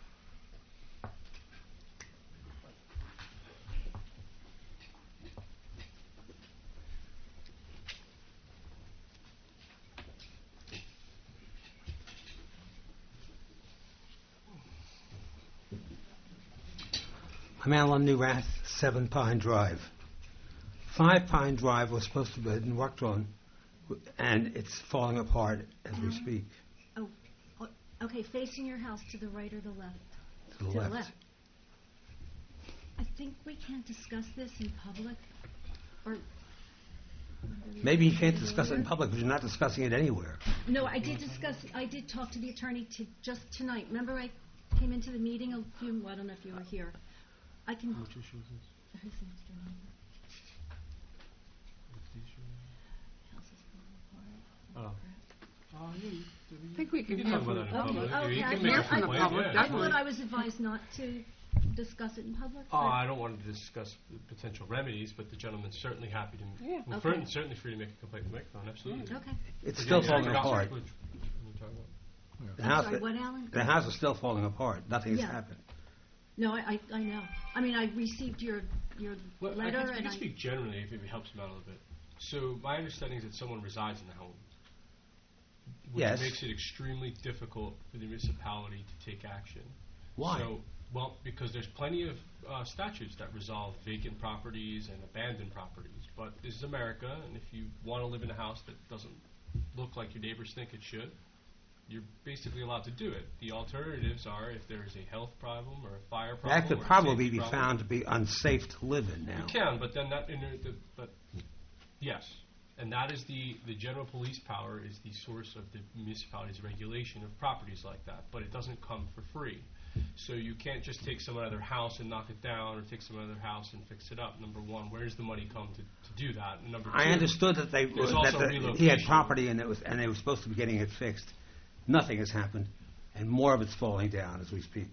I'm Alan Newrath, 7 Pine Drive. 5 Pine Drive was supposed to have been worked on, and it's falling apart as we speak. Oh, okay, facing your house to the right or the left? To the left. I think we can't discuss this in public, or... Maybe you can't discuss it in public because you're not discussing it anywhere. No, I did talk to the attorney just tonight. Remember I came into the meeting I don't know if you were here. I can... Which issue is this? Who's Mr. Noble? House is falling apart. Oh. I think we can You hear can talk from about that in public. Okay, You I can make a thought- from the complaint, public, yeah. I definitely. thought I was advised not to discuss it in public. Oh, I don't want to discuss the potential remedies, but the gentleman's certainly happy to. Yeah. Well, Okay. certainly free to make a complaint in the microphone. Absolutely. Okay. It's But still yeah, falling yeah, apart. what are you talking about? The I'm house, sorry, what, Alan? the house is still falling apart. Nothing's Yeah. happened. No, I know. I mean, I received your Well, I letter, can and speak generally if it helps him out a little bit. So my understanding is that someone resides in the home, which Yes. makes it extremely difficult for the municipality to take action. Why? So, well, because there's plenty of statutes that resolve vacant properties and abandoned properties. But this is America, and if you want to live in a house that doesn't look like your neighbors think it should, you're basically allowed to do it. The alternatives are if there's a health problem or a fire problem. That could or a probably safety be problem. found to be unsafe to live in now. You can, but then but yes, and that is the general police power is the source of the municipality's regulation of properties like that. But it doesn't come for free, so you can't just take some other house and knock it down, or take some other house and fix it up. Number one, where does the money come to do that? And number two, I understood that there's also he had relocation. property and they were supposed to be getting it fixed. Nothing has happened, and more of it's falling down as we speak.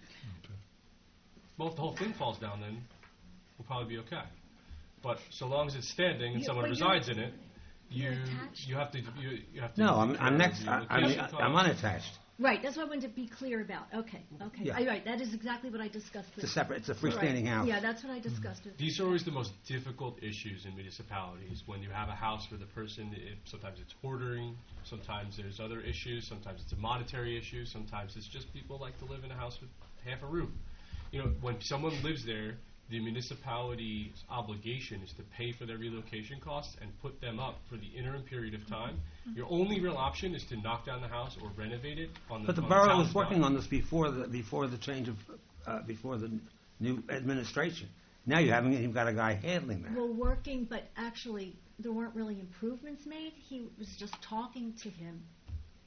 Well, if the whole thing falls down, then we'll probably be okay. But so long as it's standing and someone resides in it, you have to. No, I'm take care of next. the I'm relocation costs. unattached. right. That's what I wanted to be clear about. Okay. Yeah. Right. That is exactly what I discussed. It's a separate. It's a freestanding Right. house. Yeah, that's what I discussed. With These are always the most difficult issues in municipalities. When you have a house where the person, sometimes it's hoarding, sometimes there's other issues, sometimes it's a monetary issue, sometimes it's just people like to live in a house with half a roof. You know, when someone lives there, the municipality's obligation is to pay for their relocation costs and put them up for the interim period of time. Your only real option is to knock down the house or renovate it on the. But the on borough town's was working dime. on this before the change of before the new administration. Now you haven't even got a guy handling that. Well, working, but actually there weren't really improvements made. He was just talking to him.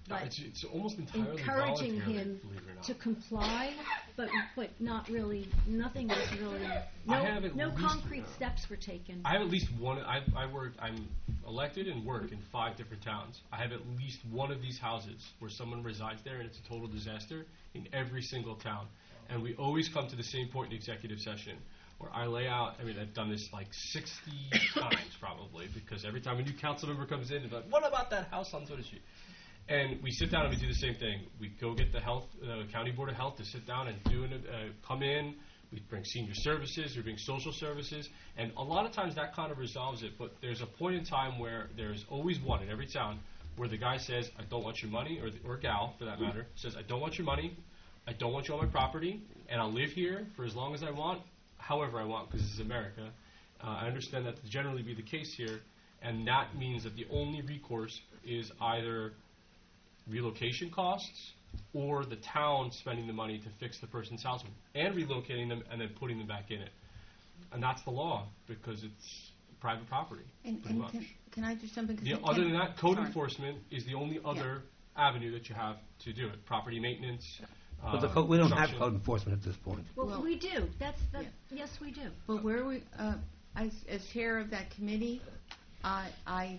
but It's almost entirely encouraging voluntary, him believe it or not. to comply, but not really. Nothing was really. I have at No least- concrete steps were taken. I have at least one. I'm elected and work in 5 different towns. I have at least one of these houses where someone resides there, and it's a total disaster in every single town. And we always come to the same point in executive session where I lay out. I mean, I've done this like 60 times probably, because every time a new council member comes in, they're like, "What about that house on Soda Street?" And we sit down and we do the same thing. We go get the county board of health to sit down and come in. We bring senior services, we bring social services, and a lot of times that kind of resolves it. But there's a point in time where there's always one in every town where the guy says, "I don't want your money," or gal for that matter says, "I don't want your money, I don't want you on my property, and I'll live here for as long as I want, however I want, because this is America." I understand that to generally be the case here, and that means that the only recourse is either relocation costs or the town spending the money to fix the person's house and relocating them and then putting them back in it. And that's the law, because it's private property, pretty much. Can I just jump in? 'Cause Other than that, code sorry. enforcement is the only other avenue that you have to do it. Property maintenance. But we don't have construction. code enforcement at this point. Well, we do. Yes, we do. But where we, as chair of that committee, I'm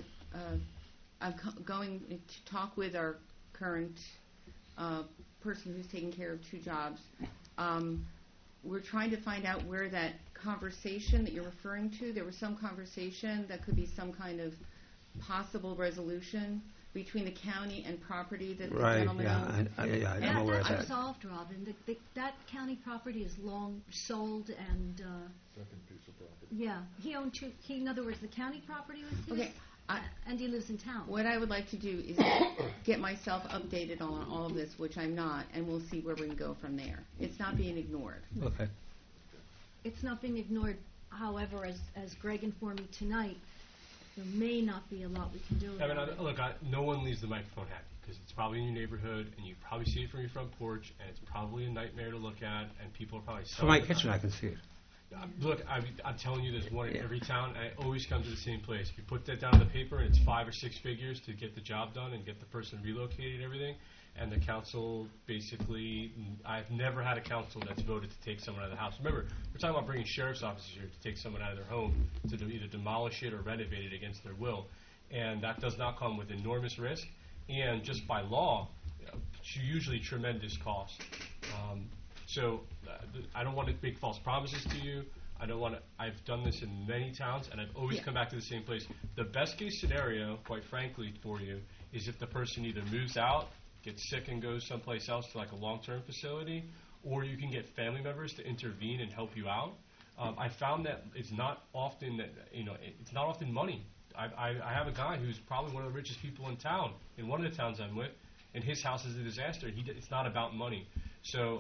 going to talk with our current person who's taking care of 2 jobs. We're trying to find out where that conversation that you're referring to, there was some conversation that could be some kind of possible resolution between the county and property that the gentleman owns. I'm aware of That's that. resolved, Robin. That county property is long sold, and Second piece of property. yeah, he owned 2. In other words, the county property was his, Okay, and he lives in town. what I would like to do is get myself updated on all of this, which I'm not, and we'll see where we can go from there. It's not being ignored. Okay. It's not being ignored. However, as Greg informed me tonight, there may not be a lot we can do I mean, about it. look, no one leaves the microphone happy, because it's probably in your neighborhood, and you probably see it from your front porch, and it's probably a nightmare to look at, and people are probably From my kitchen, I can see it. Look, I'm telling you, there's one in every town, and I always come to the same place. You put that down on the paper, and it's 5 or 6 figures to get the job done and get the person relocated and everything. And the council basically, I've never had a council that's voted to take someone out of the house. Remember, we're talking about bringing sheriff's officers here to take someone out of their home to either demolish it or renovate it against their will. And that does not come with enormous risk. And just by law, usually tremendous cost. So I don't want to make false promises to you. I've done this in many towns, and I've always come back to the same place. The best case scenario, quite frankly, for you, is if the person either moves out, gets sick and goes someplace else to like a long-term facility, or you can get family members to intervene and help you out. I found that it's not often it's not often money. I have a guy who's probably one of the richest people in town, in one of the towns I'm with, and his house is a disaster. It's not about money. So,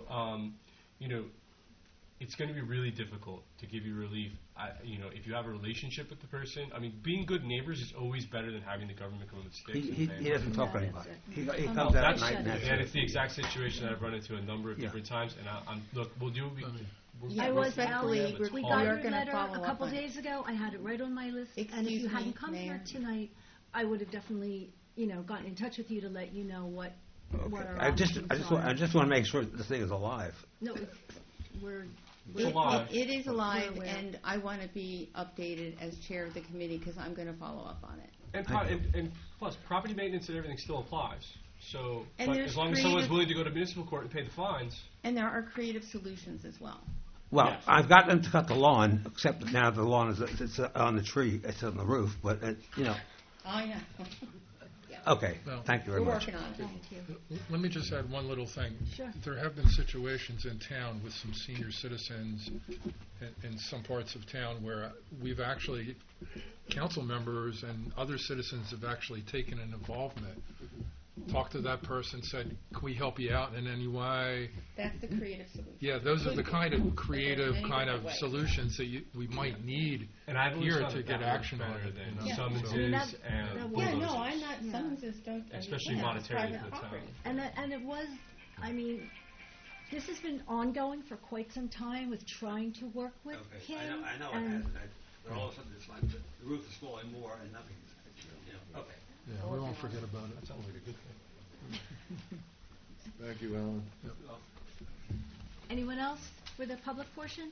it's going to be really difficult to give you relief. If you have a relationship with the person, I mean, being good neighbors is always better than having the government come with sticks. He doesn't talk to anybody. He comes Well, out at that's- night and that's and it. it's the exact situation that I've run into a number of different times. And look, we'll do what we can. I was respectfully, Ally, we're- we we got are your gonna letter follow a up couple on it. days ago. I had it right on my list. and if Excuse you me, hadn't come here Mayor. tonight, I would have definitely, gotten in touch with you to let you know what our I just options want are. to make sure that this thing is alive. No, we're It is alive, We're aware. and I want to be updated as chair of the committee because I'm going to follow up on it. And plus, property maintenance and everything still applies. So, And but there's as long as someone's creative- willing to go to municipal court and pay the fines. And there are creative solutions as well. Well, Yes. I've got them to cut the lawn, except that now the lawn is it's on the tree, it's on the roof. But Oh, yeah. okay. Well, Thank you very We're much. working on it. Thank you. Let me just add one little thing. Sure. There have been situations in town with some senior citizens in some parts of town where we've actually, council members and other citizens have actually taken an involvement, talked to that person, said, "Can we help you out in any way?" That's the creative solution. Yeah, those are the kind of creative many kind of different ways. solutions that we might need And I've always here found to that get that action works on better it. than you know, summonses so- I mean, that and was- Yeah, no, bulldozers. I'm not, summonses don't. Especially it's monetarily private for the town. property. And it was, I mean, this has been ongoing for quite some time with trying to work with him. and All of a sudden, it's like the roof is falling more and nothing. Okay. Yeah, we won't forget about it. That sounds like a good thing. Thank you, Alan. Anyone else for the public portion?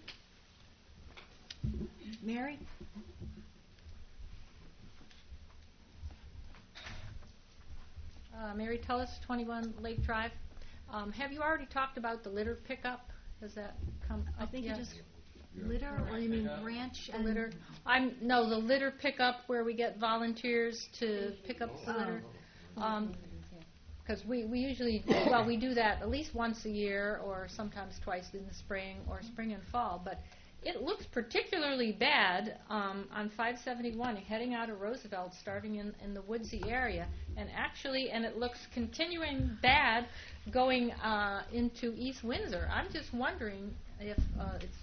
Mary? Mary Tullis, 21 Lake Drive. Have you already talked about the litter pickup? Has that come up I think yet? you just litter, or you mean branch The and litter? No, the litter pickup where we get volunteers to pick up the litter. Because we usually, we do that at least once a year or sometimes twice in the spring or spring and fall. But it looks particularly bad on 571 heading out of Roosevelt, starting in the woodsy area. And it looks continuing bad going into East Windsor. I'm just wondering if it's,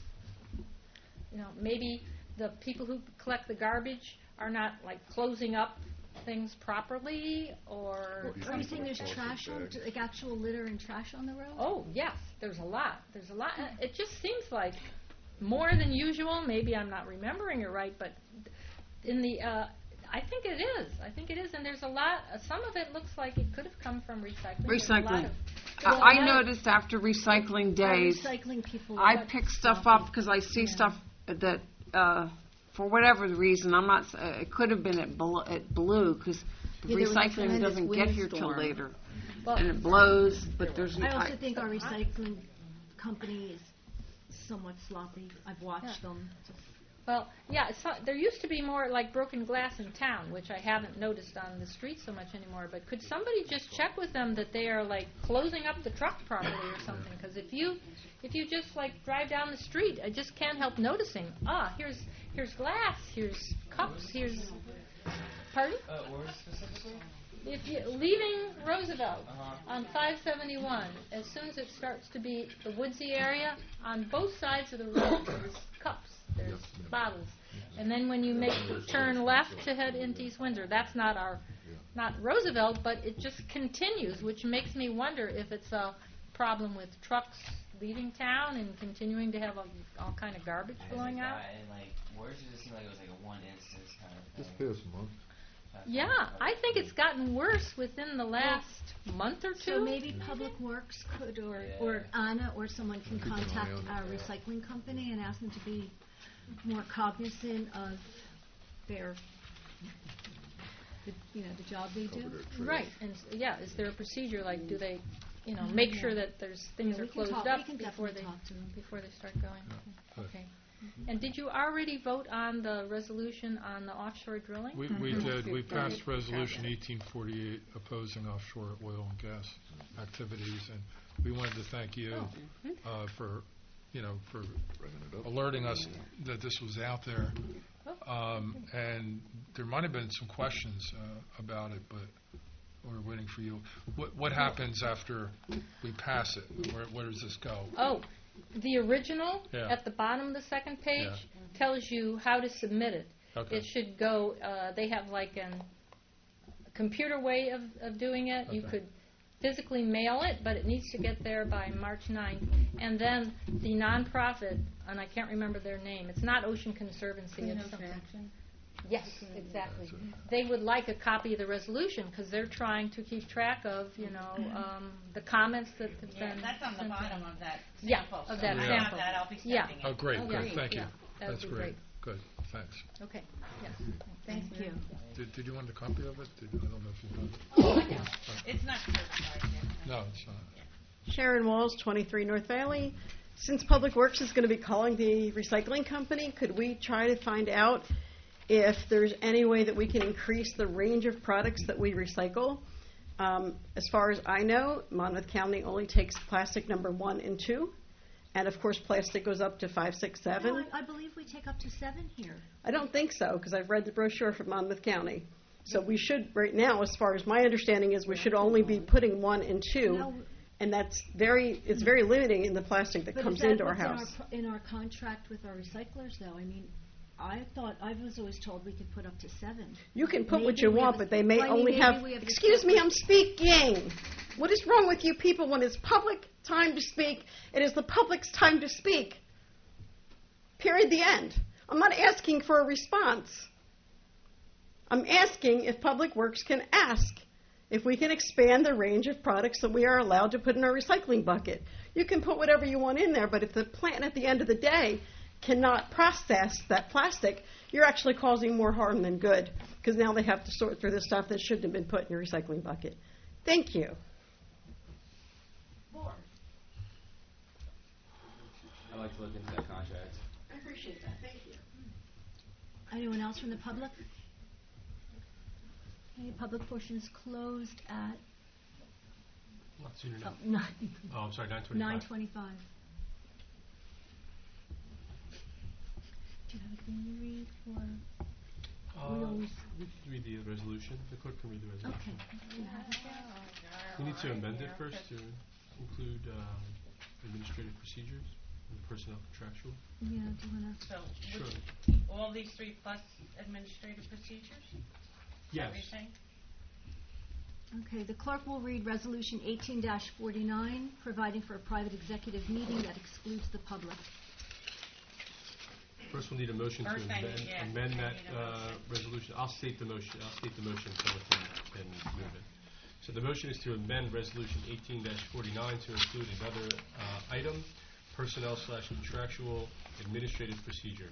maybe the people who collect the garbage are not like closing up things properly, or are you saying there's trash on, like actual litter and trash on the road? Oh yes, there's a lot. It just seems like more than usual. Maybe I'm not remembering it right, but in the I think it is, and there's a lot. Some of it looks like it could have come from recycling. Recycling. I noticed after recycling days, Recycling people. I pick stuff up because I see stuff that, for whatever the reason, I'm not. It could have been at Blue because the recycling doesn't get here till later, and it blows. But there's. I also think our recycling company is somewhat sloppy. I've watched them. Well, there used to be more like broken glass in town, which I haven't noticed on the street so much anymore. But could somebody just check with them that they are like closing up the truck properly or something? Because if you just like drive down the street, I just can't help noticing. Here's glass, here's cups, here's. Pardon? Where specifically? If you leaving Roosevelt on 571, as soon as it starts to be the woodsy area, on both sides of the road there's cups, there's bottles, and then when you make the turn left to head into East Windsor, that's not Roosevelt, but it just continues, which makes me wonder if it's a problem with trucks leaving town and continuing to have all kind of garbage blowing out. Where does it seem like it was like a one instance kind of thing? This past month. Yeah, I think it's gotten worse within the last month or two. So maybe Public Works could, or Anna or someone can contact our recycling company and ask them to be more cognizant of their, the job they do. Right, and is there a procedure? Like, do they, make sure that things are closed up before they start going? Okay. And did you already vote on the resolution on the offshore drilling? We did. We passed Resolution 1848 opposing offshore oil and gas activities, and we wanted to thank you for alerting us that this was out there. And there might have been some questions about it, but we're waiting for you. What happens after we pass it? Where does this go? Oh. The original at the bottom of the second page tells you how to submit it. Okay. It should go, they have like a computer way of doing it. Okay. You could physically mail it, but it needs to get there by March 9th. And then the nonprofit, and I can't remember their name, it's not Ocean Conservancy. It's something. Yes, exactly. They would like a copy of the resolution because they're trying to keep track of, the comments that have been. That's on the bottom of that sample. Yeah, of that sample. That, I'll be sending it. Oh, great. Thank you. That would be great. Good. Thanks. Okay. Yes. Thank you. Did you want a copy of it? I don't know if you have. It's not certified yet. No, it's not. Sharon Walls, 23 North Valley. Since Public Works is going to be calling the recycling company, could we try to find out if there's any way that we can increase the range of products that we recycle? As far as I know, Monmouth County only takes plastic number 1 and 2. And, of course, plastic goes up to 5, 6, 7. No, I believe we take up to 7 here. I don't think so, because I've read the brochure from Monmouth County. So we should, right now, as far as my understanding is, we should only be putting 1 and 2. And it's very limiting in the plastic that comes into our house. In our contract with our recyclers, though? I mean, I was always told we could put up to 7. You can put what you want, but they may only have. Excuse me, I'm speaking. What is wrong with you people? When it's public time to speak, it is the public's time to speak. Period. The end. I'm not asking for a response. I'm asking if Public Works can ask if we can expand the range of products that we are allowed to put in our recycling bucket. You can put whatever you want in there, but if the plant at the end of the day cannot process that plastic, you're actually causing more harm than good, because now they have to sort through the stuff that shouldn't have been put in your recycling bucket. Thank you. I'd like to look into that contract. I appreciate that. Thank you. Anyone else from the public? Okay, public portion is closed at Not sooner now. 9. Oh, I'm sorry, 9:25. 9:25. Do you have anything to read, or we always? Read the resolution. The clerk can read the resolution. Okay. Do you have it there? We need to amend it first to include administrative procedures and personnel contractual. Yeah, do you want to? So, Sure. all these 3 plus administrative procedures? Is that Yes. what you're saying? Okay, the clerk will read Resolution 18-49, providing for a private executive meeting that excludes the public. First, we'll need a motion to First, I need- yeah, amend I that need a motion. resolution. I'll state the motion. Someone can move it. So the motion is to amend Resolution 18-49 to include another item, personnel/contractual administrative procedures,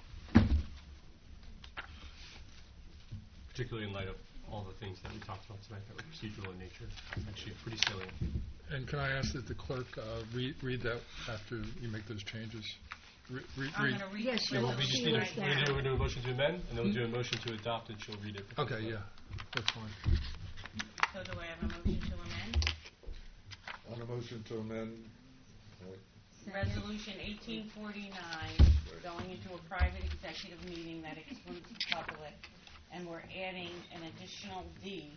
particularly in light of all the things that we talked about tonight that were procedural in nature. Actually, pretty salient. And can I ask that the clerk read that after you make those changes? I'm going to read Yes, Yeah, she'll- we just she need writes we're down. going to do a motion to amend, and then we'll do a motion to adopt, and she'll read it. Okay, yeah, that's fine. So do I have a motion to amend? On a motion to amend, Resolution 1849, we're going into a private executive meeting that excludes the public, and we're adding an additional D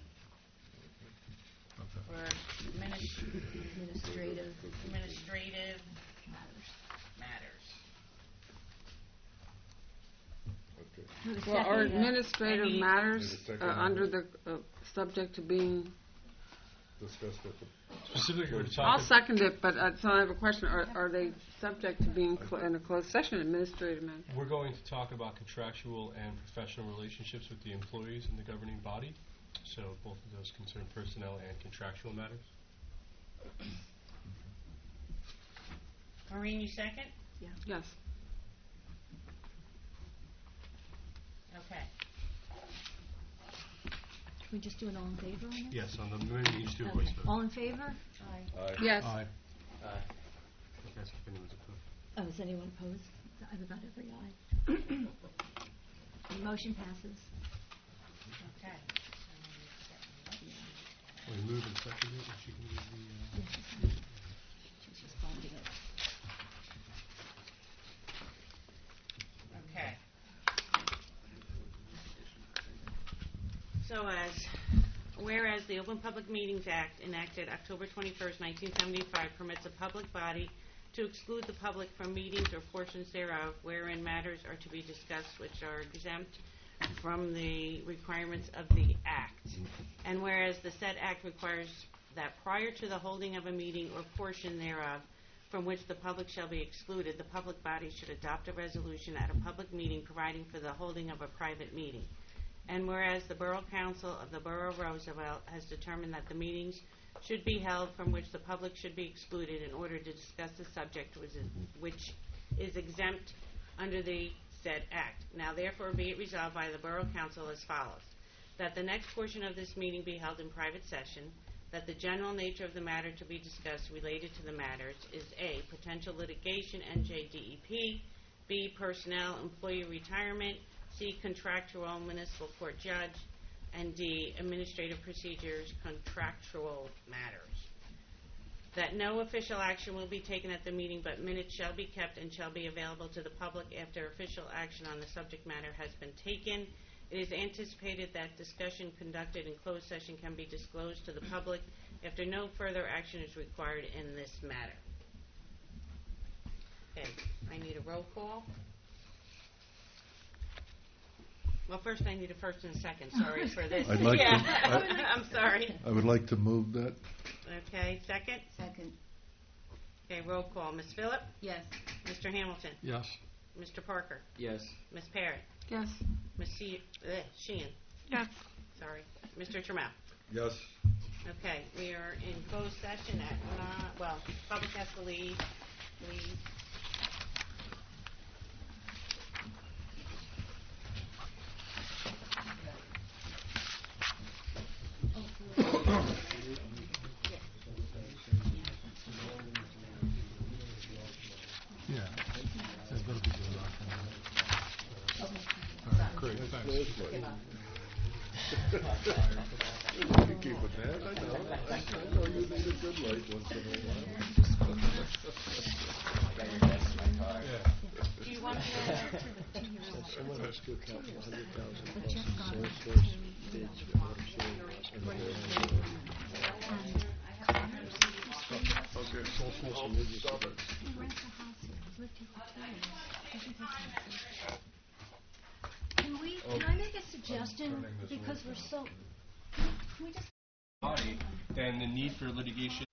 for Administrative matters. okay. Well, are administrative Any- matters Need a second. under the subject to being? Discussed at the. Specifically, we're I'll talking. second it, but so I have a question. Are they subject to being in a closed session, administrative matters? We're going to talk about contractual and professional relationships with the employees in the governing body. So both of those concern personnel and contractual matters. Maureen, you second? Yes. Okay. Can we just do an all in favor on this? Yes, on the amendment, you just do a voice Okay. vote. All in favor? Aye. Yes. Aye. That's if anyone's opposed. Oh, is anyone opposed? I've about every aye. The motion passes. Okay. We move and second it, and she can read the. She's just finding it. Okay. So whereas the Open Public Meetings Act enacted October 21st, 1975 permits a public body to exclude the public from meetings or portions thereof wherein matters are to be discussed which are exempt from the requirements of the Act. And whereas the said Act requires that prior to the holding of a meeting or portion thereof from which the public shall be excluded, the public body should adopt a resolution at a public meeting providing for the holding of a private meeting. And whereas the Borough Council of the Borough of Roosevelt has determined that the meetings should be held from which the public should be excluded in order to discuss the subject which is exempt under the said Act. Now therefore be it resolved by the Borough Council as follows. That the next portion of this meeting be held in private session, that the general nature of the matter to be discussed related to the matters is A, potential litigation, NJDEP, B, personnel, employee retirement, C, contractual, municipal court judge, and D, administrative procedures, contractual matters. That no official action will be taken at the meeting, but minutes shall be kept and shall be available to the public after official action on the subject matter has been taken. It is anticipated that discussion conducted in closed session can be disclosed to the public after no further action is required in this matter. Okay, I need a roll call. Well, first I need a first and a second. Sorry for this. I'd like to- I'm sorry. I would like to move that. Okay, second? Second. Okay, roll call. Ms. Phillip? Yes. Mr. Hamilton? Yes. Mr. Parker? Yes. Ms. Parrott? Yes. Ms. Sheehan? Yes. Sorry. Mr. Trammell? Yes. Okay, we are in closed session at, public has to leave, please. Yeah. There's better people than that. All right, great, thanks. You can keep it there. I know you need a good light once in a while. Do you want to... Someone has to account for 100,000 But Jeff got plus it Salesforce to, bids for what I'm seeing. Okay, so he rents a house here. He's lived here for 2 years. Doesn't take anything. Can I make a suggestion? Because we're so, can we just... Then the need for litigation.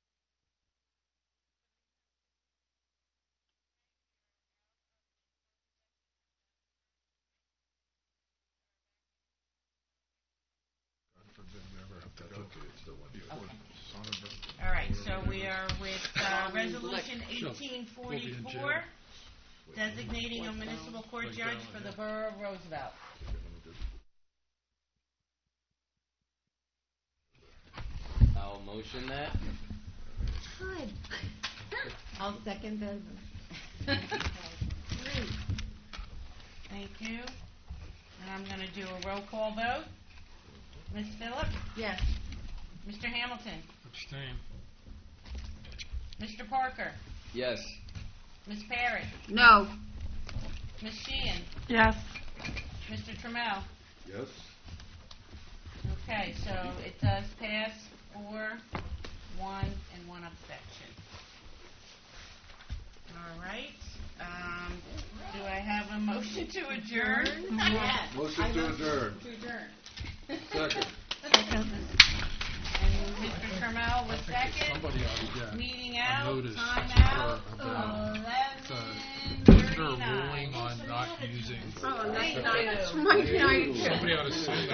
All right, so we are with Resolution 1844, designating a municipal court judge for the Borough of Roosevelt. I'll motion that. Good. I'll second the. Great. Thank you. And I'm going to do a roll call vote. Ms. Phillips? Yes. Mr. Hamilton? Abstain. Mr. Parker? Yes. Ms. Parrott? No. Ms. Sheehan? Yes. Mr. Trammell? Yes. Okay, so it does pass 4, 1, and 1 abstention. All right. Do I have a motion to adjourn? Yes. Motion to adjourn. To adjourn. Second. And Mr. Trammell was second. Somebody ought to get Meeting a out, notice time for out, about, 11:39. is there a ruling on not using? Oh, 1992. Somebody ought to say